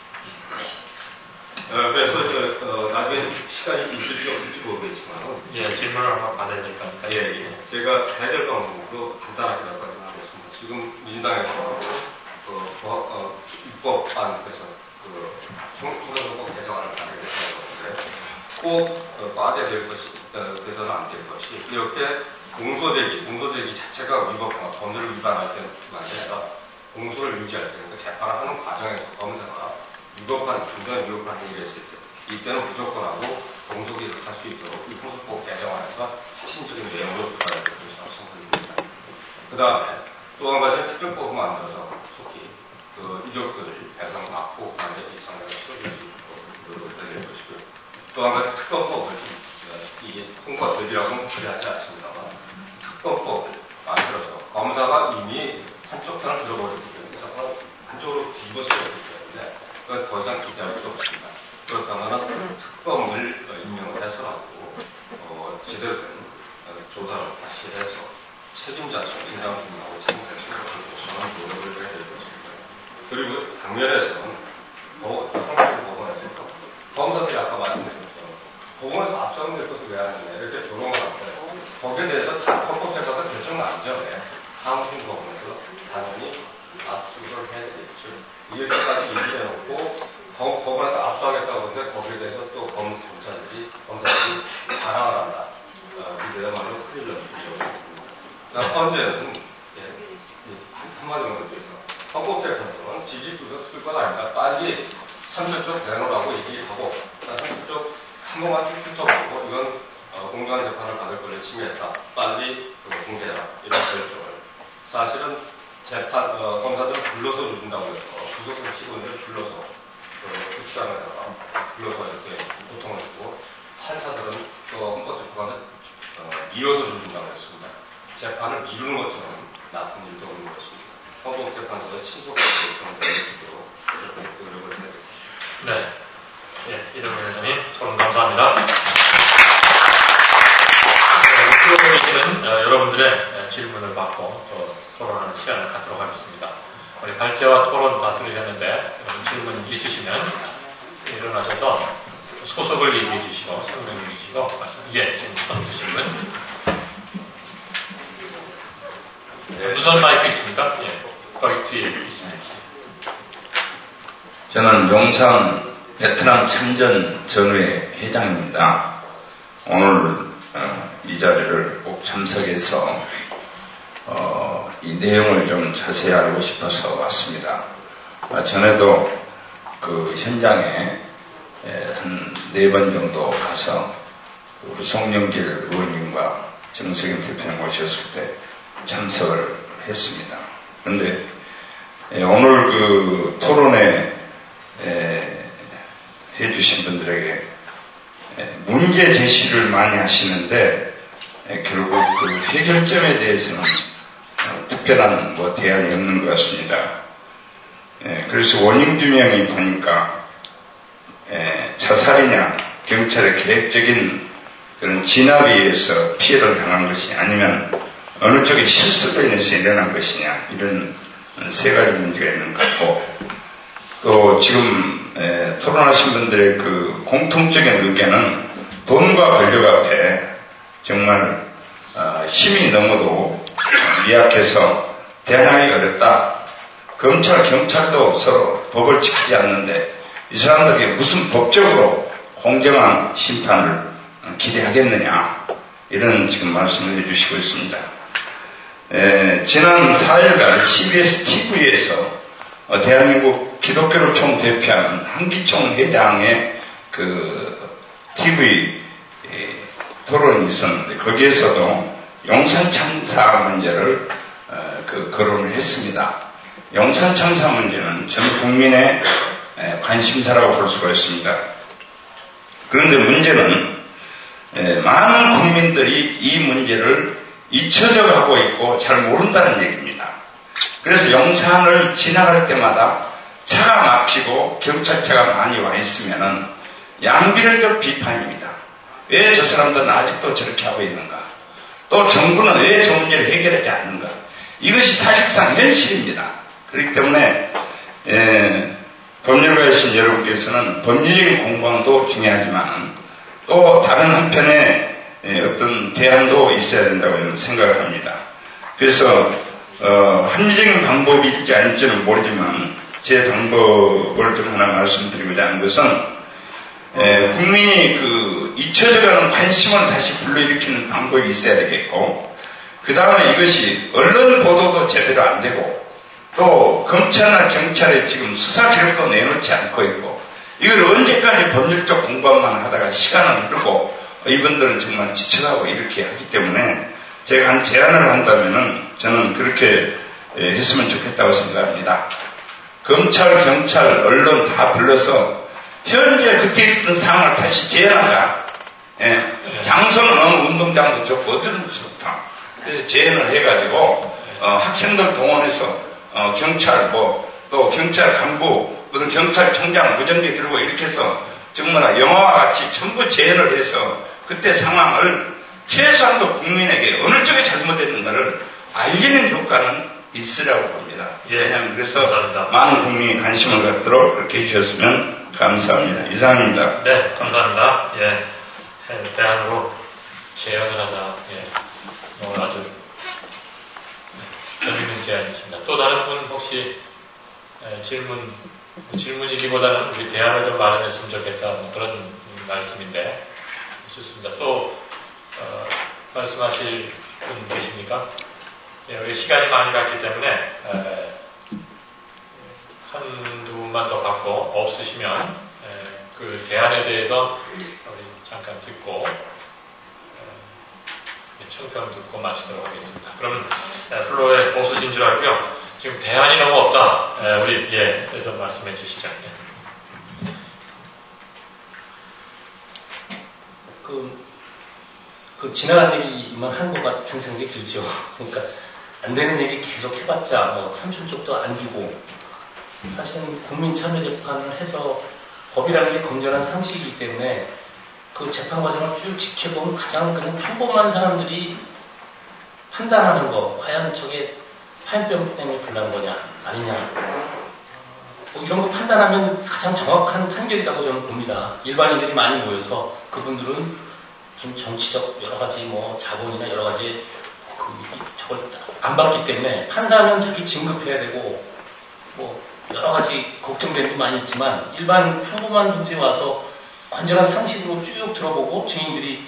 그래서 나중에 시간이 있을지 없을지 모르겠지만 예, 질문을 한번 받으니까 예. 제가 해결 방법으로 간단하게 몇 가지 하겠습니다. 지금 민주당에서 입법안에서 총선거법 개정안을 만들게 되는 건데 꼭 과대될 것이 돼서는 안 될 것이 이렇게 공소제기 자체가 위법하거나 법률을 위반할 때만 아니라 공소를 유지할 때 그러니까 재판을 하는 과정에서 검사가 중대한 위법한 행위가 있을 때 이때는 무조건 하고 공소기를 할 수 있도록 이 공소법 개정안에서 핵심적인 내용을 부과해야 될 것이라고 생각합니다. 그 다음에 또 한 가지는 특별법을 만들어서 속히 이족들 배상 받고 그다음에 이 상황을 치러줄 수 있도록 노력을 될 것이고요. 또 한 가지 특검법을 이게 통과되리라고는 기대하지 않습니다만 특검법을 만들어서 검사가 이미 한쪽 편을 들어버렸기 때문에 한쪽으로 뒤집어 쓰였기 때문에 그건 더 이상 기대할 수 없습니다. 그렇다면 특검을 임명을 해서라도 제대로 된 조사를 다시 해서 책임자 정신장님하고 책임자 신고를 노력을 해야 될 것입니다. 그리고 당면에서는 한국의 법원에서 검사들이 아까 말씀드린 것처럼 법원에서 압수하면 될 것을 왜 하느냐 이렇게 조롱을 하는데 거기에 대해서 다 헌법재판소 결정 나죠. 한국의 법원에서 당연히 압수를 해야 되겠죠. 이렇게까지 얘기를 해놓고 법원에서 압수하겠다고 하는데 거기에 대해서 또 검사들이 자랑을 한다. 그야말로 큰일 났죠. 헌재는 한마디로 얘기해서 헌법재판소는 지지부서 쓸 것 아니라 빨리 30쪽 대놓으라고 얘기하고 30쪽 한 번만 쭉 훑어보고 이건 공정한 재판을 받을 권리를 침해했다. 빨리 공개해라. 이런 결정을 사실은 검사들을 불러서 주준다고 해서 구속된 직원들을 불러서 구치장에다가 불러서 이렇게 고통을 주고 판사들은 또 헌법재판을 미뤄서 주준다고 했습니다. 재판을 미루는 것처럼 나쁜 일도 없는 것입니다. 헌법재판소가 신속하게 결정을 내리도록 그렇게 노력을 해야 됩니다. 네. 예, 이동훈 회장님, 토론 감사합니다. 프로그램이시는 여러분들의 질문을 받고 토론하는 시간을 갖도록 하겠습니다. 우리 발제와 토론 다 들으셨는데 질문 있으시면 일어나셔서 소속을 얘기해 주시고 설명해 주시고 지금 처음 질문. 무선 마이크 있습니까? 예, 거기 뒤에 있습니다. 저는 용산 베트남 참전 전후회 회장입니다. 오늘 이 자리를 꼭 참석해서 이 내용을 좀 자세히 알고 싶어서 왔습니다. 전에도 그 현장에 한 4번 정도 가서 우리 송영길 의원님과 정세균 대표님 오셨을 때 참석을 했습니다. 그런데 오늘 그 토론에 해주신 분들에게 문제 제시를 많이 하시는데 결국 그 해결점에 대해서는 특별한 대안이 없는 것 같습니다. 그래서 원인 규명이 보니까 자살이냐 경찰의 계획적인 그런 진압에 의해서 피해를 당한 것이 아니면 어느 쪽에 실수로 인해서 일어난 것이냐 이런 3가지 문제가 있는 것 같고 또 지금 토론하신 분들의 그 공통적인 의견은 돈과 권력 앞에 정말 힘이 너무도 미약해서 대항하기 어렵다. 검찰, 경찰도 서로 법을 지키지 않는데 이 사람들에게 무슨 법적으로 공정한 심판을 기대하겠느냐 이런 지금 말씀을 해주시고 있습니다. 지난 4일간 CBS TV에서 대한민국 기독교를 총대표하는 한기총 회장의 그 TV 토론이 있었는데 거기에서도 용산 참사 문제를 거론을 했습니다. 용산 참사 문제는 전 국민의 관심사라고 볼 수가 있습니다. 그런데 문제는 많은 국민들이 이 문제를 잊혀져 가고 있고 잘 모른다는 얘기입니다. 그래서 용산을 지나갈 때마다 차가 막히고 경찰차가 많이 와 있으면은 양비례적 비판입니다. 왜 저 사람들은 아직도 저렇게 하고 있는가? 또 정부는 왜 저 문제를 해결하지 않는가? 이것이 사실상 현실입니다. 그렇기 때문에 법률가이신 여러분께서는 법률적인 공방도 중요하지만 또 다른 한편에 어떤 대안도 있어야 된다고 생각을 합니다. 그래서 합리적인 방법이 있지 않을지는 모르지만 제 방법을 좀 하나 말씀드리고자 하는 것은 국민이 그 잊혀져가는 관심을 다시 불러일으키는 방법이 있어야 되겠고, 그 다음에 이것이 언론 보도도 제대로 안 되고, 또 검찰이나 경찰에 지금 수사 기록도 내놓지 않고 있고, 이걸 언제까지 법률적 공부만 하다가 시간을 흐르고 이분들은 정말 지쳐가고 이렇게 하기 때문에 제가 한 제안을 한다면은 저는 그렇게 했으면 좋겠다고 생각합니다. 검찰, 경찰, 언론 다 불러서 현재 그때 있었던 상황을 다시 재현하라. 장소는 어느 운동장도 좋고 어디든 좋다. 그래서 재현을 해가지고 학생들 동원해서 경찰 또 경찰 간부 무슨 경찰청장 무전기 들고 이렇게 해서 정말 영화와 같이 전부 재현을 해서 그때 상황을 최소한도 국민에게 어느 쪽이 잘못했는가를 알리는 효과는 있으라고 봅니다. 왜냐하면 그래서 감사합니다. 많은 국민이 관심을 갖도록 그렇게 해주셨으면 감사합니다. 이상입니다. 네, 감사합니다. 대안으로 제안을 하자. 아주 재밌는 제안이십니다. 또 다른 분 혹시 질문이기보다는 우리 대안을 좀 마련했으면 좋겠다 그런 말씀인데 좋습니다. 또 말씀하실 분 계십니까? 우리 시간이 많이 갔기 때문에 한두 분만 더 받고 없으시면 그 대안에 대해서 우리 잠깐 듣고 총평 듣고 마치도록 하겠습니다. 그럼 플로에 없으신 줄 알고요. 지금 대안이 너무 없다. 우리 그래서 말씀해 주시죠. 그 지나간 얘기만 한 것 같은 생각이 들죠. 그러니까 안 되는 얘기 계속 해봤자 3천 쪽도 안 주고, 사실은 국민 참여 재판을 해서 법이라는 게 건전한 상식이기 때문에 그 재판 과정을 쭉 지켜보면 가장 그냥 평범한 사람들이 판단하는 거, 과연 저게 화염병 때문에 불난 거냐 아니냐, 이런 거 판단하면 가장 정확한 판결이라고 저는 봅니다. 일반인들이 많이 모여서 그분들은 좀 정치적 여러 가지 자본이나 여러 가지 저걸 안 받기 때문에 판사는 자기 진급해야 되고 여러 가지 걱정되는 게 많이 있지만, 일반 평범한 분들이 와서 완전한 상식으로 쭉 들어보고 증인들이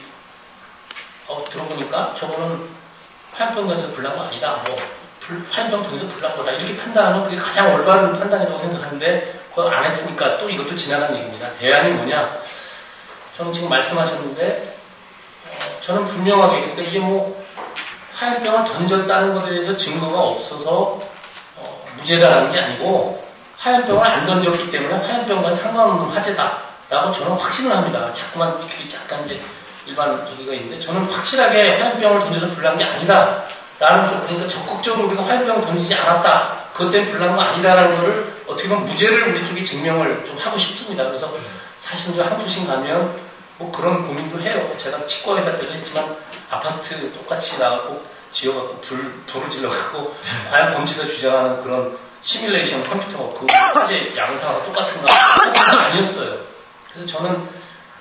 들어보니까 저거는 화염병 던져서 불난 거 아니다, 화염병 던져서 불난 거다, 이렇게 판단하면 그게 가장 올바른 판단이라고 생각하는데 그걸 안 했으니까 또 이것도 지나간 얘기입니다. 대안이 뭐냐? 저는 지금 말씀하셨는데 저는 분명하게, 그러니까 이게 화염병을 던졌다는 것에 대해서 증거가 없어서 무죄다라는 게 아니고, 화염병을 안 던졌기 때문에 화염병과 상관없는 화재다라고 저는 확신을 합니다. 자꾸만 약간 이제 일반 저기가 있는데, 저는 확실하게 화염병을 던져서 불난 게 아니다라는 쪽, 그러니까 적극적으로 우리가 화염병을 던지지 않았다, 그것 때문에 불난 거 아니다라는 거를 어떻게 보면 무죄를 우리 쪽이 증명을 좀 하고 싶습니다. 그래서 사실 이제 항소심 가면 그런 고민도 해요. 제가 치과의사 때도 했지만 아파트 똑같이 나가고 지어갖고 불을 질러갖고 과연 범죄자 주장하는 그런 시뮬레이션 컴퓨터 그 화재 양상하고 똑같은가 아니었어요. 그래서 저는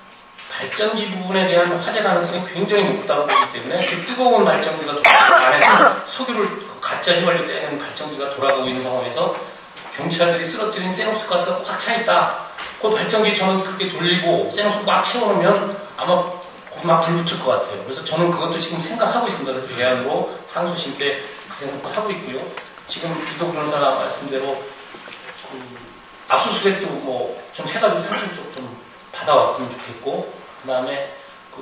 발전기 부분에 대한 화재 가능성이 굉장히 높다고 보기 때문에 그 뜨거운 발전기가 안에서 석유를 가짜 휘발유 떼는 발전기가 돌아가고 있는 상황에서 경찰들이 쓰러뜨린 쇠녹스 가스가 꽉 차 있다. 그 발전기 저는 그렇게 돌리고 쇠녹스 꽉 채워놓으면 아마 거기 막 불 붙을 것 같아요. 그래서 저는 그것도 지금 생각하고 있습니다. 그래서 대안으로 항소심 때 그 생각도 하고 있고요. 지금 이도 변호사가 말씀대로 압수수색도 좀 해가지고 30쪽 좀 받아왔으면 좋겠고, 그 다음에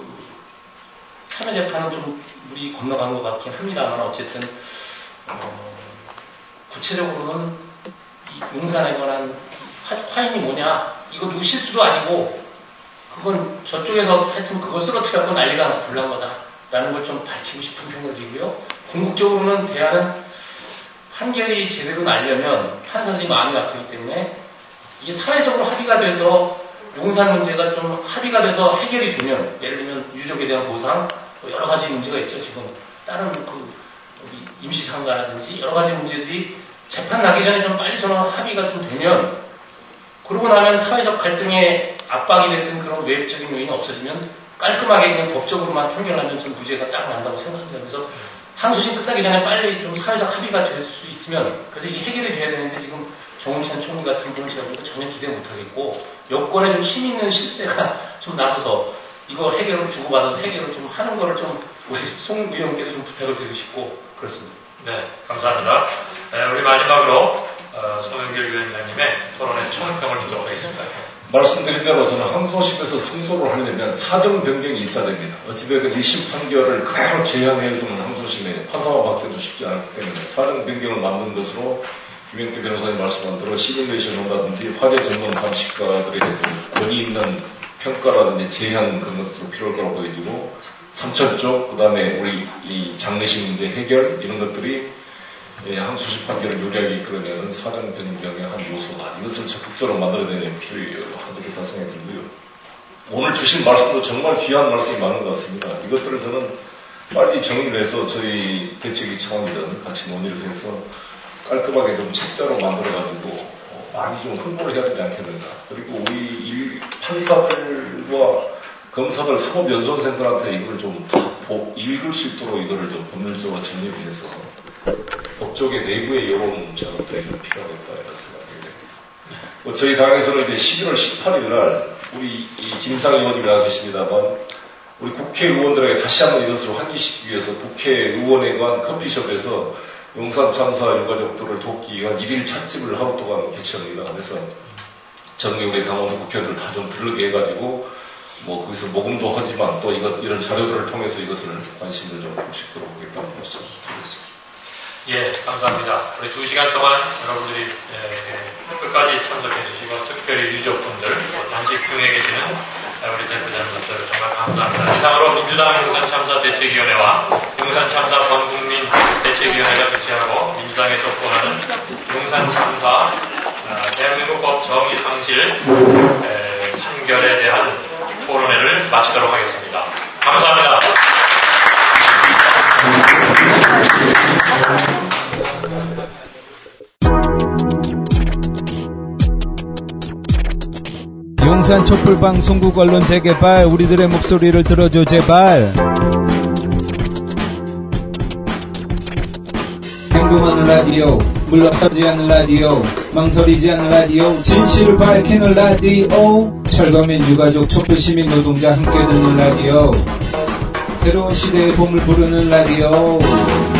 참여재판은 좀 물이 건너간 것 같긴 합니다만, 어쨌든 구체적으로는 이 용산에 관한 화인이 뭐냐, 이거 누구 실수도 아니고 그건 저쪽에서 하여튼 그걸 쓰러뜨려고 난리가 나서 불난 거다라는 걸 좀 밝히고 싶은 생각이고요. 궁극적으로는 대안은 판결이 제대로 나려면 판사들이 마음이 아프기 때문에 이게 사회적으로 합의가 돼서 용산 문제가 좀 합의가 돼서 해결이 되면, 예를 들면 유족에 대한 보상, 여러 가지 문제가 있죠. 지금 다른 임시상가라든지 여러 가지 문제들이 재판 나기 전에 좀 빨리 합의가 좀 되면, 그러고 나면 사회적 갈등에 압박이 됐던 그런 외부적인 요인이 없어지면 깔끔하게 그냥 법적으로만 판결하면 좀 무죄가 딱 난다고 생각합니다. 그래서 항소심 끝나기 전에 빨리 좀 사회적 합의가 될 수 있으면, 그래서 이게 해결이 돼야 되는데 지금 정운찬 총리 같은 분은 제가 전혀 기대 못하겠고 여권에 좀 힘 있는 실세가 좀 나서서 이거 해결을 주고받아서 해결을 좀 하는 거를 좀 우리 송 의원께서 좀 부탁을 드리고 싶고 그렇습니다. 네, 감사합니다. 우리 마지막으로 송영길 위원장님의 토론에서 총평을 듣도록 하겠습니다. 말씀드린 대로 저는 항소심에서 승소를 하려면 사정 변경이 있어야 됩니다. 어찌되든 1심 판결을 그대로 재현해서는 항소심에 판사가 받기도 쉽지 않기 때문에 사정 변경을 만든 것으로 김영태 변호사님 말씀한 대로 시뮬레이션 한다든지 화재 전문 감식가들의 권위 있는 평가라든지 제한 그런 것도 필요할 거라고 보여지고 삼천 쪽, 그 다음에 우리 이 장례식 문제 해결 이런 것들이 항소심 판결을 유리하게 이끌어내는 사정 변경의 한 요소다. 이것을 적극적으로 만들어내는 필요하겠다 생각이 들고요. 오늘 주신 말씀도 정말 귀한 말씀이 많은 것 같습니다. 이것들을 저는 빨리 정리를 해서 저희 대책위 차원이든 같이 논의를 해서 깔끔하게 좀 책자로 만들어가지고 많이 좀 홍보를 해야 되지 않겠는가. 그리고 우리 판사들과 검사들 사법연수원생들한테 이걸 좀 읽을 수 있도록 이거를 좀 법률적으로 정리를 해서 법조계 내부의 여론 작업들이 좀 필요하겠다 이런 생각이 됩니다. 저희 당에서는 이제 11월 18일 날 우리 이 김상 의원이 나와 계십니다만 우리 국회의원들에게 다시 한번 이것을 환기시키기 위해서 국회의원에 관한 커피숍에서 용산 참사 유가족들을 돕기 위한 1일 찻집을 하루 동안 개최합니다. 그래서 전국의 당원 국회의원들 다 좀 들르게 해가지고 거기서 모금도 하지만 또 이런 자료들을 통해서 이것을 관심을 좀 보시도록 하겠다는 말씀 드리겠습니다. 예, 감사합니다. 우리 2시간 동안 여러분들이 끝까지 참석해 주시고 특별히 유족분들, 단식 중에 계시는 우리 대표자님들 정말 감사합니다. 이상으로 민주당 용산참사대책위원회와 용산참사 전국민대책위원회가 주최하고 민주당에 접근하는 용산참사 대한민국법 정의상실 판결에 대한 토론회를 마치도록 하겠습니다. 감사합니다. 용산 촛불방송국 언론 재개발, 우리들의 목소리를 들어줘 제발. 행동하는 라디오, 물러서지 않는 라디오, 망설이지 않는 라디오, 진실을 밝히는 라디오, 철거민 유가족 촛불시민 노동자 함께 듣는 라디오, 새로운 시대의 봄을 부르는 라디오.